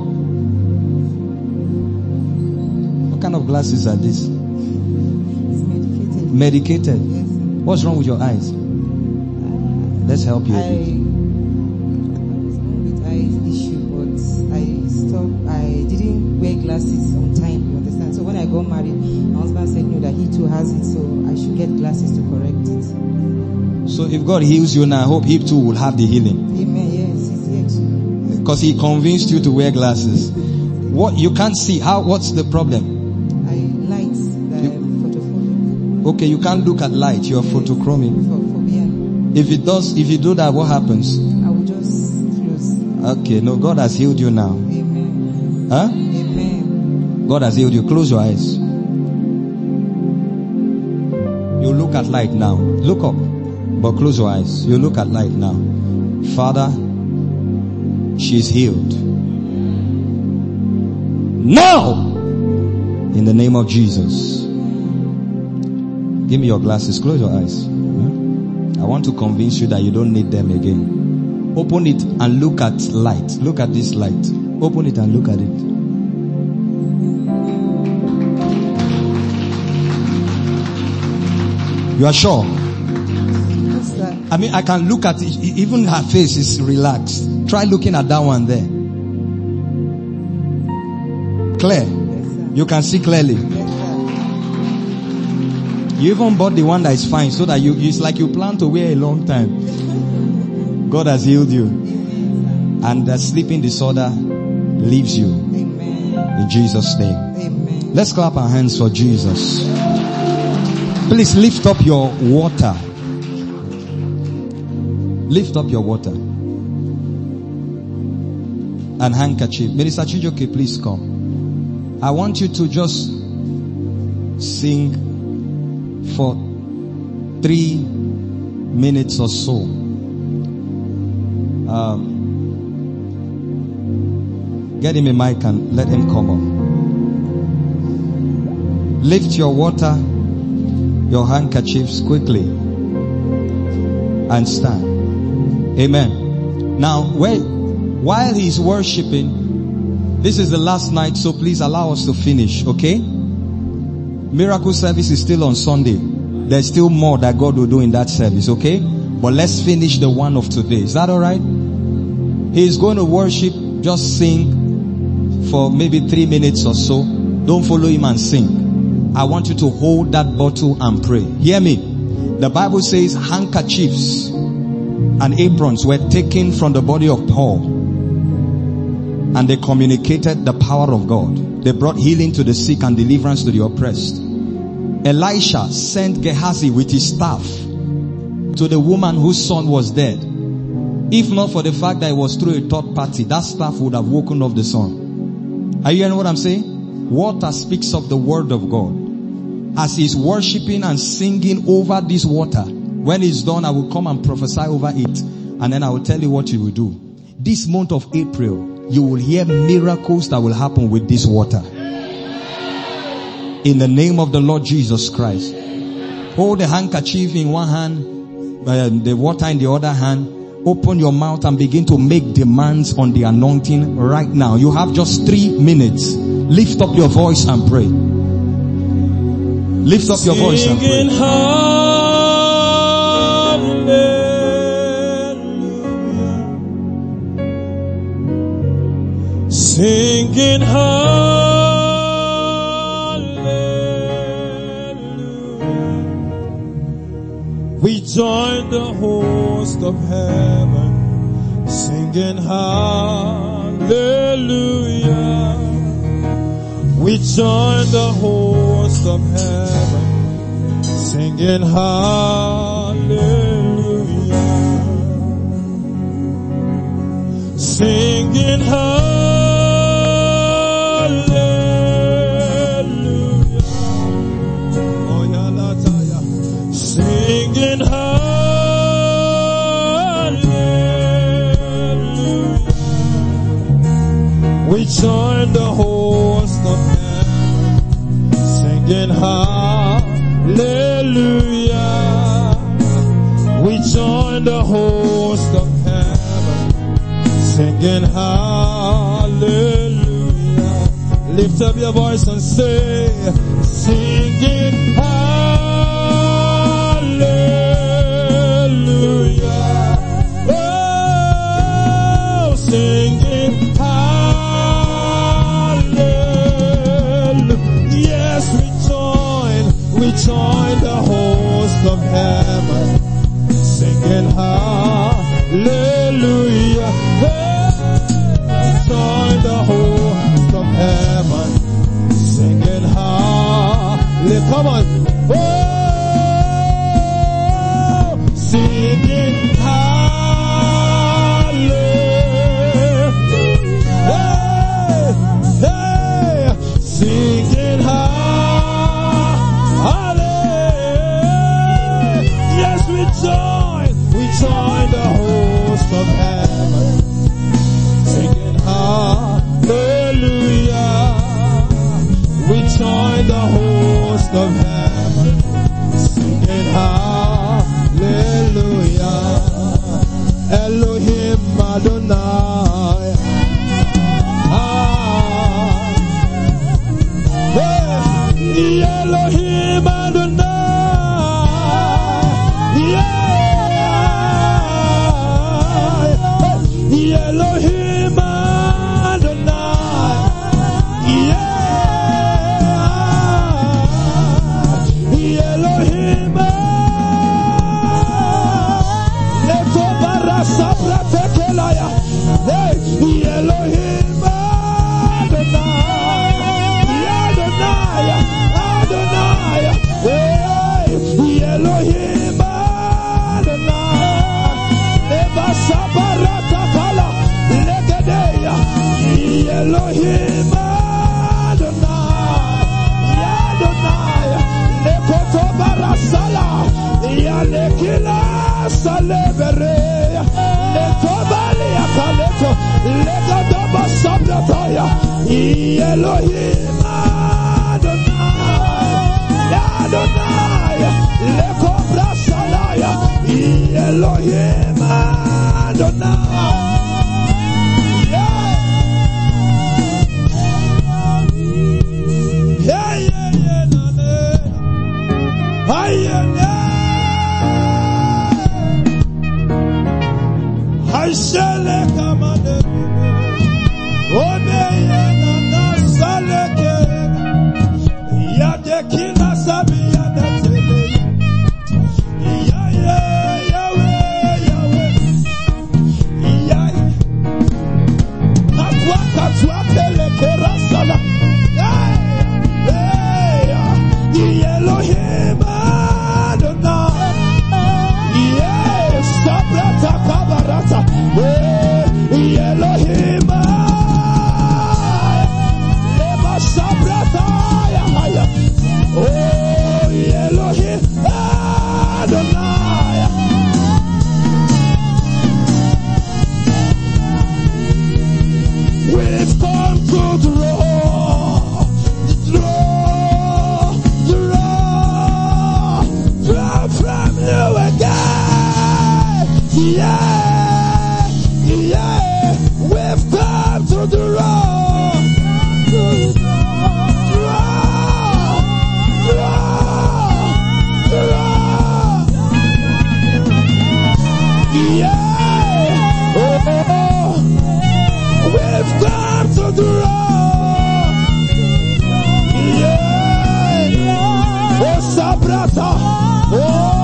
What kind of glasses are these? It's medicated. Medicated? Yes, sir. What's wrong with your eyes? Let's help you a bit. I was born with eye issue, but I didn't wear glasses on time, you understand? So when I got married, my husband said no, that he too has it, so I should get glasses to correct it. So if God heals you now, I hope he too will have the healing. Amen, yes, he's here too. Because he convinced you to wear glasses. What you can't see? What's the problem? Lights, photophobic. Okay, you can't look at light. You're photochromic. Phobia. If you do that, what happens? I will just close. Okay, no, God has healed you now. Amen. Huh? Amen. God has healed you. Close your eyes. You look at light now. Look up, but close your eyes. You look at light now. Father, she's healed. Now, in the name of Jesus. Give me your glasses. Close your eyes. I want to convince you that you don't need them again. Open it and look at light. Look at this light. Open it and look at it. You are sure? I mean, I can look at it. Even her face is relaxed. Try looking at that one there. Clear? You can see clearly. You even bought the one that is fine so that it's like you plan to wear a long time. God has healed you. And the sleeping disorder leaves you. In Jesus' name. Let's clap our hands for Jesus. Please lift up your water. Lift up your water. And handkerchief. Minister Chijoke, please come. I want you to just sing for 3 minutes or so. Get him a mic and let him come up. Lift your water, your handkerchiefs quickly, and stand. Amen. Now, while he's worshiping, this is the last night, so please allow us to finish, okay? Miracle service is still on Sunday. There's still more that God will do in that service, okay? But let's finish the one of today. Is that alright? He's going to worship, just sing for maybe 3 minutes or so. Don't follow him and sing. I want you to hold that bottle and pray. Hear me. The Bible says handkerchiefs and aprons were taken from the body of Paul, and they communicated the power of God. They brought healing to the sick and deliverance to the oppressed. Elisha sent Gehazi with his staff to the woman whose son was dead. If not for the fact that it was through a third party, that staff would have woken up the son. Are you hearing what I'm saying? Water speaks of the word of God. As he's worshiping and singing over this water, when it's done, I will come and prophesy over it, and then I will tell you what you will do. This month of April, you will hear miracles that will happen with this water. In the name of the Lord Jesus Christ. Hold the handkerchief in one hand, the water in the other hand. Open your mouth and begin to make demands on the anointing right now. You have just 3 minutes. Lift up your voice and pray. Lift up your voice and pray. Singing hallelujah. We join the host of heaven, singing hallelujah. We join the host of heaven, singing hallelujah. Singing hallelujah. Oh, yalataya. Singing hallelujah. We join the host of heaven, singing hallelujah. We join the host of heaven, singing hallelujah. Lift up your voice and say, singing hallelujah. Oh, singing hallelujah. Yes, we join the host of heaven, singing hallelujah. singing hallelujah, singing hallelujah. Yes, we join the host of heaven, singing hallelujah. We join the host of heaven, singing hallelujah. Elohim Adonai. Elohim Adonai. Elohim Adonai. Elohim Leto barasa pratekelaya. Elohim Adonai. Adonai. Adonai. Elohim Adonai. Eva sabarata kala legedeya. Elohim Adonai. Adonai. Lekoto barasala. Yalekila salebereya. Letobali akaleto. Legadoba sabrataya. Elohim Adonai. Adonai. Lekobra salaya. Elohim Adonai. Yeah, yeah, yeah, no, no. I shall come on the Obeyana Saleke Yadekina Sabia Tele Yahweh Yahweh Katwa Tele Kerasala Elohim Adonai. Yes, Sabrata Kabarata. Elohim Lema Sabrata Yahaya. Oh, Elohim Adonai. We've come to draw from you again. Yeah, yeah, we've come to yeah, oh, we've come to yeah, oh, Sabrata, oh.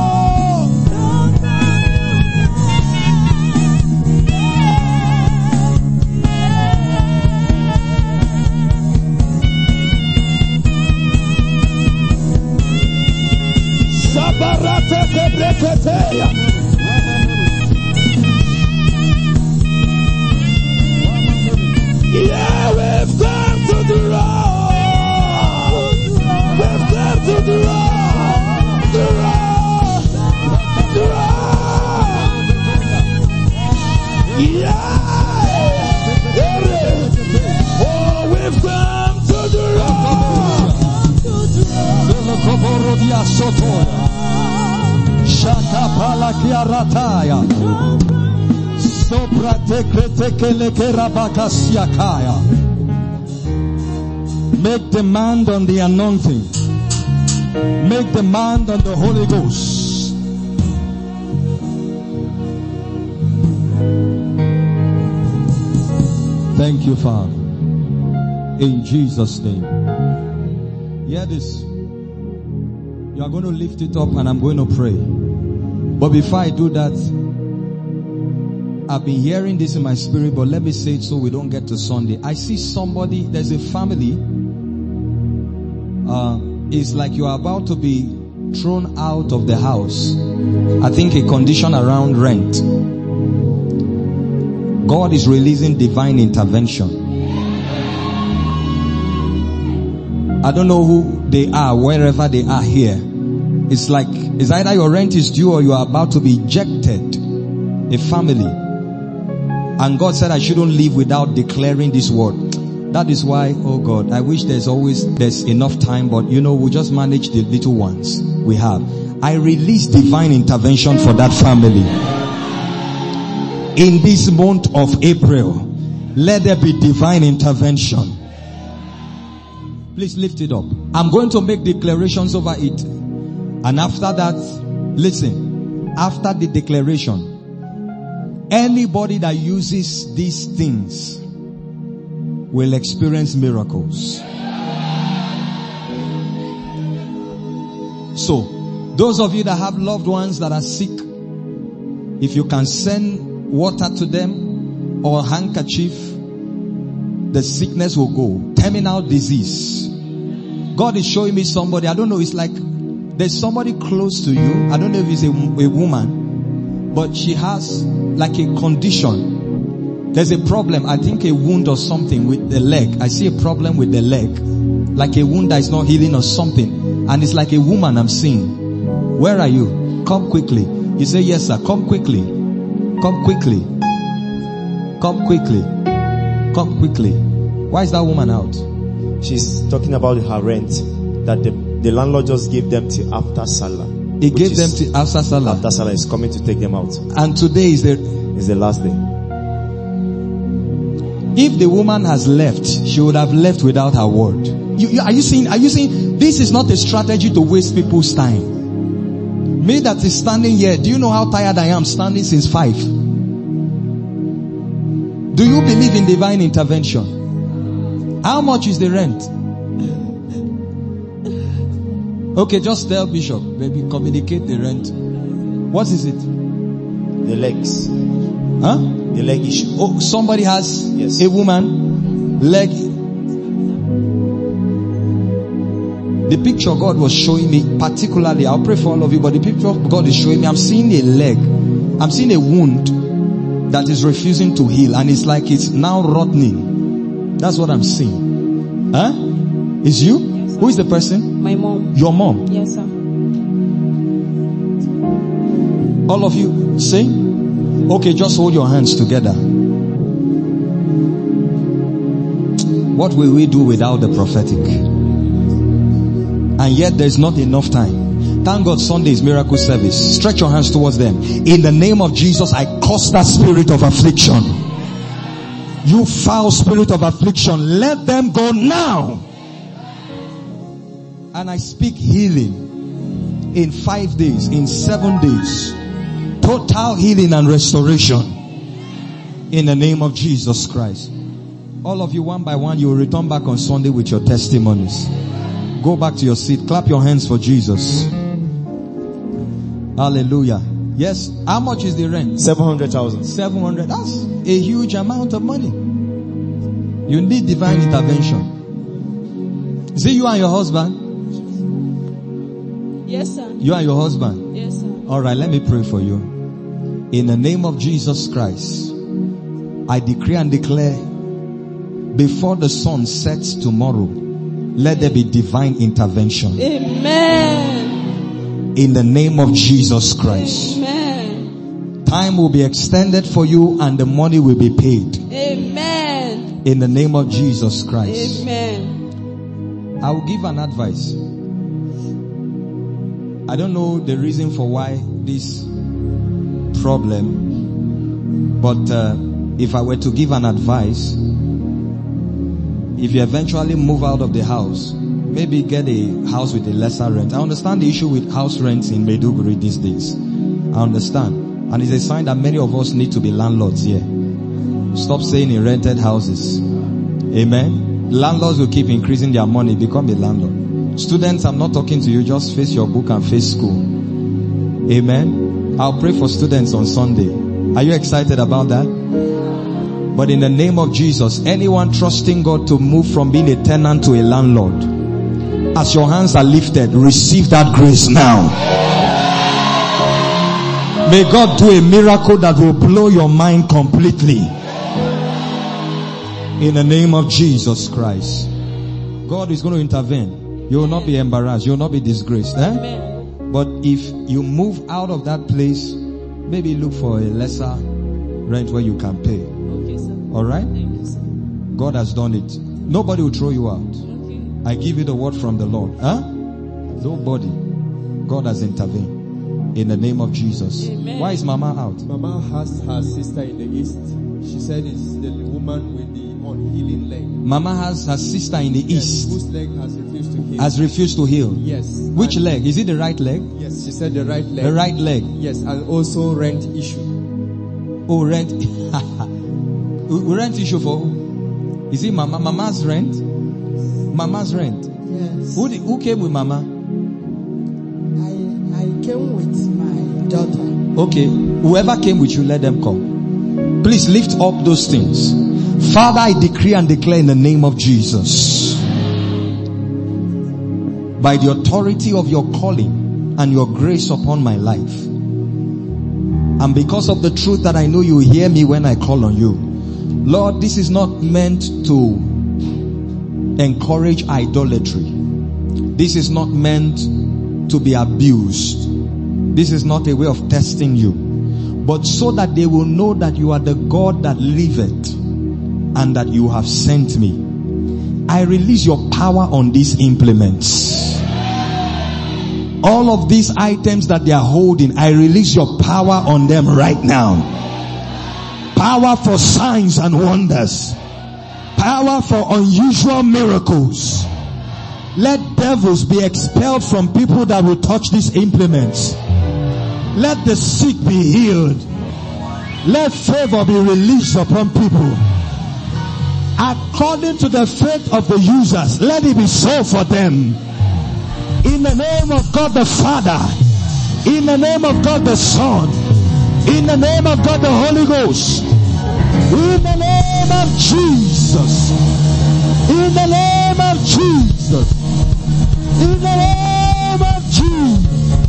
Sabarate kebreketeya. Yeah, we've come to the road. We've come to the road. The road. The road. Yeah. Oh, we've come to the road. Shaka palakia rataya. Sopra tekele kerabakasiakaya. Make demand on the anointing. Make demand on the Holy Ghost. Thank you, Father. In Jesus' name. Hear this. You are going to lift it up and I'm going to pray. But before I do that, I've been hearing this in my spirit, but let me say it so we don't get to Sunday. I see somebody, there's a family. It's like you are about to be thrown out of the house. I think a condition around rent. God is releasing divine intervention. I don't know who they are, wherever they are here. It's either your rent is due or you are about to be ejected. A family. And God said I shouldn't live without declaring this word. That is why, oh God, I wish there's enough time, but we'll just manage the little ones we have. I release divine intervention for that family. In this month of April, let there be divine intervention. Please lift it up. I'm going to make declarations over it. And after that, listen, after the declaration, anybody that uses these things will experience miracles. So, those of you that have loved ones that are sick, if you can send water to them or handkerchief, the sickness will go. Terminal disease. God is showing me somebody, I don't know, it's like there's somebody close to you. I don't know if it's a woman, but she has like a condition. There's a problem, I think a wound or something with the leg. I see a problem with the leg, like a wound that is not healing or something. And it's like a woman I'm seeing. Where are you? Come quickly. You say, yes sir, come quickly. Come quickly. Come quickly. Come quickly. Why is that woman out? She's talking about her rent that the landlord just gave them till after Salah. He gave them till after Salah. After Salah is coming to take them out. And today is the last day. If the woman has left, she would have left without her word. Are you seeing? This is not a strategy to waste people's time. Me that is standing here, do you know how tired I am standing since 5? Do you believe in divine intervention? How much is the rent? Okay, just tell Bishop, maybe communicate the rent. What is it? The legs. Huh? The leg issue. Oh, somebody has a woman leg. The picture God was showing me, particularly, I'll pray for all of you, but the picture God is showing me, I'm seeing a leg. I'm seeing a wound that is refusing to heal, and it's like it's now rotting. That's what I'm seeing. Huh? Is you? Yes, who is the person? My mom. Your mom? Yes, sir. All of you sing? Okay, just hold your hands together. What will we do without the prophetic? And yet there's not enough time. Thank God Sunday is miracle service. Stretch your hands towards them. In the name of Jesus, I curse that spirit of affliction. You foul spirit of affliction, let them go now. And I speak healing in 5 days, in 7 days. Total healing and restoration in the name of Jesus Christ. All of you, one by one, you will return back on Sunday with your testimonies. Go back to your seat. Clap your hands for Jesus. Hallelujah. Yes. How much is the rent? 700,000. 700. That's a huge amount of money. You need divine intervention. Is it you and your husband? Yes, sir. You and your husband? Yes, sir. All right, let me pray for you. In the name of Jesus Christ, I decree and declare, before the sun sets tomorrow, let there be divine intervention. Amen. In the name of Jesus Christ. Amen. Time will be extended for you and the money will be paid. Amen. In the name of Jesus Christ. Amen. I will give an advice. I don't know the reason for why this problem, but if I were to give an advice, if you eventually move out of the house, maybe get a house with a lesser rent. I understand the issue with house rents in Maiduguri these days. I understand. And it's a sign that many of us need to be landlords here. Stop saying in rented houses. Amen. Landlords will keep increasing their money. Become a landlord. Students, I'm not talking to you. Just face your book and face school. Amen. I'll pray for students on Sunday. Are you excited about that? But in the name of Jesus, anyone trusting God to move from being a tenant to a landlord, As your hands are lifted, receive that grace now. May God do a miracle that will blow your mind completely. In the name of Jesus Christ. God is going to intervene. You will not be embarrassed. You will not be disgraced. But if you move out of that place, maybe look for a lesser rent where you can pay. Okay, sir. Alright? Thank you, sir. God has done it. Nobody will throw you out. Okay. I give you the word from the Lord. Nobody. God has intervened. In the name of Jesus. Amen. Why is Mama out? Mama has her sister in the east. She said it's the woman with the unhealing leg. Mama has her sister in the east. Whose leg has refused to heal. Has refused to heal. Yes. Which leg? Is it the right leg? Yes, she said the right leg. The right leg. Yes, and also rent issue. Oh, rent. Rent issue for who? Is it Mama? Mama's rent? Mama's rent. Yes. Who came with Mama? I came with my daughter. Okay. Whoever came with you, let them come. Please lift up those things. Father, I decree and declare in the name of Jesus, by the authority of your calling and your grace upon my life, and because of the truth that I know you hear me when I call on you, Lord, this is not meant to encourage idolatry. This is not meant to be abused. This is not a way of testing you, but so that they will know that you are the God that liveth and that you have sent me. I release your power on these implements. All of these items that they are holding, I release your power on them right now. Power for signs and wonders. Power for unusual miracles. Let devils be expelled from people that will touch these implements. Let the sick be healed. Let favor be released upon people. According to the faith of the users, let it be so for them. In the name of God the Father, in the name of God the Son, in the name of God the Holy Ghost, in the name of Jesus, in the name of Jesus, in the name of Jesus.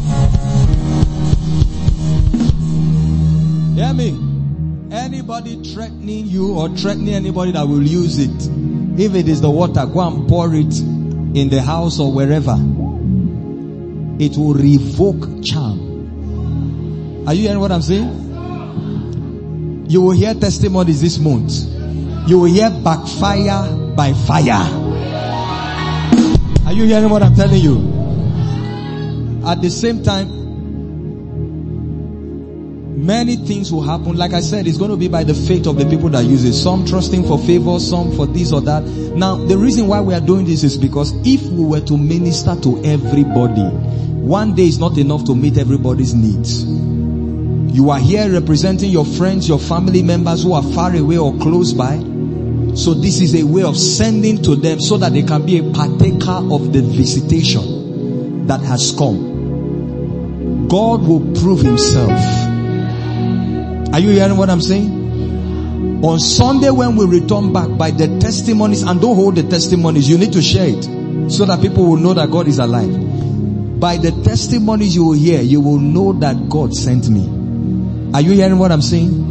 Hear me? Anybody threatening you or threatening anybody that will use it, if it is the water, go and pour it in the house or wherever. It will revoke charm. Are you hearing what I'm saying? You will hear testimonies this month. You will hear backfire by fire. Are you hearing what I'm telling you? At the same time, many things will happen. Like I said, it's going to be by the faith of the people that use it. Some trusting for favor, some for this or that. Now, the reason why we are doing this is because if we were to minister to everybody, one day is not enough to meet everybody's needs. You are here representing your friends, your family members who are far away or close by. So this is a way of sending to them so that they can be a partaker of the visitation that has come. God will prove himself. Are you hearing what I'm saying? On Sunday when we return back, by the testimonies, and don't hold the testimonies, you need to share it so that people will know that God is alive. By the testimonies you will hear, you will know that God sent me. Are you hearing what I'm saying?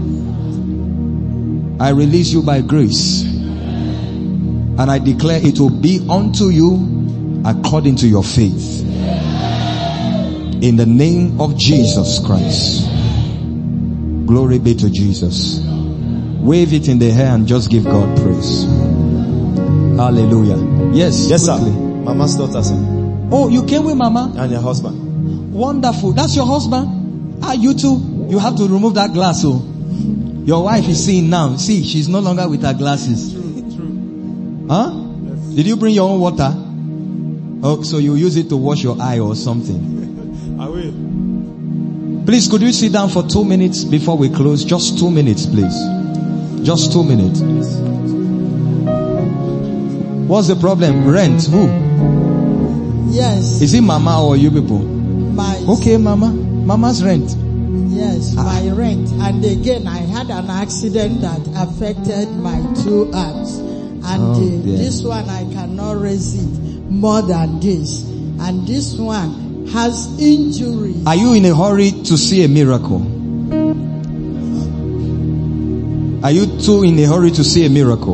I release you by grace, and I declare it will be unto you according to your faith. In the name of Jesus Christ. Glory be to Jesus. Wave it in the air and just give God praise. Hallelujah. Yes. Yes, quickly. sir. Mama's daughter, sir. Oh, you came with Mama? And your husband. Wonderful. That's your husband? You too? You have to remove that glass. Oh, your wife is seeing now. See, she's no longer with her glasses. True. Huh? Yes. Did you bring your own water? Oh, so you use it to wash your eye or something? I will. Please, could you sit down for 2 minutes before we close? Just 2 minutes, please. Just 2 minutes. What's the problem? Rent? Who? Yes. Is it Mama or you people? Okay, Mama. Mama's rent. Yes, my rent. And again, I had an accident that affected my 2 arms. And this one, I cannot raise it. more than this. And this one has injuries. Are you in a hurry to see a miracle? Are you too in a hurry to see a miracle?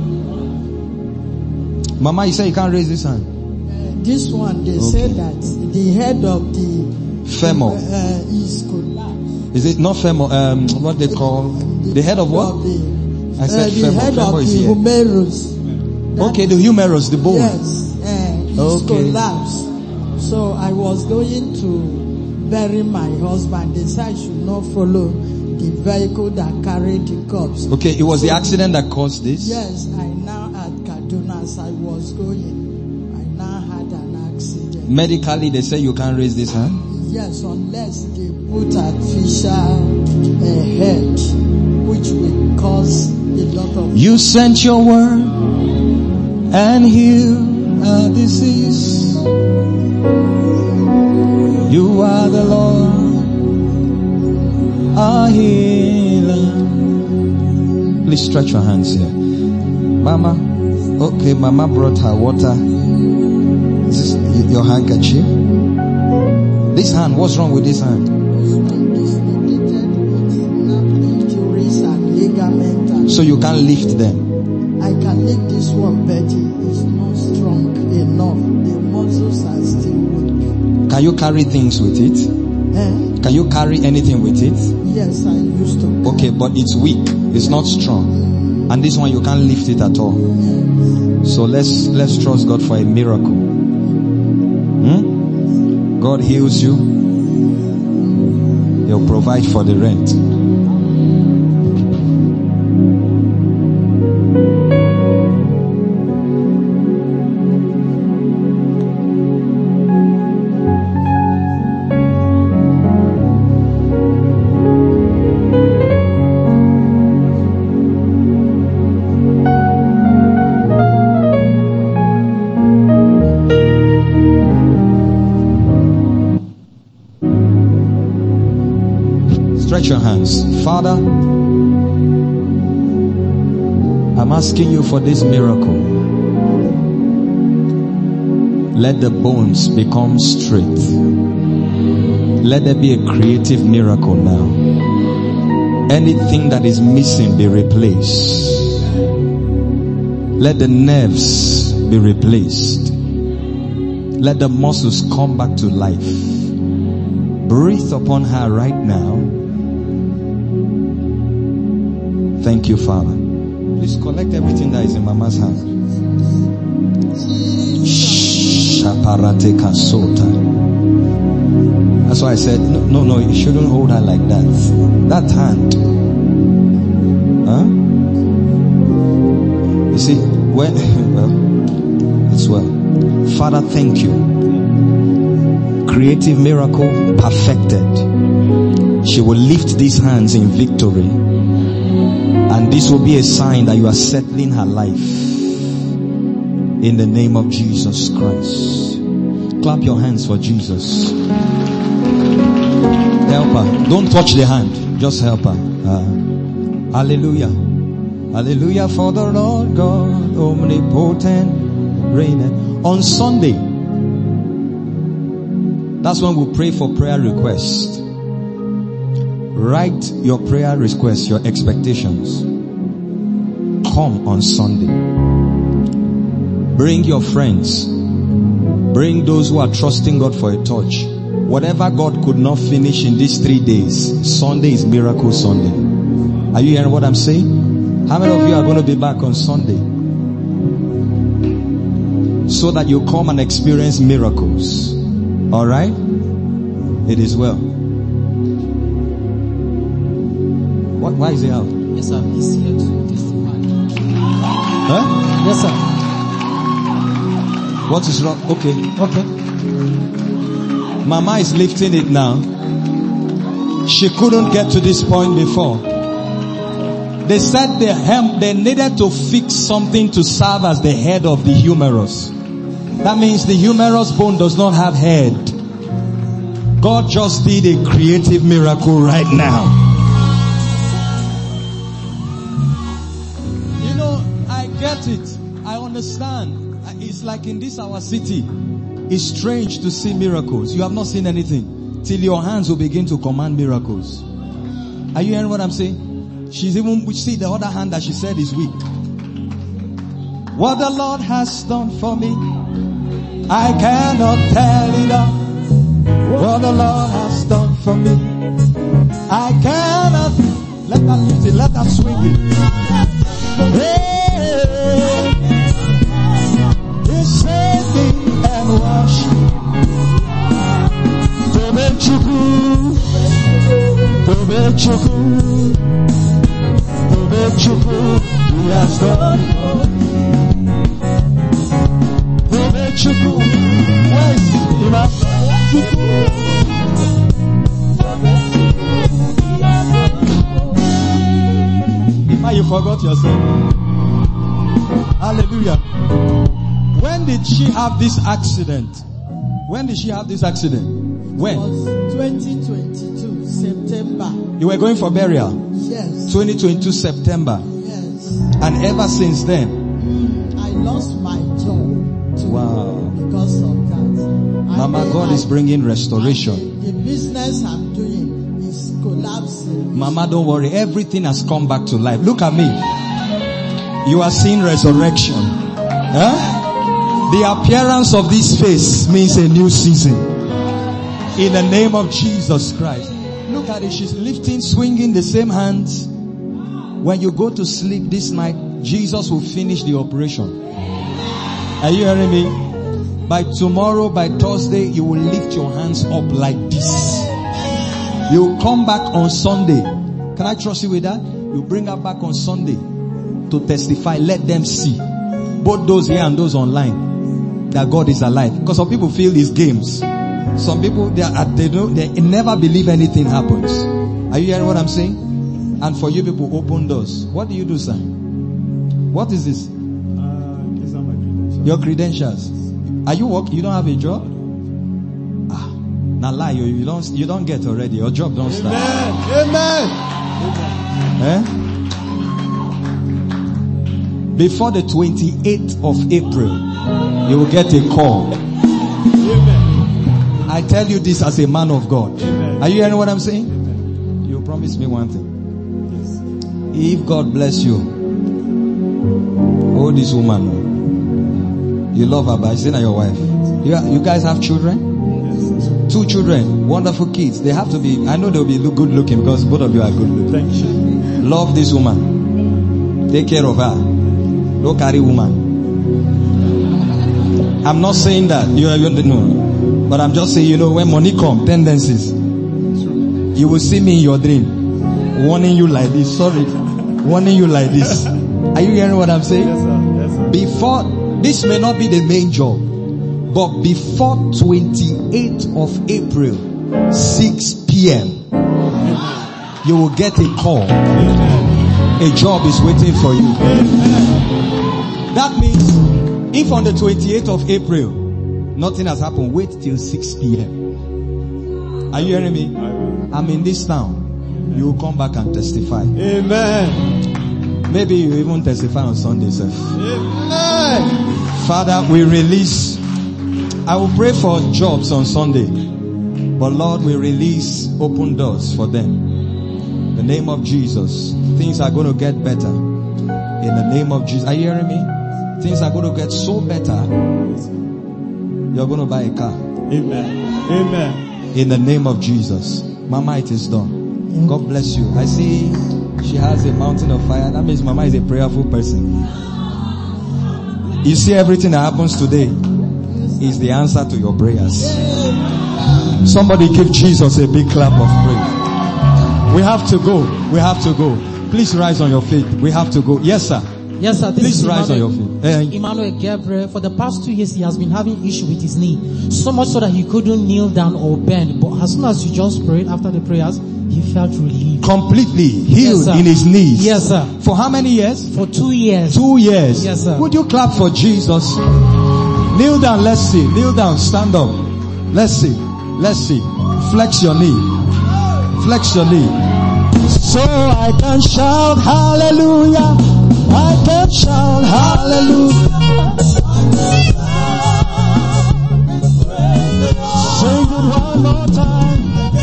Mama, you say you can't raise this hand. This one, they say that the head of the femur is collapsed. Is it not femur? What they call the head of what? I said the femur. head Femur of is the here. humerus. Okay, the humerus, the bone. Yes, it's collapsed. So I was going to bury my husband. They said I should not follow the vehicle that carried the corpse. Okay, it was the accident that caused this? Yes, I now at Kaduna as I was going. I now had an accident. Medically, they say you can't raise this hand? Yes, unless they put artificial head, which will cause a lot of... You sent your word and healed our disease. You are the Lord, our healer. Please stretch your hands here. Mama, okay, Mama brought her water. This is your handkerchief. This hand, what's wrong with this hand? So you can't lift them? I can lift this one, but it's not strong enough. The muscles are still weak. Can you carry things with it? Can you carry anything with it? Yes, I used to. Okay, but it's weak. It's not strong. And this one you can't lift it at all. So let's trust God for a miracle. God heals you. He'll provide for the rent. Your hands. Father, I'm asking you for this miracle. Let the bones become straight. Let there be a creative miracle now. Anything that is missing be replaced. Let the nerves be replaced. Let the muscles come back to life. Breathe upon her right now. Thank you, Father. Please collect everything that is in Mama's hand. That's why I said, no, you shouldn't hold her like that. That hand. Huh? You see, well, it's well. Father, thank you. Creative miracle perfected. She will lift these hands in victory. And this will be a sign that you are settling her life. In the name of Jesus Christ. Clap your hands for Jesus. Help her. Don't touch the hand. Just help her. Hallelujah. Hallelujah for the Lord God omnipotent reigneth. On Sunday, that's when we pray for prayer requests. Write your prayer requests, your expectations. Come on Sunday. Bring your friends. Bring those who are trusting God for a touch. Whatever God could not finish in these 3 days, Sunday is Miracle Sunday. Are you hearing what I'm saying? How many of you are going to be back on Sunday? So that you come and experience miracles. Alright? It is well. Why is he out? Yes, sir. He's here to testify. Huh? Yes, sir. What is wrong? Okay. Okay. Mama is lifting it now. She couldn't get to this point before. They said they needed to fix something to serve as the head of the humerus. That means the humerus bone does not have head. God just did a creative miracle right now. You know, I get it. I understand. It's like in this our city. It's strange to see miracles. You have not seen anything till your hands will begin to command miracles. Are you hearing what I'm saying? She's even, we see the other hand that she said is weak. What the Lord has done for me, I cannot tell it all. What the Lord has done for me, I cannot. Let her lift it, let her swing it. Hey, he saved me and washed me. Tobechuku, Tobechuku, Tobechuku, he has done. Tobechuku, where is he? You forgot yourself. Hallelujah. When did she have this accident? When did she have this accident? When? It was 2022, September. You were going for burial? Yes. 2022, September. Yes. And ever since then? I lost my job. Wow. Because of that. Mama, God is bringing restoration. The business I'm doing is collapsing. Mama, don't worry. Everything has come back to life. Look at me. You are seeing resurrection. Huh? The appearance of this face means a new season. In the name of Jesus Christ. Look at it. She's lifting, swinging the same hands. When you go to sleep this night, Jesus will finish the operation. Are you hearing me? By tomorrow, by Thursday, you will lift your hands up like this. You will come back on Sunday. Can I trust you with that? You bring her back on Sunday to testify. Let them see, both those here and those online, that God is alive. Because some people feel it's games. Some people they never believe anything happens. Are you hearing what I'm saying? And for you people, open doors. What do you do, sir? What is this? These are my credentials. Your credentials. Are you working? You don't have a job? Now lie, you don't get already. Your job don't start. Amen. Eh? Before the 28th of April, you will get a call. Amen. I tell you this as a man of God. Amen. Are you hearing what I'm saying? Amen. You promise me one thing. Yes. If God bless you, oh, this woman, you love her, but she's not your wife. You guys have children? 2 children, wonderful kids. They have to be, I know they'll be good looking because both of you are good looking. Thank you. Love this woman. Take care of her. Don't carry woman. I'm not saying that. You know. But I'm just saying, when money comes, tendencies. You will see me in your dream. Warning you like this. Sorry. Warning you like this. Are you hearing what I'm saying? Yes, sir. Yes, sir. Before, this may not be the main job. But before 28th of April, 6 p.m., you will get a call. A job is waiting for you. That means, if on the 28th of April, nothing has happened, wait till 6 p.m. Are you hearing me? I'm in this town. You will come back and testify. Amen. Maybe you even testify on Sunday, sir. Amen. Father, we release. I will pray for jobs on Sunday. But Lord, we release open doors for them. In the name of Jesus. Things are going to get better. In the name of Jesus. Are you hearing me? Things are going to get so better. You're going to buy a car. Amen. Amen. In the name of Jesus. Mama, it is done. God bless you. I see she has a mountain of fire. That means Mama is a prayerful person. You see everything that happens today is the answer to your prayers. Somebody give Jesus a big clap of praise. We have to go. We have to go. Please rise on your feet. We have to go. Yes, sir. Yes, sir. Please rise on your feet. Emmanuel Gabriel, for the past 2 years, he has been having issue with his knee. So much so that he couldn't kneel down or bend. But as soon as you just prayed after the prayers, he felt relieved. Completely healed in his knees. Yes, sir. For how many years? For 2 years. 2 years. Yes, sir. Would you clap for Jesus? Kneel down, let's see. Kneel down, stand up. Let's see. Let's see. Flex your knee. Flex your knee. So I can shout hallelujah. I can shout hallelujah. Sing it one more time.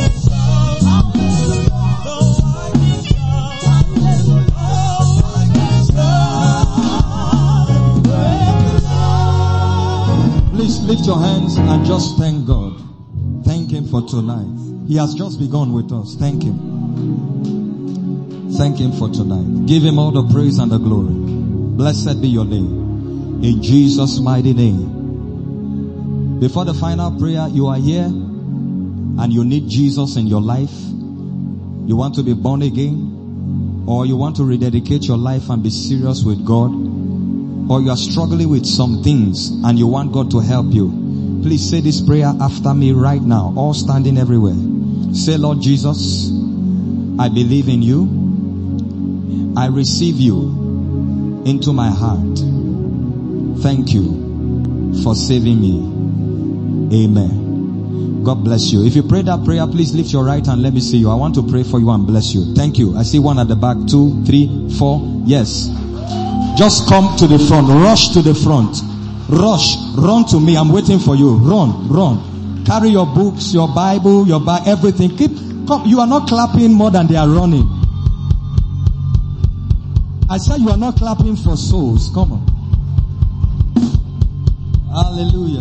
Please lift your hands and just thank God. Thank Him for tonight. He has just begun with us. Thank Him. Thank Him for tonight. Give Him all the praise and the glory. Blessed be your name. In Jesus' mighty name. Before the final prayer, you are here and you need Jesus in your life. You want to be born again, or you want to rededicate your life and be serious with God, or you are struggling with some things and you want God to help you. Please say this prayer after me right now, all standing everywhere. Say, Lord Jesus, I believe in you. I receive you into my heart. Thank you for saving me. Amen. God bless you. If you pray that prayer, please lift your right hand. Let me see you. I want to pray for you and bless you. Thank you. I see one at the back. 2, 3, 4. Yes. Just come to the front. Rush to the front. Rush. Run to me. I'm waiting for you. Run. Carry your books, your Bible, your bag, everything. Come. You are not clapping more than they are running. I said you are not clapping for souls. Come on. Hallelujah.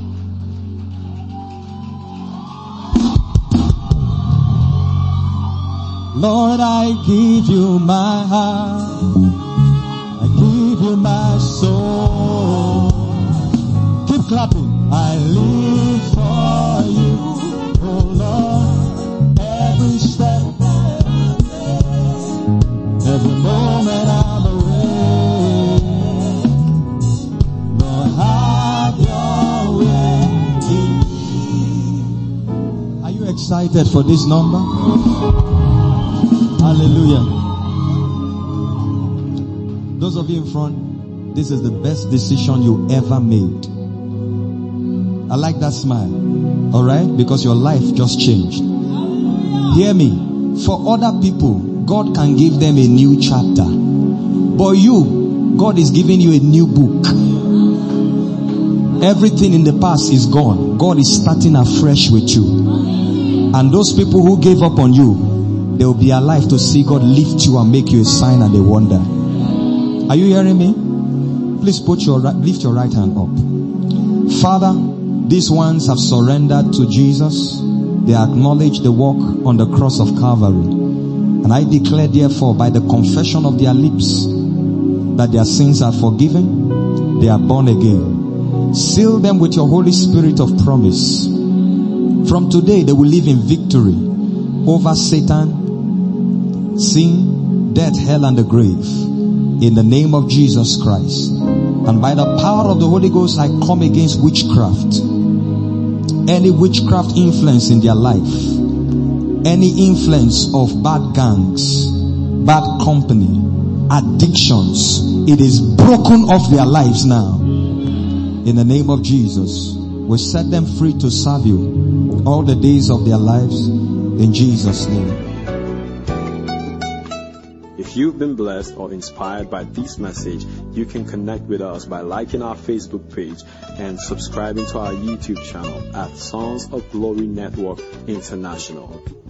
Lord, I give you my heart. I give you my soul. Keep clapping. I live for you, oh Lord. Every step, every moment I'm away. Lord, have your way. Are you excited for this number? Hallelujah. Those of you in front, this is the best decision you ever made. I like that smile. Alright? Because your life just changed. Hear me. For other people, God can give them a new chapter. But you, God is giving you a new book. Everything in the past is gone. God is starting afresh with you. And those people who gave up on you, they will be alive to see God lift you and make you a sign and a wonder. Are you hearing me? Please lift your right hand up. Father, these ones have surrendered to Jesus. They acknowledge the work on the cross of Calvary. And I declare therefore by the confession of their lips that their sins are forgiven. They are born again. Seal them with your Holy Spirit of promise. From today they will live in victory over Satan, sin, death, hell, and the grave. In the name of Jesus Christ. And by the power of the Holy Ghost, I come against witchcraft. Any witchcraft influence in their life. Any influence of bad gangs, bad company, addictions. It is broken off their lives now. In the name of Jesus, we set them free to serve you all the days of their lives. In Jesus' name. If you've been blessed or inspired by this message, you can connect with us by liking our Facebook page and subscribing to our YouTube channel at Sons of Glory Network International.